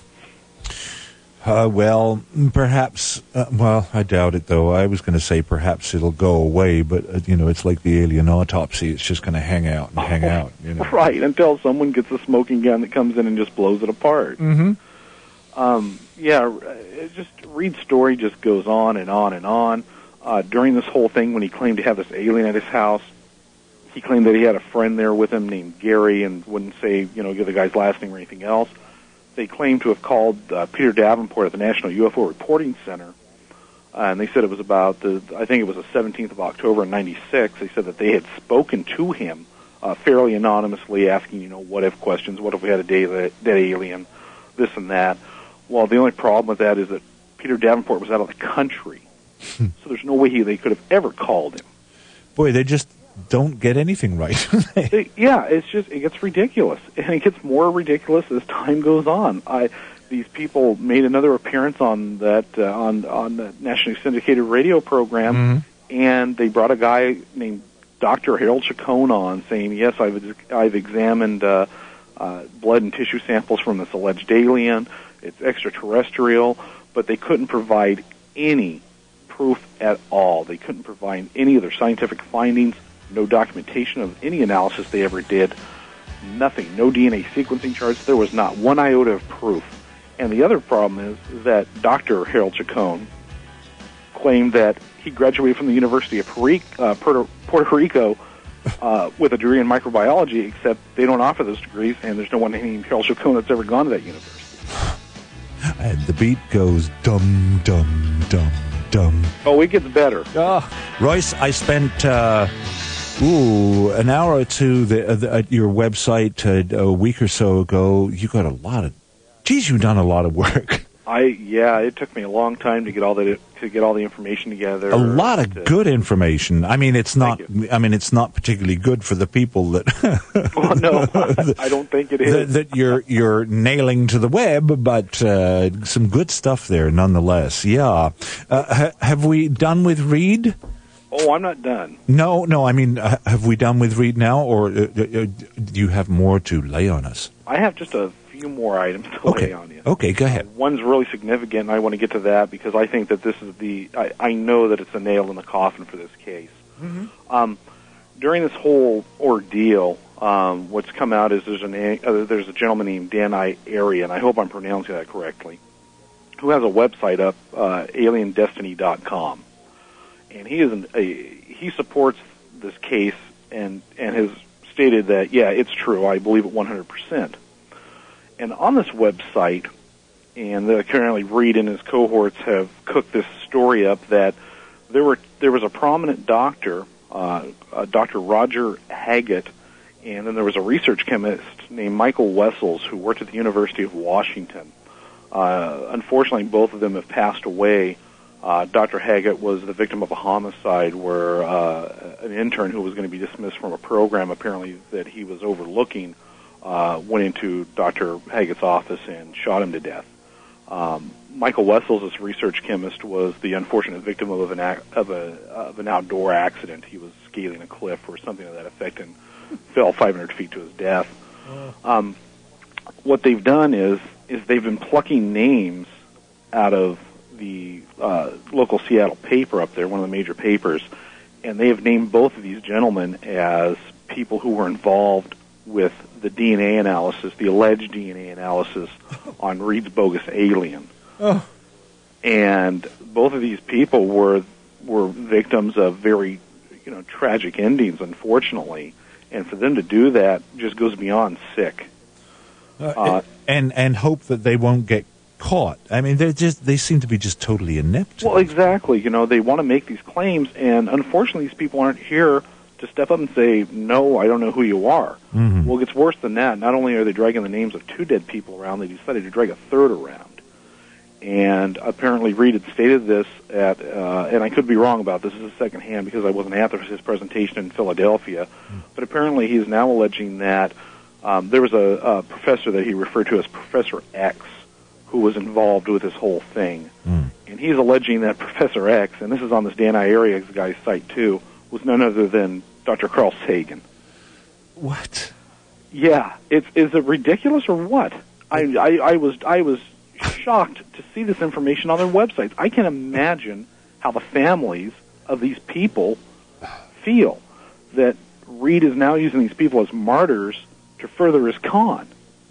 Uh, well, perhaps, uh, well, I doubt it, though. I was going to say perhaps it'll go away, but, uh, you know, it's like the alien autopsy. It's just going to hang out and hang out, you know. Right, until someone gets a smoking gun that comes in and just blows it apart. Mm-hmm. Um, yeah, it just, Reed's story just goes on and on and on. Uh, during this whole thing, when he claimed to have this alien at his house, he claimed that he had a friend there with him named Gary and wouldn't say, you know, give the guy's last name or anything else. They claimed to have called uh, Peter Davenport at the National U F O Reporting Center, uh, and they said it was about the, I think it was the seventeenth of October in ninety-six. They said that they had spoken to him uh, fairly anonymously, asking, you know, what if questions, what if we had a dead, dead alien, this and that. Well, the only problem with that is that Peter Davenport was out of the country. So there's no way he, they could have ever called him. Boy, they just don't get anything right. It, yeah, it's just, it gets ridiculous. And it gets more ridiculous as time goes on. I, these people made another appearance on that, uh, on, on the nationally syndicated radio program, Mm-hmm. and they brought a guy named Doctor Harold Chacon on saying, yes, I've, I've examined, uh, uh, blood and tissue samples from this alleged alien. It's extraterrestrial, but they couldn't provide any proof at all. They couldn't provide any of their scientific findings, no documentation of any analysis they ever did, nothing, no D N A sequencing charts. There was not one iota of proof. And the other problem is, is that Doctor Harold Chacon claimed that he graduated from the University of uh, Puerto, Puerto Rico uh, with a degree in microbiology, except they don't offer those degrees, and there's no one named Harold Chacon that's ever gone to that university. And the beat goes dum, dum, dum, dum. Oh, it gets better. Oh. Royce, I spent, uh, ooh, an hour or two the, uh, the, at your website uh, a week or so ago. You got a lot of, geez, you've done a lot of work. I yeah, it took me a long time to get all that to get all the information together. A lot of to, good information. I mean, it's not. I mean, it's not particularly good for the people that. Well, no, I don't think it is. That, that you're you're nailing to the web, but uh, some good stuff there nonetheless. Yeah. Uh, ha- have we done with Reed? Oh, I'm not done. No, no. I mean, uh, have we done with Reed now, or uh, uh, do you have more to lay on us? I have just a few more items to okay. lay on you. Okay, go ahead. Uh, one's really significant, and I want to get to that because I think that this is the. I, I know that it's a nail in the coffin for this case. Mm-hmm. Um, during this whole ordeal, um, what's come out is there's an uh, there's a gentleman named Dan Ariely, and I hope I'm pronouncing that correctly, who has a website up, uh, alien destiny dot com. And he is an, a, he supports this case and and has stated that, yeah, it's true. I believe it one hundred percent. And on this website, and uh, currently Reed and his cohorts have cooked this story up that there were there was a prominent doctor, uh, uh, Doctor Roger Haggett, and then there was a research chemist named Michael Wessels who worked at the University of Washington. Uh, unfortunately, both of them have passed away. Uh, Doctor Haggett was the victim of a homicide where uh, an intern who was going to be dismissed from a program, apparently that he was overlooking, uh, went into Doctor Haggett's office and shot him to death. Um, Michael Wessels, this research chemist, was the unfortunate victim of an ac- of a of an outdoor accident. He was scaling a cliff or something to that effect and fell five hundred feet to his death. Um, what they've done is is they've been plucking names out of the uh, local Seattle paper up there, one of the major papers, and they have named both of these gentlemen as people who were involved with the D N A analysis, the alleged D N A analysis on Reed's bogus alien. Oh. And both of these people were were victims of very, you know, tragic endings, unfortunately. And for them to do that just goes beyond sick. Uh, uh, and and hope that they won't get caught. I mean, they're just they seem to be just totally inept. Well, exactly. You know, they want to make these claims, and unfortunately, these people aren't here to step up and say, "No, I don't know who you are." Mm-hmm. Well, it gets worse than that. Not only are they dragging the names of two dead people around, they decided to drag a third around. And apparently, Reed had stated this at, uh, and I could be wrong about this. This is secondhand because I wasn't at his presentation in Philadelphia. Mm. But apparently, he is now alleging that um, there was a, a professor that he referred to as Professor X, who was involved with this whole thing. Mm. And he's alleging that Professor X, and this is on this Dan Ariely guy's site too, was none other than Doctor Carl Sagan. What? Yeah, it's is it ridiculous or what? I, I, I was I was shocked to see this information on their websites. I can imagine how the families of these people feel that Reed is now using these people as martyrs to further his con.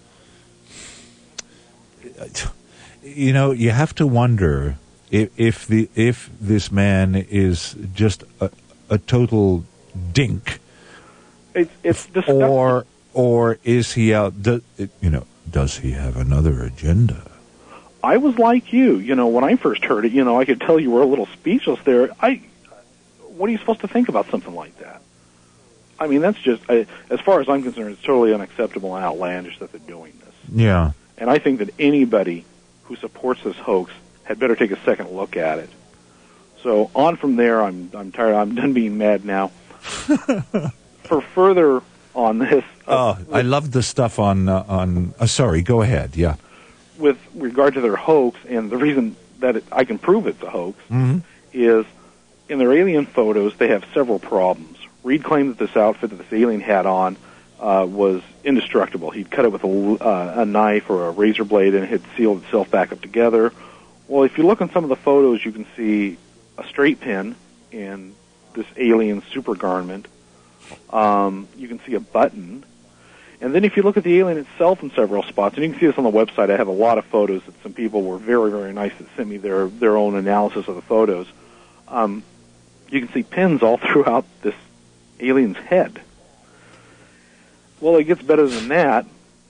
You know, you have to wonder if, if the if this man is just a, a total dink, it's it's disgusting. or or is he out? Do, you know, does he have another agenda? I was like you. You know, when I first heard it, you know, I could tell you were a little speechless there. I, what are you supposed to think about something like that? I mean, that's just, I, as far as I'm concerned, it's totally unacceptable and outlandish that they're doing this. Yeah. And I think that anybody who supports this hoax had better take a second look at it. So on from there, I'm I'm tired. I'm done being mad now. For further on this, uh, oh, I love the stuff on uh, on. Uh, sorry, go ahead. Yeah. With regard to their hoax, and the reason that it, I can prove it's a hoax mm-hmm. is in their alien photos they have several problems. Reed claimed that this outfit that this alien had on uh, was indestructible. He'd cut it with a, uh, a knife or a razor blade, and it had sealed itself back up together. Well, if you look on some of the photos, you can see a straight pin in this alien super garment. Um, you can see a button. And then if you look at the alien itself in several spots, and you can see this on the website, I have a lot of photos that some people were very, very nice that sent me their, their own analysis of the photos. Um, you can see pins all throughout this alien's head. Well, it gets better than that.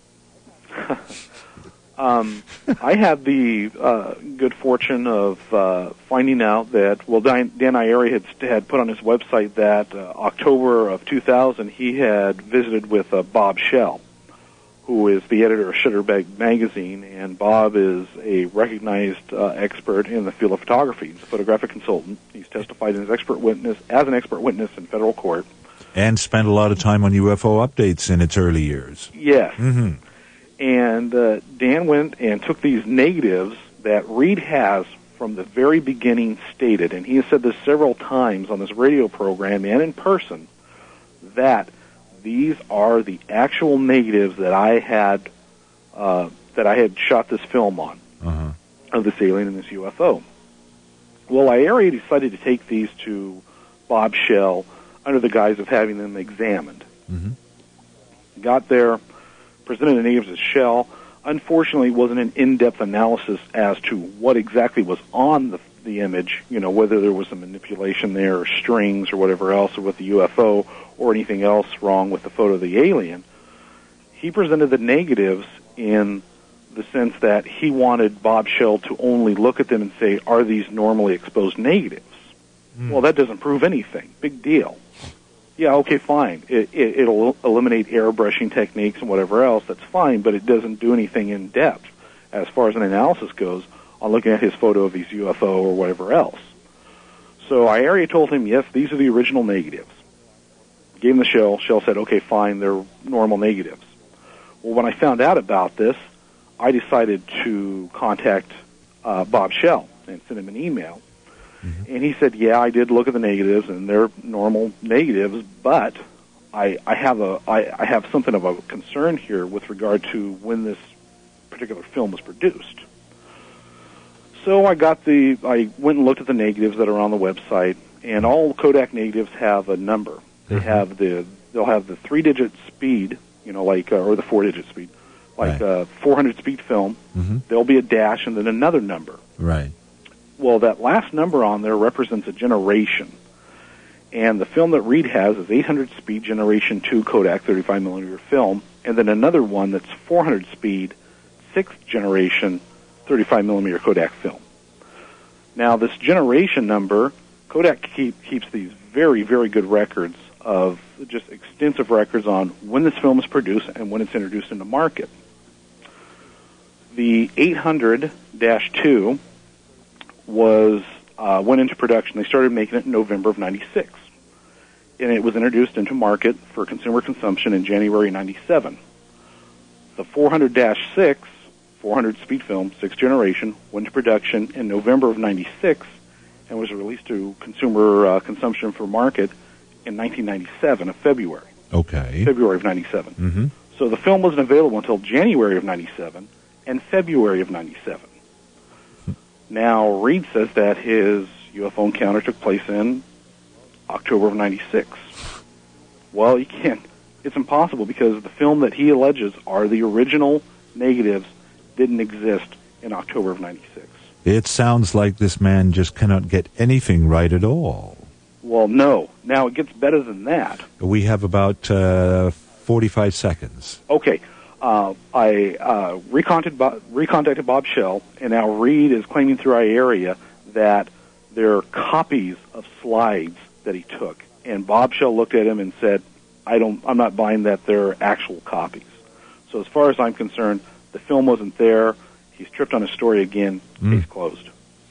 um, I had the uh, good fortune of uh, finding out that, well, Dan, Dan Ariely had, had put on his website that uh, October of two thousand he had visited with uh, Bob Shell. who is the editor of Shutterbug Magazine, and Bob is a recognized uh, expert in the field of photography. He's a photographic consultant. He's testified as, expert witness, as an expert witness in federal court. And spent a lot of time on U F O updates in its early years. Yes. Mm-hmm. And uh, Dan went and took these negatives that Reed has from the very beginning stated, and he has said this several times on this radio program and in person, that these are the actual negatives that I had uh, that I had shot this film on uh-huh. of this alien and this U F O. Well, I already decided to take these to Bob Shell under the guise of having them examined. Mm-hmm. Got there, presented the negatives to Shell. Unfortunately, it wasn't an in-depth analysis as to what exactly was on the, the image, you know, whether there was some manipulation there or strings or whatever else or with the U F O or anything else wrong with the photo of the alien. He presented the negatives in the sense that he wanted Bob Shell to only look at them and say, are these normally exposed negatives? Mm. Well, that doesn't prove anything. Big deal. Yeah, okay, fine. It, it, it'll eliminate airbrushing techniques and whatever else. That's fine, but it doesn't do anything in depth as far as an analysis goes on looking at his photo of his U F O or whatever else. So I already told him, yes, these are the original negatives. Gave him the Shell. Shell said, okay, fine, they're normal negatives. Well, when I found out about this, I decided to contact uh, Bob Shell and send him an email. Mm-hmm. And he said, yeah, I did look at the negatives, and they're normal negatives, but I, I have a I, I have something of a concern here with regard to when this particular film was produced. So I got the I went and looked at the negatives that are on the website, and all Kodak negatives have a number. They mm-hmm. have the they'll have the three-digit speed, you know, like uh, or the four-digit speed, like right. uh, four hundred speed film. Mm-hmm. There'll be a dash and then another number. Right. Well, that last number on there represents a generation. And the film that Reed has is eight hundred speed generation two Kodak thirty-five millimeter film, and then another one that's four hundred speed sixth generation thirty-five millimeter Kodak film. Now, this generation number, Kodak keep, keeps these very, very good records of just extensive records on when this film is produced and when it's introduced into market. The eight hundred dash two was uh, went into production. They started making it in November of ninety-six, and it was introduced into market for consumer consumption in January ninety-seven. The four hundred dash six, four hundred speed film, sixth generation, went into production in November of ninety-six and was released to consumer uh, consumption for market in nineteen ninety-seven of February. Okay. February of ninety-seven. Mm-hmm. So the film wasn't available until January of ninety-seven and February of ninety-seven. Now, Reed says that his U F O encounter took place in October of ninety-six. Well, you can't. It's impossible because the film that he alleges are the original negatives didn't exist in October of ninety-six. It sounds like this man just cannot get anything right at all. Well, no. Now, it gets better than that. We have about uh, forty-five seconds. Okay. Uh, I uh, recontacted, Bob, recontacted Bob Shell, and now Reed is claiming through our area that there are copies of slides that he took. And Bob Shell looked at him and said, I don't, I'm not buying that they're actual copies. So as far as I'm concerned, the film wasn't there. He's tripped on his story again. Mm. Case closed.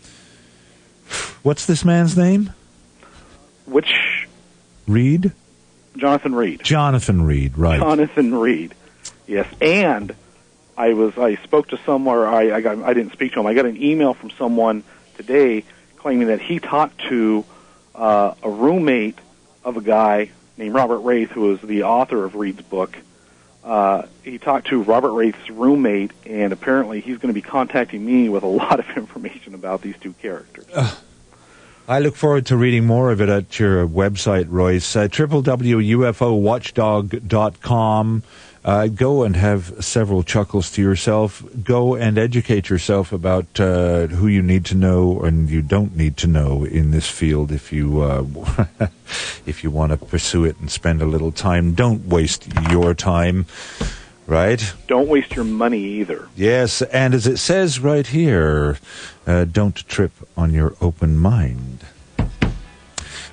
What's this man's name? Which? Reed? Jonathan Reed. Jonathan Reed, right. Jonathan Reed. Yes, and I was I spoke to someone, or I I, got, I didn't speak to him. I got an email from someone today claiming that he talked to uh, a roommate of a guy named Robert Wraith, who is the author of Reed's book. Uh, he talked to Robert Wraith's roommate, and apparently he's going to be contacting me with a lot of information about these two characters. Uh, I look forward to reading more of it at your website, Royce. Uh, w w w dot u f o watchdog dot com. Uh, go and have several chuckles to yourself. Go and educate yourself about uh, who you need to know and you don't need to know in this field if you uh, if you want to pursue it and spend a little time. Don't waste your time, right? Don't waste your money either. Yes, and as it says right here, uh, don't trip on your open mind.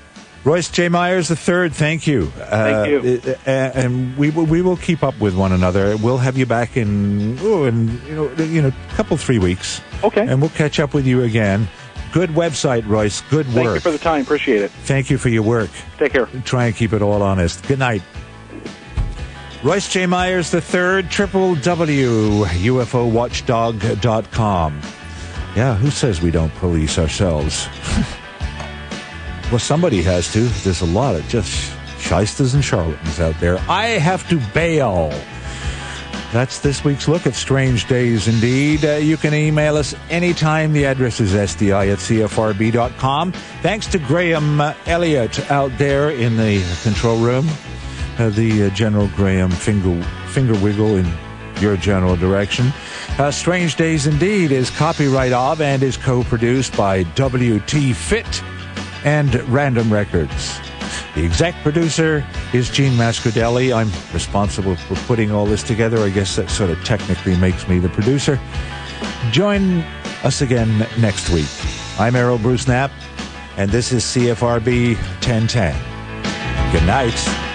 Royce J. Myers the third, thank you. Thank you. Uh, and we will, we will keep up with one another. We'll have you back in, oh, in you know, you know, a couple, three weeks. Okay. And we'll catch up with you again. Good website, Royce. Good work. Thank you for the time. Appreciate it. Thank you for your work. Take care. Try and keep it all honest. Good night. Royce J. Myers the third, triple W, U F O watchdog dot com. Yeah, who says we don't police ourselves? Well, somebody has to. There's a lot of just shysters and charlatans out there. I have to bail. That's this week's look at Strange Days Indeed. Uh, you can email us anytime. The address is S D I at C F R B dot com. Thanks to Graham uh, Elliott out there in the control room. Uh, the uh, General Graham finger, finger wiggle in your general direction. Uh, Strange Days Indeed is copyright of and is co-produced by W T Fit and Random Records. The exec producer is Gene Mascardelli. I'm responsible for putting all this together. I guess that sort of technically makes me the producer. Join us again next week. I'm Errol Bruce Knapp, and this is C F R B ten ten. Good night.